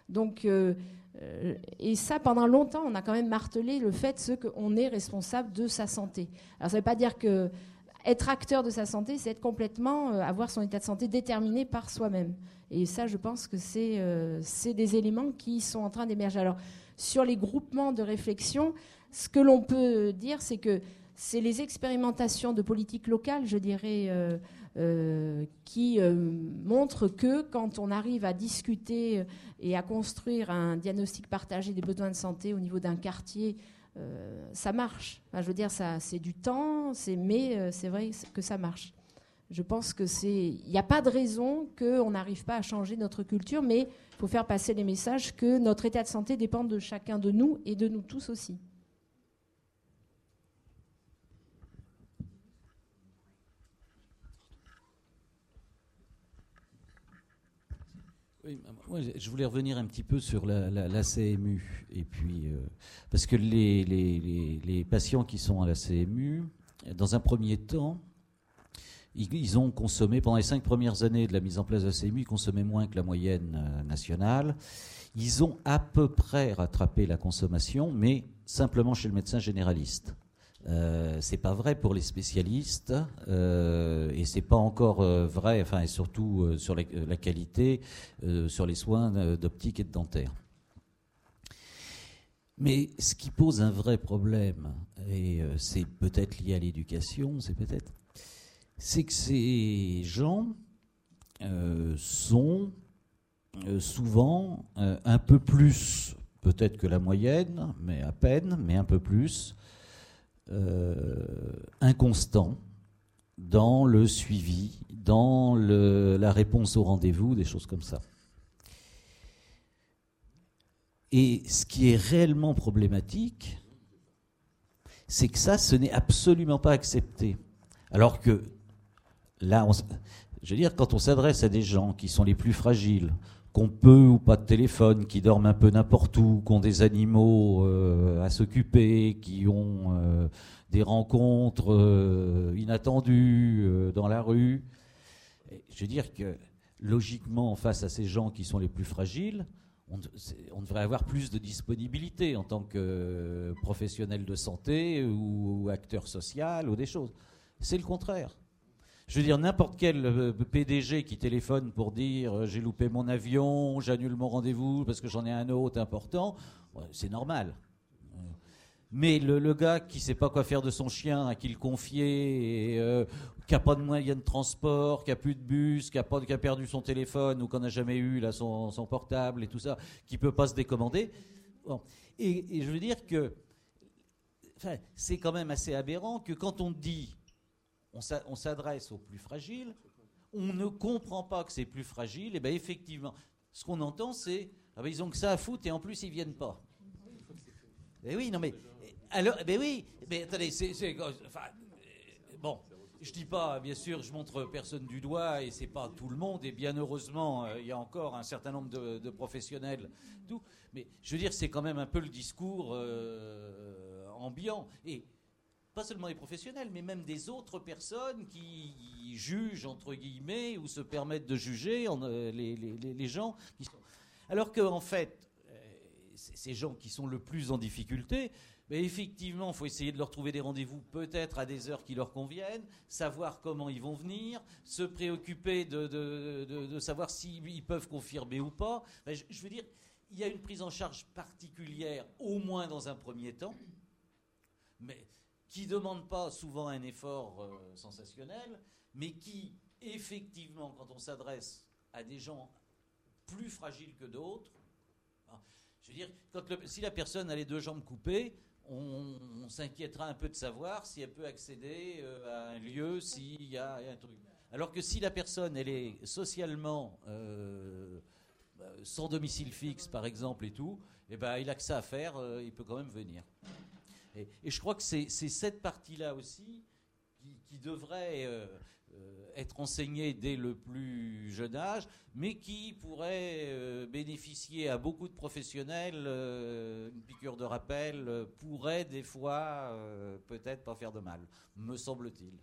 Donc, euh, euh, et ça, pendant longtemps, on a quand même martelé le fait ce qu'on est responsable de sa santé. Alors, ça ne veut pas dire que être acteur de sa santé, c'est être complètement, euh, avoir son état de santé déterminé par soi-même. Et ça, je pense que c'est euh, c'est des éléments qui sont en train d'émerger. Alors, sur les groupements de réflexion, ce que l'on peut dire, c'est que c'est les expérimentations de politique locale, je dirais, euh, euh, qui euh, montrent que quand on arrive à discuter et à construire un diagnostic partagé des besoins de santé au niveau d'un quartier, euh, ça marche. Enfin, je veux dire, ça, c'est du temps, c'est, mais euh, c'est vrai que ça marche. Je pense que c'est, il n'y a pas de raison qu'on n'arrive pas à changer notre culture, mais il faut faire passer les messages que notre état de santé dépend de chacun de nous et de nous tous aussi. Oui, moi, je voulais revenir un petit peu sur la, la, la C M U. Et puis, euh, parce que les, les, les, les patients qui sont à la C M U, dans un premier temps, ils, ils ont consommé, pendant les cinq premières années de la mise en place de la C M U, ils consommaient moins que la moyenne euh, nationale. Ils ont à peu près rattrapé la consommation, mais simplement chez le médecin généraliste. Euh, c'est pas vrai pour les spécialistes euh, et c'est pas encore euh, vrai, enfin et surtout euh, sur la, la qualité, euh, sur les soins euh, d'optique et de dentaire. Mais ce qui pose un vrai problème, et euh, c'est peut-être lié à l'éducation, c'est peut-être, c'est que ces gens euh, sont euh, souvent euh, un peu plus, peut-être que la moyenne, mais à peine, mais un peu plus. Euh, inconstant dans le suivi, dans le, la réponse au rendez-vous, des choses comme ça. Et ce qui est réellement problématique, c'est que ça, ce n'est absolument pas accepté. Alors que là, on, je veux dire, quand on s'adresse à des gens qui sont les plus fragiles, qu'on peut ou pas de téléphone, qui dorment un peu n'importe où, qui ont des animaux euh, à s'occuper, qui ont euh, des rencontres euh, inattendues euh, dans la rue. Et je veux dire que, logiquement, face à ces gens qui sont les plus fragiles, on, on devrait avoir plus de disponibilité en tant que professionnel de santé ou, ou acteur social ou des choses. C'est le contraire. Je veux dire, n'importe quel P D G qui téléphone pour dire euh, j'ai loupé mon avion, j'annule mon rendez-vous parce que j'en ai un autre important, ouais, c'est normal. Mais le, le gars qui ne sait pas quoi faire de son chien, à qui le confier, et, euh, qui n'a pas de moyen de transport, qui n'a plus de bus, qui a, pas, qui a perdu son téléphone ou qu'on n'a jamais eu là, son, son portable et tout ça, qui ne peut pas se décommander. Bon. Et, et je veux dire que enfin, c'est quand même assez aberrant que quand on dit on s'adresse aux plus fragiles, on ne comprend pas que c'est plus fragile, et bien effectivement, ce qu'on entend c'est ah ben ils ont que ça à foutre et en plus ils viennent pas. Ben oui, non mais alors, ben oui, mais attendez, c'est, c'est enfin, bon, je dis pas, bien sûr, je montre personne du doigt et c'est pas tout le monde et bien heureusement il y a encore un certain nombre de, de professionnels, tout, mais je veux dire c'est quand même un peu le discours euh, ambiant et pas seulement des professionnels, mais même des autres personnes qui jugent, entre guillemets, ou se permettent de juger en, euh, les, les, les gens. Qui sont... Alors qu'en fait, euh, ces gens qui sont le plus en difficulté, mais effectivement, il faut essayer de leur trouver des rendez-vous peut-être à des heures qui leur conviennent, savoir comment ils vont venir, se préoccuper de, de, de, de savoir s'ils peuvent confirmer ou pas. Enfin, je, je veux dire, il y a une prise en charge particulière, au moins dans un premier temps, mais qui ne demande pas souvent un effort euh, sensationnel, mais qui, effectivement, quand on s'adresse à des gens plus fragiles que d'autres, hein, je veux dire, quand le, si la personne a les deux jambes coupées, on, on s'inquiétera un peu de savoir si elle peut accéder euh, à un lieu, s'il y a un truc. Alors que si la personne, elle est socialement euh, sans domicile fixe, par exemple, et tout, eh ben, il a que ça à faire, euh, il peut quand même venir. Et, et je crois que c'est, c'est cette partie-là aussi qui, qui devrait euh, euh, être enseignée dès le plus jeune âge, mais qui pourrait euh, bénéficier à beaucoup de professionnels. Euh, une piqûre de rappel euh, pourrait des fois euh, peut-être pas faire de mal, me semble-t-il.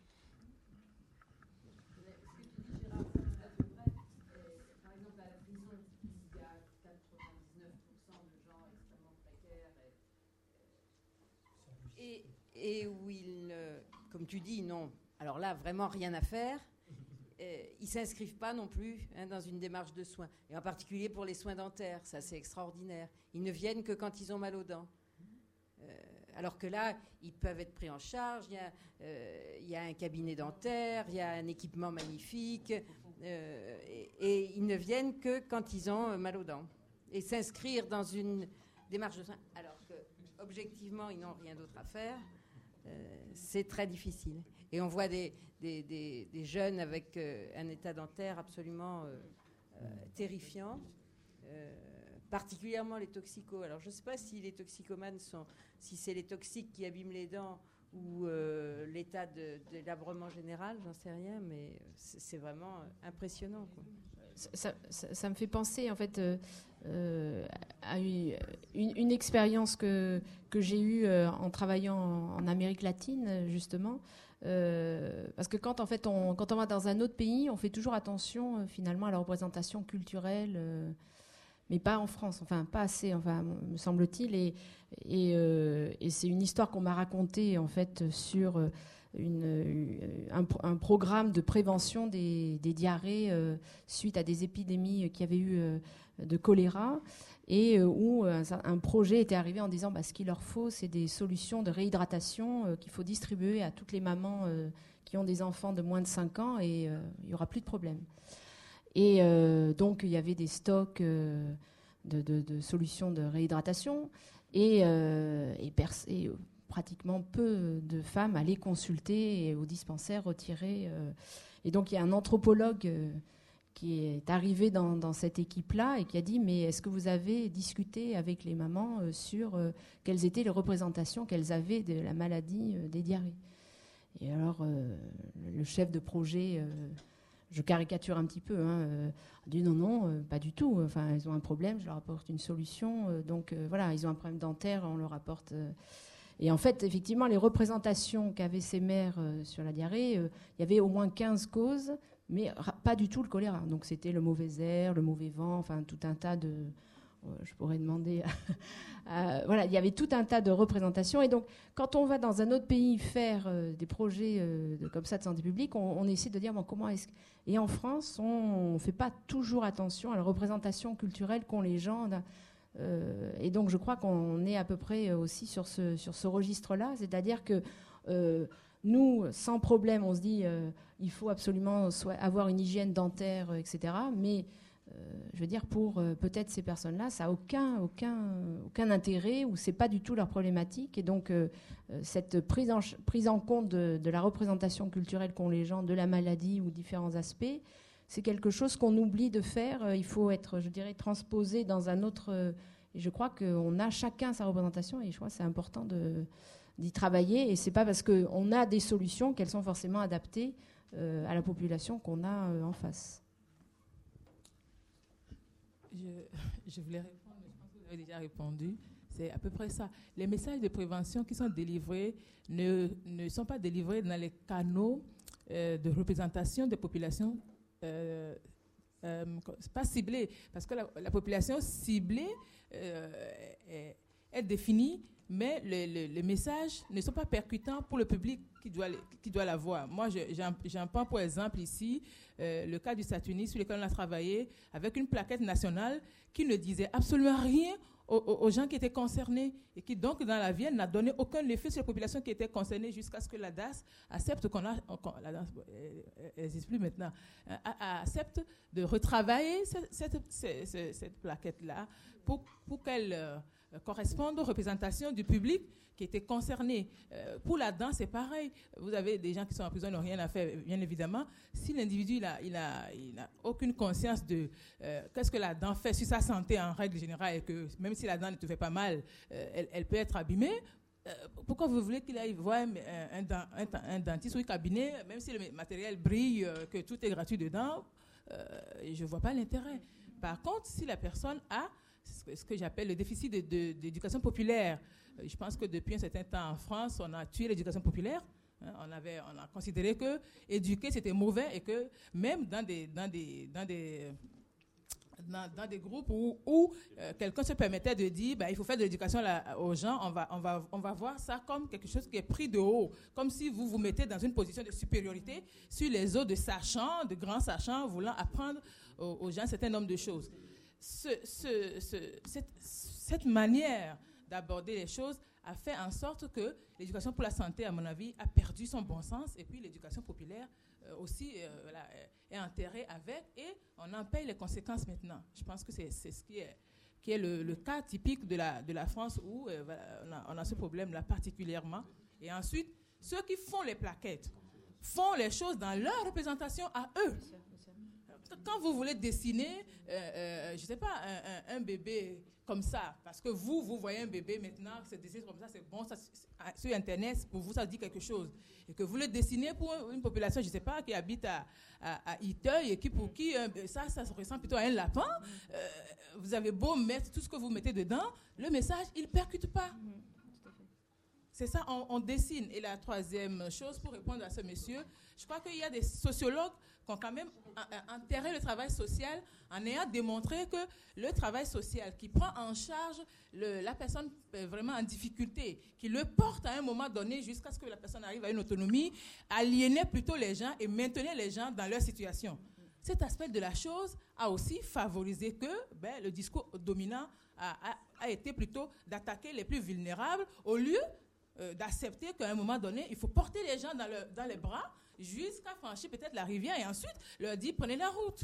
et où ils, euh, comme tu dis, non. Alors là, vraiment rien à faire. Euh, ils ne s'inscrivent pas non plus hein, dans une démarche de soins. Et en particulier pour les soins dentaires, ça c'est extraordinaire. Ils ne viennent que quand ils ont mal aux dents. Euh, alors que là, ils peuvent être pris en charge. Il y a, euh, il y a un cabinet dentaire, il y a un équipement magnifique. Euh, et, et ils ne viennent que quand ils ont mal aux dents. Et s'inscrire dans une démarche de soins, alors qu'objectivement, ils n'ont rien d'autre à faire, euh, c'est très difficile. Et on voit des, des, des, des jeunes avec euh, un état dentaire absolument euh, euh, terrifiant, euh, particulièrement les toxicos. Alors je ne sais pas si les toxicomanes sont, si c'est les toxiques qui abîment les dents ou euh, l'état de, de délabrement général, j'en sais rien, mais c'est, c'est vraiment impressionnant, quoi. Ça, ça, ça me fait penser en fait euh, euh, à une, une expérience que, que j'ai eue euh, en travaillant en, en Amérique latine justement, euh, parce que quand en fait on, quand on va dans un autre pays, on fait toujours attention euh, finalement à la représentation culturelle, euh, mais pas en France, enfin pas assez, enfin me semble-t-il, et, et, euh, et c'est une histoire qu'on m'a racontée en fait sur euh, Une, un, un programme de prévention des, des diarrhées euh, suite à des épidémies qui avaient eu euh, de choléra, et euh, où un, un projet était arrivé en disant bah, ce qu'il leur faut, c'est des solutions de réhydratation euh, qu'il faut distribuer à toutes les mamans euh, qui ont des enfants de moins de cinq ans, et euh, il n'y aura plus de problème. Et euh, donc il y avait des stocks euh, de, de, de solutions de réhydratation, et, euh, et, pers- et pratiquement peu de femmes allaient consulter et au dispensaire retirer. Euh, et donc il y a un anthropologue euh, qui est arrivé dans, dans cette équipe-là et qui a dit mais est-ce que vous avez discuté avec les mamans euh, sur euh, quelles étaient les représentations qu'elles avaient de la maladie euh, des diarrhées. Et alors euh, le chef de projet, euh, je caricature un petit peu, hein, euh, a dit non, non, euh, pas du tout. Enfin, elles ont un problème, je leur apporte une solution. Euh, donc euh, voilà, ils ont un problème dentaire, on leur apporte... Euh, Et en fait, effectivement, les représentations qu'avaient ces mères euh, sur la diarrhée, euh, il y avait au moins quinze causes, mais ra- pas du tout le choléra. Donc c'était le mauvais air, le mauvais vent, enfin tout un tas de... Euh, je pourrais demander... à, voilà, il y avait tout un tas de représentations. Et donc, quand on va dans un autre pays faire euh, des projets euh, de, comme ça de santé publique, on, on essaie de dire bon, comment est-ce... Et en France, on ne fait pas toujours attention à la représentation culturelle qu'ont les gens... Euh, et donc je crois qu'on est à peu près aussi sur ce, sur ce registre-là, c'est-à-dire que euh, nous, sans problème, on se dit euh, il faut absolument soit avoir une hygiène dentaire, et cetera. Mais euh, je veux dire, pour euh, peut-être ces personnes-là, ça n'a aucun, aucun, aucun intérêt, ou c'est pas du tout leur problématique. Et donc euh, cette prise en, prise en compte de, de la représentation culturelle qu'ont les gens de la maladie ou différents aspects, c'est quelque chose qu'on oublie de faire. Il faut être, je dirais, transposé dans un autre... Et je crois qu'on a chacun sa représentation, et je crois que c'est important de, d'y travailler. Et ce n'est pas parce qu'on a des solutions qu'elles sont forcément adaptées euh, à la population qu'on a euh, en face. Je, je voulais répondre, mais je pense que vous avez déjà répondu. C'est à peu près ça. Les messages de prévention qui sont délivrés ne, ne sont pas délivrés dans les canaux euh, de représentation des populations. Euh, euh, c'est pas ciblé, parce que la, la population ciblée euh, est, est définie, mais les le, le messages ne sont pas percutants pour le public qui doit, qui doit la voir. Moi, j'en, j'en prends pour exemple ici euh, le cas du Saturnis, sur lequel on a travaillé, avec une plaquette nationale qui ne disait absolument rien aux, aux gens qui étaient concernés, et qui donc dans la Vienne n'a donné aucun effet sur la population qui était concernée, jusqu'à ce que la D A S accepte qu'on a, qu'on, la D A S, elle n'existe plus maintenant, accepte de retravailler cette, cette, cette, cette plaquette-là pour, pour qu'elle euh, corresponde aux représentations du public qui était concerné. Euh, pour la danse, c'est pareil. Vous avez des gens qui sont en prison, n'ont rien à faire, bien évidemment. Si l'individu il a, il a, il a aucune conscience de euh, qu'est-ce que la dent fait sur sa santé en règle générale, et que même si la dent ne te fait pas mal, euh, elle, elle peut être abîmée, euh, pourquoi vous voulez qu'il aille voir un, un, un, un dentiste ou un cabinet, même si le matériel brille, euh, que tout est gratuit dedans, euh, je ne vois pas l'intérêt. Par contre, si la personne a ce que j'appelle le déficit de, de, d'éducation populaire. Je pense que depuis un certain temps en France, on a tué l'éducation populaire. On, avait, on a considéré que éduquer, c'était mauvais, et que même dans des, dans des, dans des dans, dans des groupes où, où euh, quelqu'un se permettait de dire bah, il faut faire de l'éducation là, aux gens, on va, on, va, on va voir ça comme quelque chose qui est pris de haut, comme si vous vous mettez dans une position de supériorité sur les autres de sachants, de grands sachants, voulant apprendre aux, aux gens un certain nombre de choses. Ce, ce, ce, cette, cette manière d'aborder les choses a fait en sorte que l'éducation pour la santé, à mon avis, a perdu son bon sens, et puis l'éducation populaire euh, aussi euh, voilà, est enterrée avec, et on en paye les conséquences maintenant. Je pense que c'est, c'est ce qui est, qui est le, le cas typique de la, de la France, où euh, voilà, on, a, on a ce problème-là particulièrement. Et ensuite, ceux qui font les plaquettes font les choses dans leur représentation à eux. Quand vous voulez dessiner, euh, euh, je ne sais pas, un, un, un bébé comme ça, parce que vous, vous voyez un bébé maintenant, c'est dessiné comme ça, c'est bon, ça, c'est, sur Internet, pour vous, ça dit quelque chose. Et que vous le dessinez pour une population, je ne sais pas, qui habite à, à, à Iteuil, et qui, pour qui euh, ça, ça ressemble plutôt à un lapin, euh, vous avez beau mettre tout ce que vous mettez dedans, le message, il ne percute pas. C'est ça, on, on dessine. Et la troisième chose, pour répondre à ce monsieur, je crois qu'il y a des sociologues qui ont quand même enterré le travail social en ayant démontré que le travail social qui prend en charge le, la personne vraiment en difficulté, qui le porte à un moment donné jusqu'à ce que la personne arrive à une autonomie, aliénait plutôt les gens et maintenait les gens dans leur situation. Cet aspect de la chose a aussi favorisé que ben, le discours dominant a, a, a été plutôt d'attaquer les plus vulnérables au lieu euh, d'accepter qu'à un moment donné, il faut porter les gens dans, le, dans les bras jusqu'à franchir peut-être la rivière et ensuite leur dire prenez la route.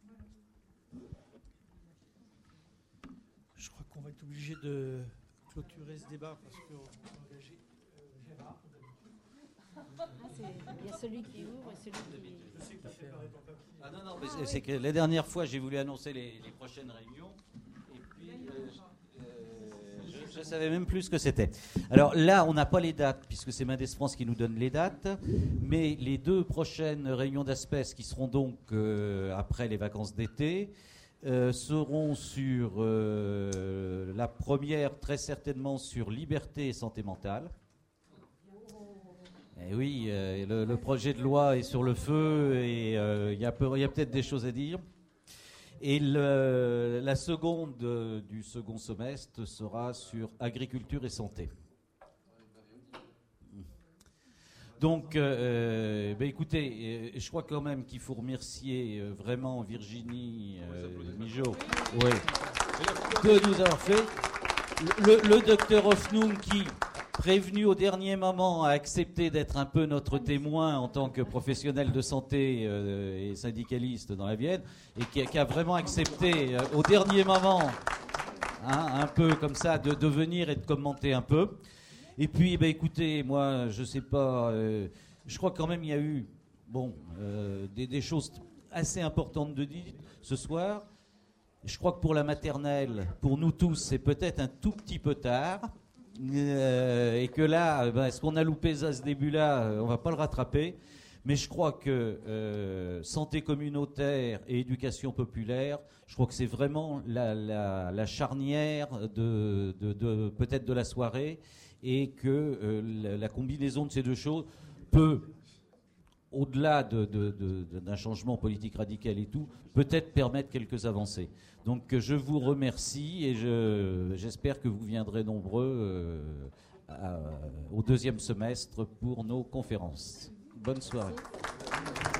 Je crois qu'on va être obligé de clôturer ce débat parce qu'on va engager euh, Gérard. Ah, il y a celui qui ouvre et celui qui... Je sais que tu as préparé ton papier. Ah non, non, mais c'est, c'est que la dernière fois, j'ai voulu annoncer les, les prochaines réunions et puis euh, euh, je ne savais même plus ce que c'était. Alors là, on n'a pas les dates puisque c'est Mendes France qui nous donne les dates, mais les deux prochaines réunions d'Aspes qui seront donc euh, après les vacances d'été euh, seront sur euh, la première très certainement sur liberté et santé mentale. Et oui, euh, le, le projet de loi est sur le feu et il euh, y, y a peut-être des choses à dire. Et le, la seconde euh, du second semestre sera sur agriculture et santé. Donc, euh, ben écoutez, euh, je crois quand même qu'il faut remercier euh, vraiment Virginie euh, Migeot ouais, de nous avoir fait. Le, le, le docteur Hoffnung qui... prévenu au dernier moment, a accepté d'être un peu notre témoin en tant que professionnel de santé euh, et syndicaliste dans la Vienne, et qui a, qui a vraiment accepté euh, au dernier moment, hein, un peu comme ça, de, de venir et de commenter un peu. Et puis, bah, écoutez, moi, je sais pas, euh, je crois quand même il y a eu, bon, euh, des, des choses assez importantes de dire ce soir. Je crois que pour la maternelle, pour nous tous, c'est peut-être un tout petit peu tard. Euh, et que là, ben, est-ce qu'on a loupé ça, ce début-là, on va pas le rattraper. Mais je crois que euh, santé communautaire et éducation populaire, je crois que c'est vraiment la, la, la charnière de, de, de peut-être de la soirée, et que euh, la, la combinaison de ces deux choses peut, au-delà de, de, de, d'un changement politique radical et tout, peut-être permettre quelques avancées. Donc je vous remercie et je, j'espère que vous viendrez nombreux euh, à, au deuxième semestre pour nos conférences. Bonne soirée.